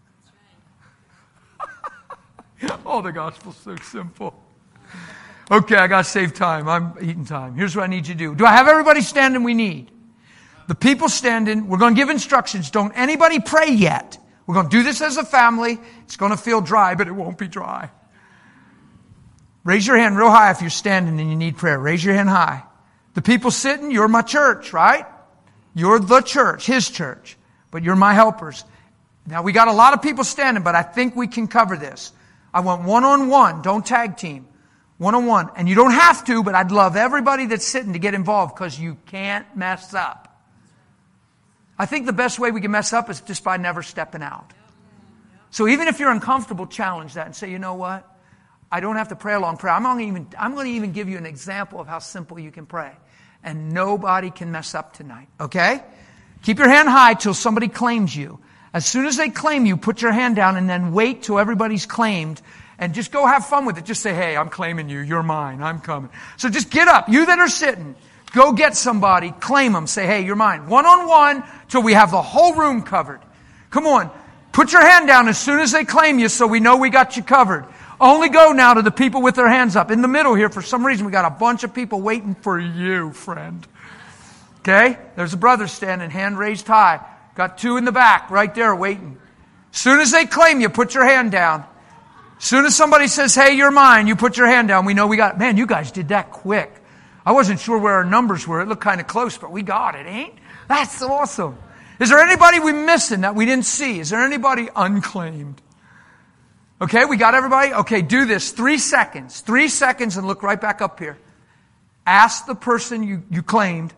Oh, the gospel's so simple. Okay, I got to save time. I'm eating time. Here's what I need you to do. Do I have everybody standing we need? The people standing. We're going to give instructions. Don't anybody pray yet. We're going to do this as a family. It's going to feel dry, but it won't be dry. Raise your hand real high if you're standing and you need prayer. Raise your hand high. The people sitting, you're my church, right? You're the church, His church. But you're my helpers. Now, we got a lot of people standing, but I think we can cover this. I want one-on-one. Don't tag team. One-on-one. And you don't have to, but I'd love everybody that's sitting to get involved because you can't mess up. I think the best way we can mess up is just by never stepping out. So even if you're uncomfortable, challenge that and say, you know what? I don't have to pray a long prayer. I'm going to even give you an example of how simple you can pray. And nobody can mess up tonight. Okay? Keep your hand high till somebody claims you. As soon as they claim you, put your hand down and then wait till everybody's claimed. And just go have fun with it. Just say, hey, I'm claiming you. You're mine. I'm coming. So just get up. You that are sitting, go get somebody. Claim them. Say, hey, you're mine. One-on-one till we have the whole room covered. Come on. Put your hand down as soon as they claim you so we know we got you covered. Only go now to the people with their hands up. In the middle here, for some reason, we got a bunch of people waiting for you, friend. Okay? There's a brother standing, hand raised high. Got 2 in the back, right there, waiting. As soon as they claim you, put your hand down. As soon as somebody says, hey, you're mine, you put your hand down. We know we got it. Man, you guys did that quick. I wasn't sure where our numbers were. It looked kind of close, but we got it, ain't? That's awesome. Is there anybody we missing that we didn't see? Is there anybody unclaimed? Okay, we got everybody? Okay, do this. 3 seconds. 3 seconds and look right back up here. Ask the person you claimed,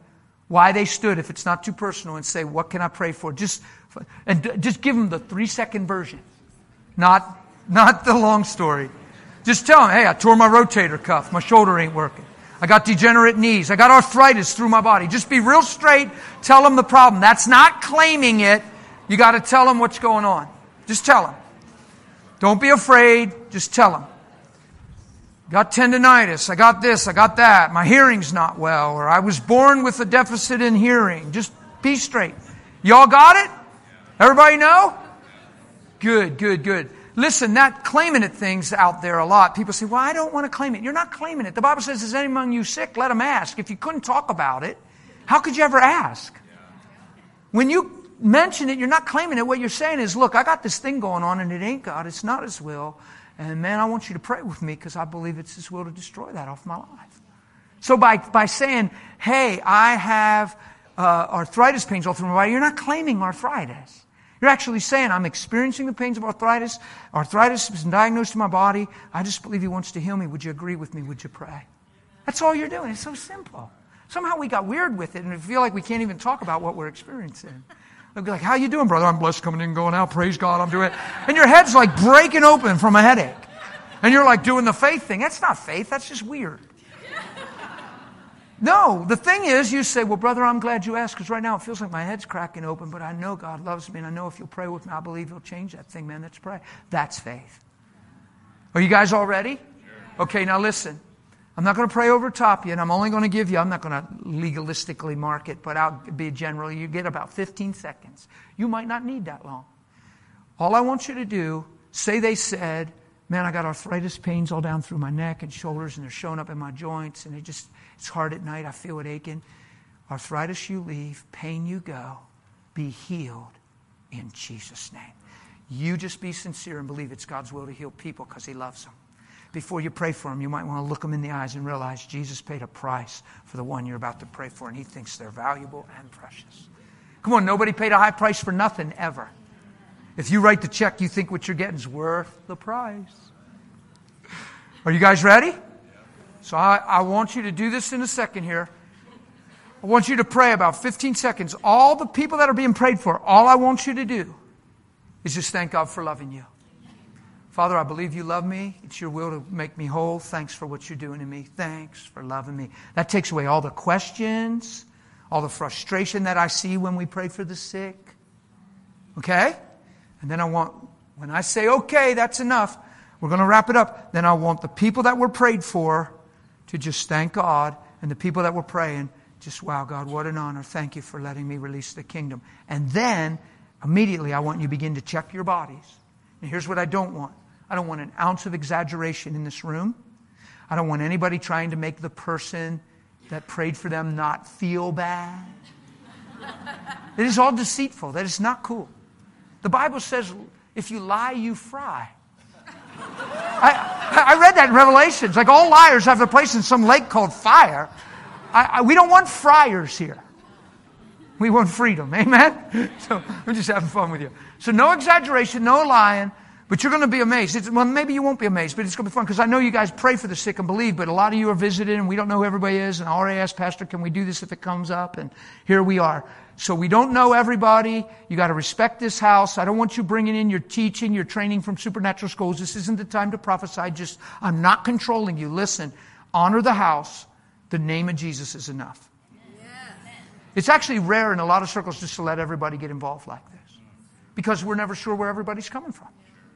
why they stood, if it's not too personal, and say, what can I pray for? Just give them the 3-second version. Not the long story. Just tell them, hey, I tore my rotator cuff. My shoulder ain't working. I got degenerate knees. I got arthritis through my body. Just be real straight. Tell them the problem. That's not claiming it. You got to tell them what's going on. Just tell them. Don't be afraid. Just tell them. Got tendinitis. I got this. I got that. My hearing's not well. Or I was born with a deficit in hearing. Just be straight. Y'all got it? Everybody know? Good. Listen, that claiming it thing's out there a lot. People say, well, I don't want to claim it. You're not claiming it. The Bible says, is any among you sick? Let him ask. If you couldn't talk about it, how could you ever ask? When you mention it, you're not claiming it. What you're saying is, look, I got this thing going on and it ain't God. It's not His will. And man, I want you to pray with me because I believe it's His will to destroy that off my life. So by saying, hey, I have arthritis pains all through my body, you're not claiming arthritis. You're actually saying, I'm experiencing the pains of arthritis. Arthritis has been diagnosed in my body. I just believe He wants to heal me. Would you agree with me? Would you pray? That's all you're doing. It's so simple. Somehow we got weird with it and we feel like we can't even talk about what we're experiencing. They'll be like, how you doing, brother? I'm blessed coming in and going out. Praise God, I'm doing it. And your head's like breaking open from a headache. And you're like doing the faith thing. That's not faith. That's just weird. No, the thing is, you say, well, brother, I'm glad you asked because right now it feels like my head's cracking open, but I know God loves me and I know if you'll pray with me, I believe He'll change that thing, man. Let's pray. That's faith. Are you guys all ready? Okay, now listen. I'm not going to pray over top you, and I'm only going to give you, I'm not going to legalistically mark it, but I'll be general. You get about 15 seconds. You might not need that long. All I want you to do, say they said, man, I got arthritis pains all down through my neck and shoulders, and they're showing up in my joints, and it's hard at night. I feel it aching. Arthritis you leave, pain you go. Be healed in Jesus' name. You just be sincere and believe it's God's will to heal people because He loves them. Before you pray for them, you might want to look them in the eyes and realize Jesus paid a price for the one you're about to pray for, and He thinks they're valuable and precious. Come on, nobody paid a high price for nothing ever. If you write the check, you think what you're getting is worth the price. Are you guys ready? So I want you to do this in a second here. I want you to pray about 15 seconds. All the people that are being prayed for, all I want you to do is just thank God for loving you. Father, I believe you love me. It's your will to make me whole. Thanks for what you're doing in me. Thanks for loving me. That takes away all the questions, all the frustration that I see when we pray for the sick. Okay? And then when I say, okay, that's enough, we're going to wrap it up. Then I want the people that were prayed for to just thank God, and the people that were praying, just, wow, God, what an honor. Thank you for letting me release the kingdom. And then, immediately, I want you to begin to check your bodies. And here's what I don't want. I don't want an ounce of exaggeration in this room. I don't want anybody trying to make the person that prayed for them not feel bad. It is all deceitful. That is not cool. The Bible says, if you lie, you fry. I read that in Revelation. It's like all liars have their place in some lake called fire. We don't want friars here. We want freedom. Amen? So we're just having fun with you. So no exaggeration, no lying. But you're going to be amazed. Well, maybe you won't be amazed, but it's going to be fun because I know you guys pray for the sick and believe, but a lot of you are visiting and we don't know who everybody is. And I already asked Pastor, can we do this if it comes up? And here we are. So we don't know everybody. You got to respect this house. I don't want you bringing in your teaching, your training from supernatural schools. This isn't the time to prophesy. I'm not controlling you. Listen, honor the house. The name of Jesus is enough. Yeah. It's actually rare in a lot of circles just to let everybody get involved like this because we're never sure where everybody's coming from.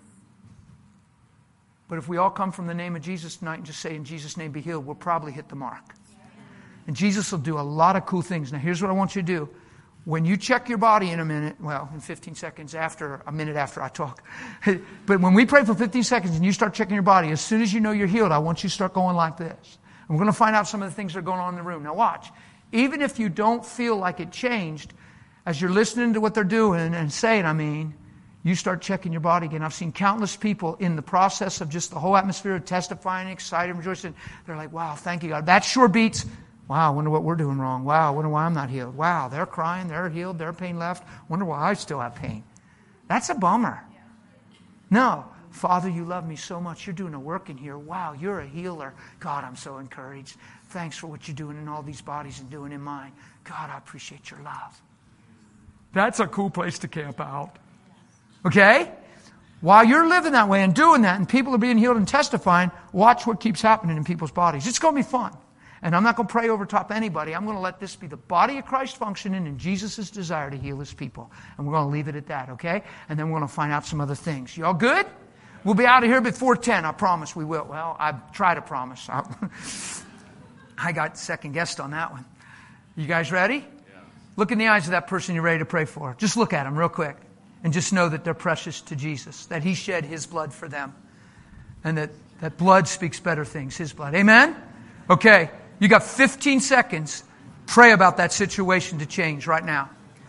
But if we all come from the name of Jesus tonight and just say, in Jesus' name be healed, we'll probably hit the mark. And Jesus will do a lot of cool things. Now, here's what I want you to do. When you check your body in a minute, well, in 15 seconds a minute after I talk. But when we pray for 15 seconds and you start checking your body, as soon as you know you're healed, I want you to start going like this. And we're going to find out some of the things that are going on in the room. Now, watch. Even if you don't feel like it changed, as you're listening to what they're doing and saying, you start checking your body again. I've seen countless people in the process of just the whole atmosphere of testifying, excited, rejoicing. They're like, wow, thank you, God. That sure beats, wow, I wonder what we're doing wrong. Wow, I wonder why I'm not healed. Wow, they're crying, they're healed, their pain left. Wonder why I still have pain. That's a bummer. No. Father, you love me so much. You're doing a work in here. Wow, you're a healer. God, I'm so encouraged. Thanks for what you're doing in all these bodies and doing in mine. God, I appreciate your love. That's a cool place to camp out. Okay? While you're living that way and doing that and people are being healed and testifying, watch what keeps happening in people's bodies. It's going to be fun. And I'm not going to pray over top anybody. I'm going to let this be the body of Christ functioning in Jesus' desire to heal His people. And we're going to leave it at that, okay? And then we're going to find out some other things. You all good? We'll be out of here before 10. I promise we will. Well, I try to promise. I got second guessed on that one. You guys ready? Yeah. Look in the eyes of that person you're ready to pray for. Just look at them real quick. And just know that they're precious to Jesus. That He shed His blood for them. And that blood speaks better things. His blood. Amen? Okay. You got 15 seconds. Pray about that situation to change right now.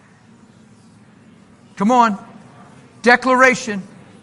Come on. Declaration.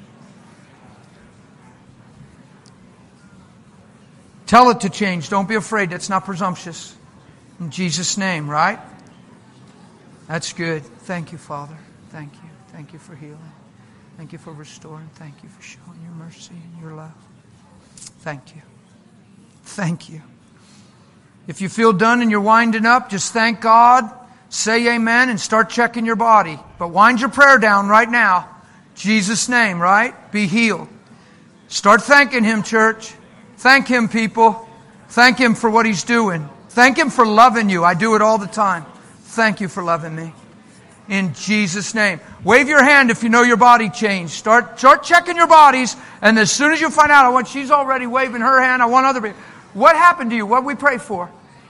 Tell it to change. Don't be afraid. That's not presumptuous. In Jesus' name, right? That's good. Thank you, Father. Thank you. Thank you for healing. Thank you for restoring. Thank you for showing your mercy and your love. Thank you. Thank you. If you feel done and you're winding up, just thank God, say amen, and start checking your body. But wind your prayer down right now. Jesus' name, right? Be healed. Start thanking Him, church. Thank Him, people. Thank Him for what He's doing. Thank Him for loving you. I do it all the time. Thank you for loving me. In Jesus' name. Wave your hand if you know your body changed. Start checking your bodies. And as soon as you find out, she's already waving her hand. I want other people. What happened to you? What did we pray for?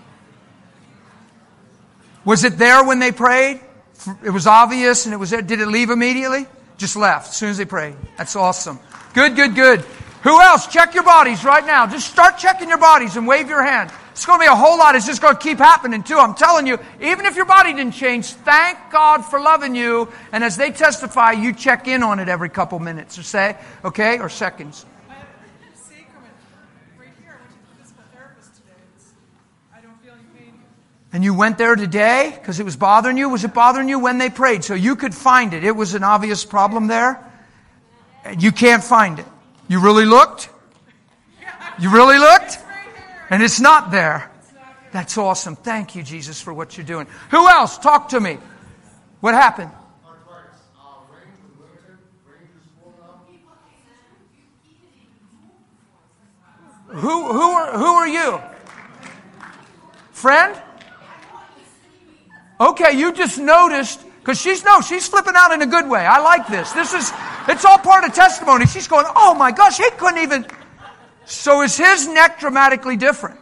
Was it there when they prayed? It was obvious and it was there. Did it leave immediately? Just left as soon as they prayed. That's awesome. Good, good, good. Who else? Check your bodies right now. Just start checking your bodies and wave your hand. It's going to be a whole lot. It's just going to keep happening too. I'm telling you, even if your body didn't change, thank God for loving you. And as they testify, you check in on it every couple minutes or or seconds. I have a sacrament right here. I went to the physical therapist today. I don't feel any pain. And you went there today because it was bothering you? Was it bothering you when they prayed? So you could find it. It was an obvious problem there. And you can't find it. You really looked? You really looked? And it's not there. That's awesome. Thank you, Jesus, for what you're doing. Who else? Talk to me. What happened? Who are you? Friend? Okay, you just noticed, because she's flipping out in a good way. I like this. It's all part of testimony. She's going, oh my gosh, he couldn't even. So is his neck dramatically different?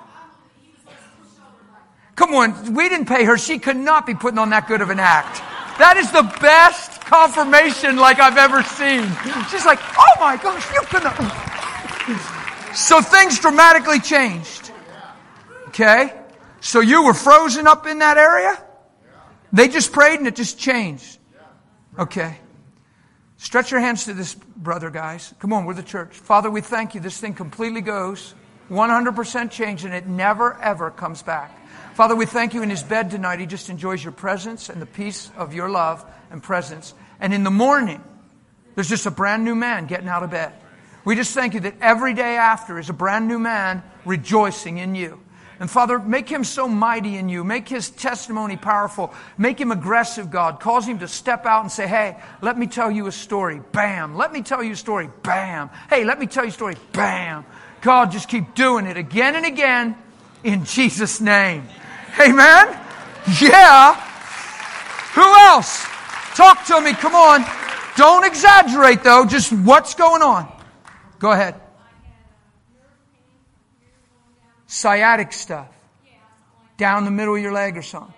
Come on, we didn't pay her. She could not be putting on that good of an act. That is the best confirmation like I've ever seen. She's like, oh my gosh, you couldn't. So things dramatically changed. Okay? So you were frozen up in that area? They just prayed and it just changed. Okay. Stretch your hands to this brother, guys. Come on, we're the church. Father, we thank you. This thing completely goes 100% change and it never, ever comes back. Father, we thank you in his bed tonight. He just enjoys your presence and the peace of your love and presence. And in the morning, there's just a brand new man getting out of bed. We just thank you that every day after is a brand new man rejoicing in you. And Father, make him so mighty in you. Make his testimony powerful. Make him aggressive, God. Cause him to step out and say, hey, let me tell you a story. Bam. Let me tell you a story. Bam. Hey, let me tell you a story. Bam. God, just keep doing it again and again in Jesus' name. Amen? Yeah. Who else? Talk to me. Come on. Don't exaggerate, though. Just what's going on. Go ahead. Sciatic stuff. Down the middle of your leg or something.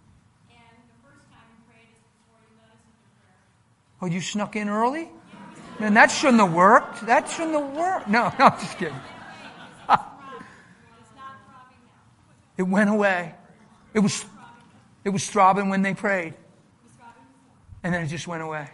Oh, you snuck in early? Man, that shouldn't have worked. That shouldn't have worked. No, I'm just kidding. It went away. It was throbbing when they prayed. And then it just went away.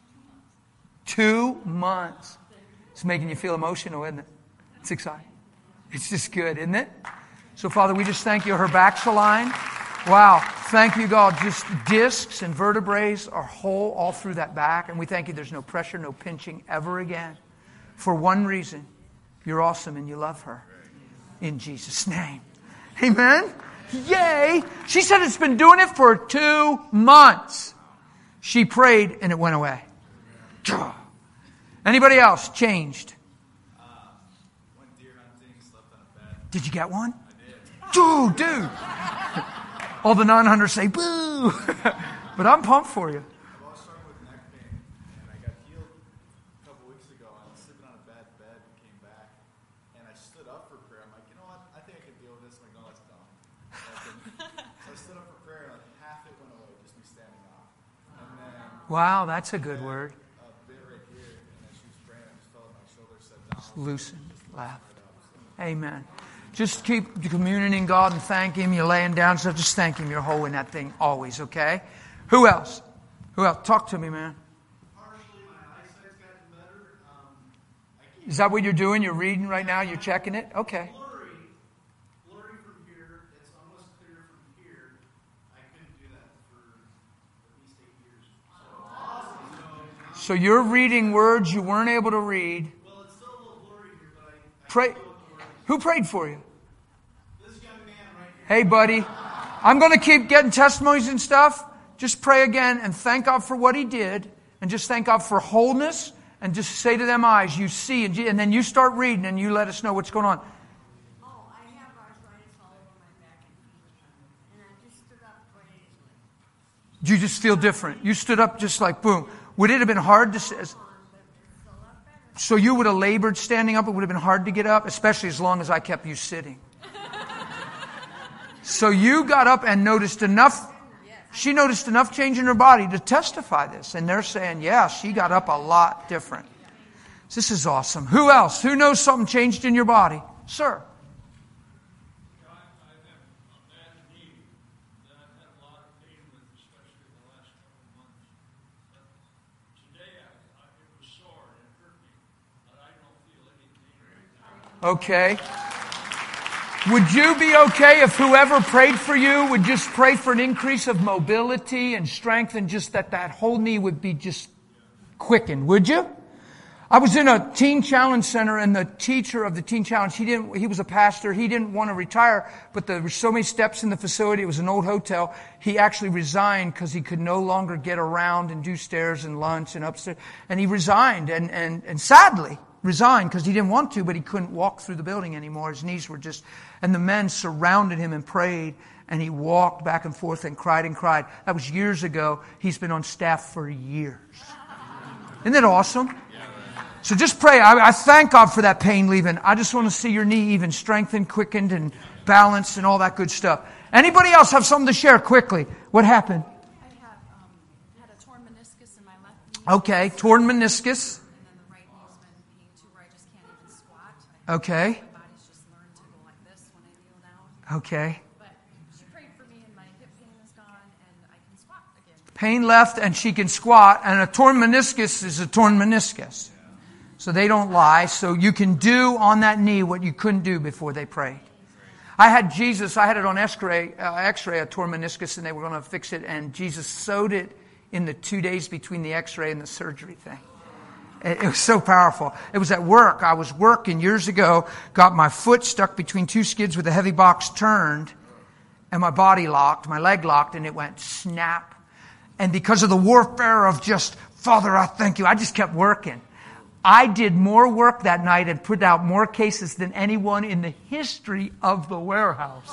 2 months. It's making you feel emotional, isn't it? It's exciting. It's just good, isn't it? So, Father, we just thank you. Her back's aligned. Wow. Thank you, God. Just discs and vertebrae are whole all through that back. And we thank you there's no pressure, no pinching ever again. For one reason. You're awesome and you love her. In Jesus' name. Amen? Yay! She said it's been doing it for 2 months. She prayed and it went away. Anybody else changed? Went deer hunting, slept on a bed. Did you get one? I did. Dude. All the non-hunters say, boo. But I'm pumped for you. I was struggling with neck pain, and I got healed a couple weeks ago. I was sleeping on a bad bed and came back, and I stood up for prayer. I'm like, you know what? I think I can deal with this. I'm like, no, that's dumb. So I stood up for prayer, and like half it went away, just me standing up. And then Wow, that's a good word. a bit right here, and as she was praying, I just felt my shoulder set down. Loosen, laugh. Amen. Just keep communing God and thank Him. You're laying down stuff. Just thank Him. You're holding that thing always, okay? Who else? Who else? Talk to me, man. Partially, my eyesight's gotten better. I keep Is that what you're doing? You're reading right now? You're checking it? Okay. blurry from here. It's almost clear from here. I couldn't do that for at least 8 years. So you're reading words you weren't able to read. Well, it's still a little blurry here, but I Pray. know what the word is. Who prayed for you? This young man right here. Hey, buddy. I'm going to keep getting testimonies and stuff. Just pray again and thank God for what He did. And just thank God for wholeness. And just say to them eyes, you see. And then you start reading and you let us know what's going on. Oh, I have arthritis all over my back and feet. And I just stood up 4 days ago. You just feel different. You stood up just like boom. Would it have been hard to... But it's a lot better. So you would have labored standing up. It would have been hard to get up, especially as long as I kept you sitting. So you got up and noticed enough. She noticed enough change in her body to testify this. And they're saying, yeah, she got up a lot different. This is awesome. Who else? Who knows something changed in your body? Sir. I've had a bad knee that I've had a lot of pain with, especially the last couple of months. But today it was sore and it hurt me, but I don't feel any pain right now. Okay. Would you be okay if whoever prayed for you would just pray for an increase of mobility and strength and just that whole knee would be just quickened? Would you? I was in a teen challenge center and the teacher of the teen challenge, he was a pastor. He didn't want to retire, but there were so many steps in the facility. It was an old hotel. He actually resigned because he could no longer get around and do stairs and lunch and upstairs. And he resigned and sadly resigned because he didn't want to, but he couldn't walk through the building anymore. His knees were just, and the men surrounded him and prayed, and he walked back and forth and cried and cried. That was years ago. He's been on staff for years. Isn't that awesome? So just pray. I thank God for that pain leaving. I just want to see your knee even strengthened, quickened, and balanced and all that good stuff. Anybody else have something to share quickly? What happened? I had a torn meniscus in my left knee. Okay, torn meniscus. And then the right knee's been in pain too, where I just can't even squat. Okay. My body's just learned to go like this when I kneel down. Okay. But she prayed for me and my hip pain is gone and I can squat again. Pain left and she can squat. And a torn meniscus is a torn meniscus. So they don't lie. So you can do on that knee what you couldn't do before they prayed. I had it on X-ray, a torn meniscus, and they were going to fix it. And Jesus sewed it in the 2 days between the X-ray and the surgery thing. It was so powerful. It was at work. I was working years ago, got my foot stuck between two skids with a heavy box turned, and my body locked, my leg locked, and it went snap. And because of the warfare of just, Father, I thank you, I just kept working. I did more work that night and put out more cases than anyone in the history of the warehouse.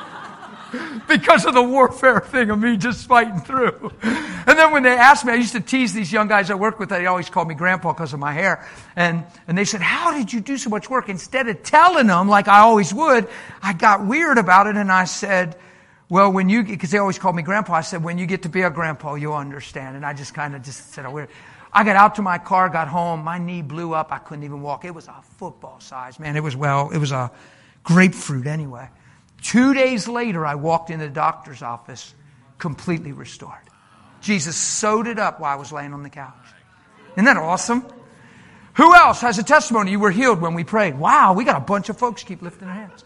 Because of the warfare thing of me just fighting through. And then when they asked me, I used to tease these young guys I work with. They always called me grandpa because of my hair. And they said, how did you do so much work? Instead of telling them like I always would, I got weird about it and I said, well, because they always called me grandpa, I said, when you get to be a grandpa, you'll understand. And I just kind of just said, weird. I got out to my car, got home, my knee blew up, I couldn't even walk. It was a football size, man. It was a grapefruit anyway. 2 days later, I walked into the doctor's office, completely restored. Jesus sewed it up while I was laying on the couch. Isn't that awesome? Who else has a testimony? You were healed when we prayed. Wow, we got a bunch of folks keep lifting their hands.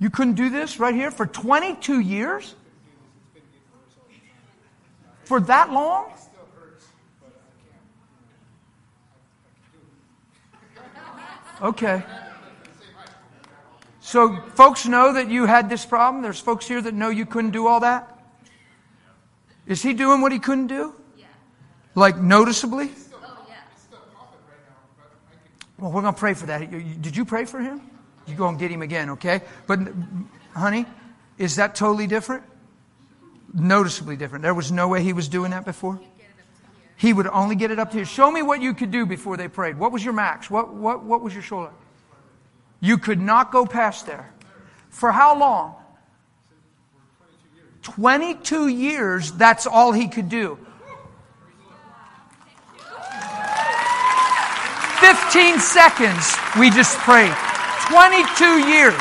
You couldn't do this right here for 22 years? For that long? Okay. So folks know that you had this problem? There's folks here that know you couldn't do all that? Is he doing what he couldn't do? Yeah. Like noticeably? Oh, yeah. Well, we're going to pray for that. Did you pray for him? You go and get him again, okay? But, honey, is that totally different? Noticeably different. There was no way he was doing that before? He would only get it up to here. Show me what you could do before they prayed. What was your max? What was your shoulder? You could not go past there. For how long? 22 years, that's all he could do. 15 seconds, we just prayed. 22 years.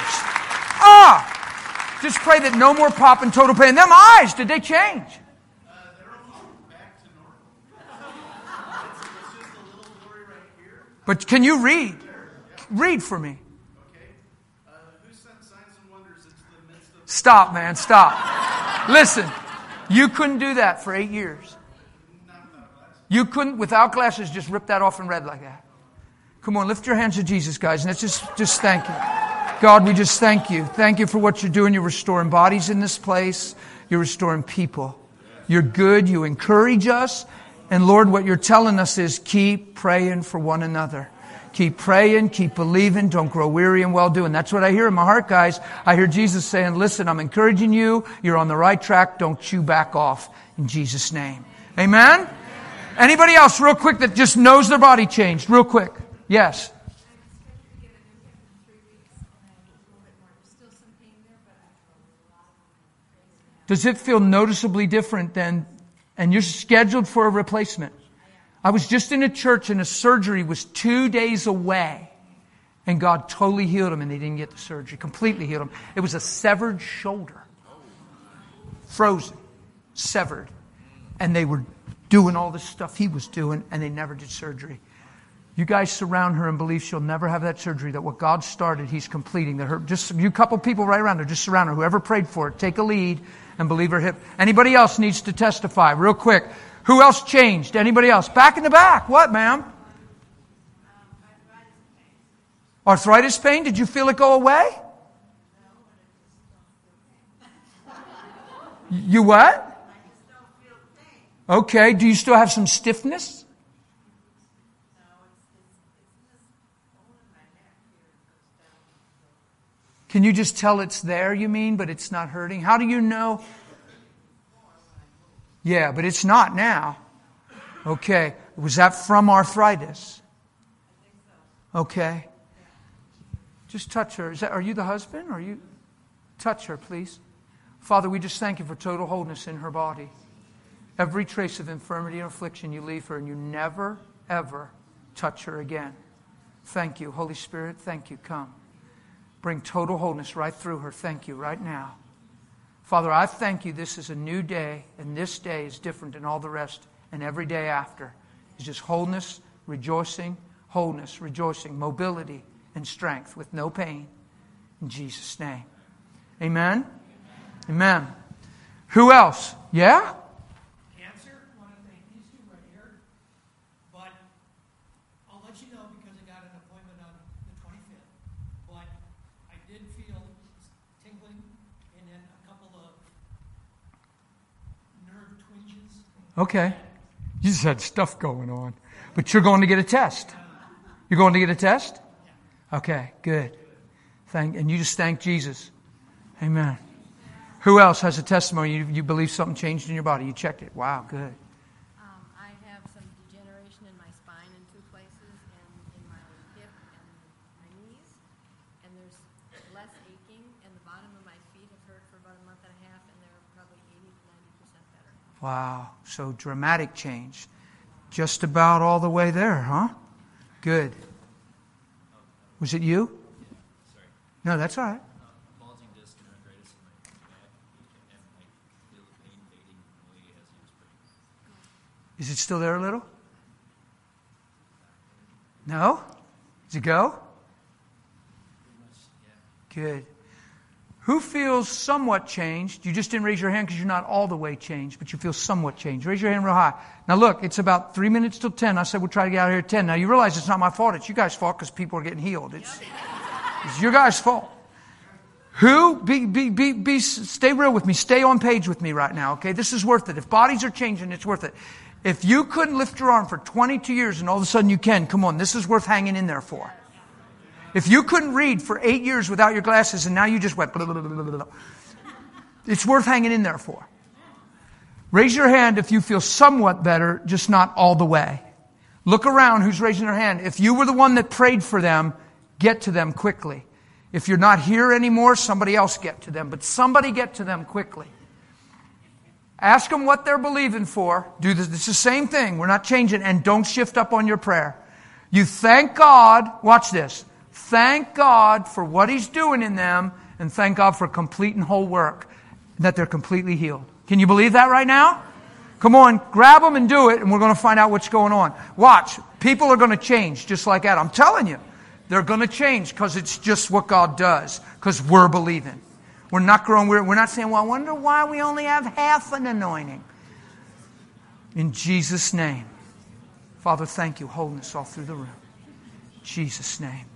Just pray that no more pop and total pain. Them eyes, did they change? They're almost back to normal. It's just a little blurry right here. But can you read? Read for me. Okay. Who sent signs and wonders into the midst of... Stop, man, stop. Listen, you couldn't do that for 8 years. You couldn't, without glasses, just rip that off and read like that. Come on, lift your hands to Jesus, guys, and let's just thank you. God, we just thank you. Thank you for what you're doing. You're restoring bodies in this place. You're restoring people. You're good. You encourage us. And Lord, what you're telling us is keep praying for one another. Keep praying, keep believing, don't grow weary in well-doing. That's what I hear in my heart, guys. I hear Jesus saying, listen, I'm encouraging you. You're on the right track. Don't you back off in Jesus' name. Amen? Anybody else real quick that just knows their body changed? Real quick. Yes. Does it feel noticeably different than, and you're scheduled for a replacement? I was just in a church and a surgery was 2 days away and God totally healed him and they didn't get the surgery. Completely healed him. It was a severed shoulder. Frozen. Severed. And they were doing all the stuff he was doing and they never did surgery. You guys surround her and believe she'll never have that surgery, that what God started, he's completing. That her, just you couple people right around her, just surround her. Whoever prayed for it, take a lead and believe her hip. Anybody else needs to testify real quick. Who else changed? Anybody else? Back in the back. What, ma'am? Arthritis pain? Did you feel it go away? You what? Okay. Do you still have some stiffness? Can you just tell it's there, you mean, but it's not hurting? How do you know? Yeah, but it's not now. Okay. Was that from arthritis? Okay. Just touch her. Are you the husband? Or you touch her, please? Father, we just thank you for total wholeness in her body. Every trace of infirmity or affliction, you leave her and you never, ever touch her again. Thank you. Holy Spirit, thank you. Come. Bring total wholeness right through her. Thank you right now. Father, I thank you this is a new day, and this day is different than all the rest, and every day after is just wholeness, rejoicing, mobility, and strength with no pain. In Jesus' name. Amen? Amen. Who else? Yeah? Cancer, one of these two right here. But I'll let you know because I got an appointment on the 25th. But I did feel tingling and then a couple of nerve twinges. Okay. You just had stuff going on. But you're going to get a test. You're going to get a test? Okay, good. And you just thank Jesus. Amen. Who else has a testimony? You believe something changed in your body. You checked it. Wow, good. I have some degeneration in my spine in two places, and in my hip and my knees. And there's less aching, and the bottom of my feet have hurt for about a month and a half, and they're probably 80 to 90% better. Wow, so dramatic change. Just about all the way there, huh? Good. Was it you? Sorry. No, that's all right. Bulging disc and arthritis in my back, and I feel the pain fading away as he was praying. Is it still there a little? No? Does it go? Pretty much, yeah. Good. Who feels somewhat changed? You just didn't raise your hand because you're not all the way changed, but you feel somewhat changed. Raise your hand real high. Now look, it's about 3 minutes till 10. I said we'll try to get out of here at 10. Now you realize it's not my fault. It's you guys' fault because people are getting healed. It's your guys' fault. Who? Stay real with me. Stay on page with me right now, okay? This is worth it. If bodies are changing, it's worth it. If you couldn't lift your arm for 22 years and all of a sudden you can, come on, this is worth hanging in there for. If you couldn't read for 8 years without your glasses and now you just went, blah, blah, blah, blah, blah, it's worth hanging in there for. Raise your hand if you feel somewhat better, just not all the way. Look around who's raising their hand. If you were the one that prayed for them, get to them quickly. If you're not here anymore, somebody else get to them. But somebody get to them quickly. Ask them what they're believing for. Do this. It's the same thing. We're not changing. And don't shift up on your prayer. You thank God. Watch this. Thank God for what He's doing in them, and thank God for complete and whole work, that they're completely healed. Can you believe that right now? Come on, grab them and do it, and we're going to find out what's going on. Watch. People are going to change just like that. I'm telling you. They're going to change because it's just what God does, because we're believing. We're not growing. We're not saying, well, I wonder why we only have half an anointing. In Jesus' name. Father, thank you. Wholeness all through the room. In Jesus' name.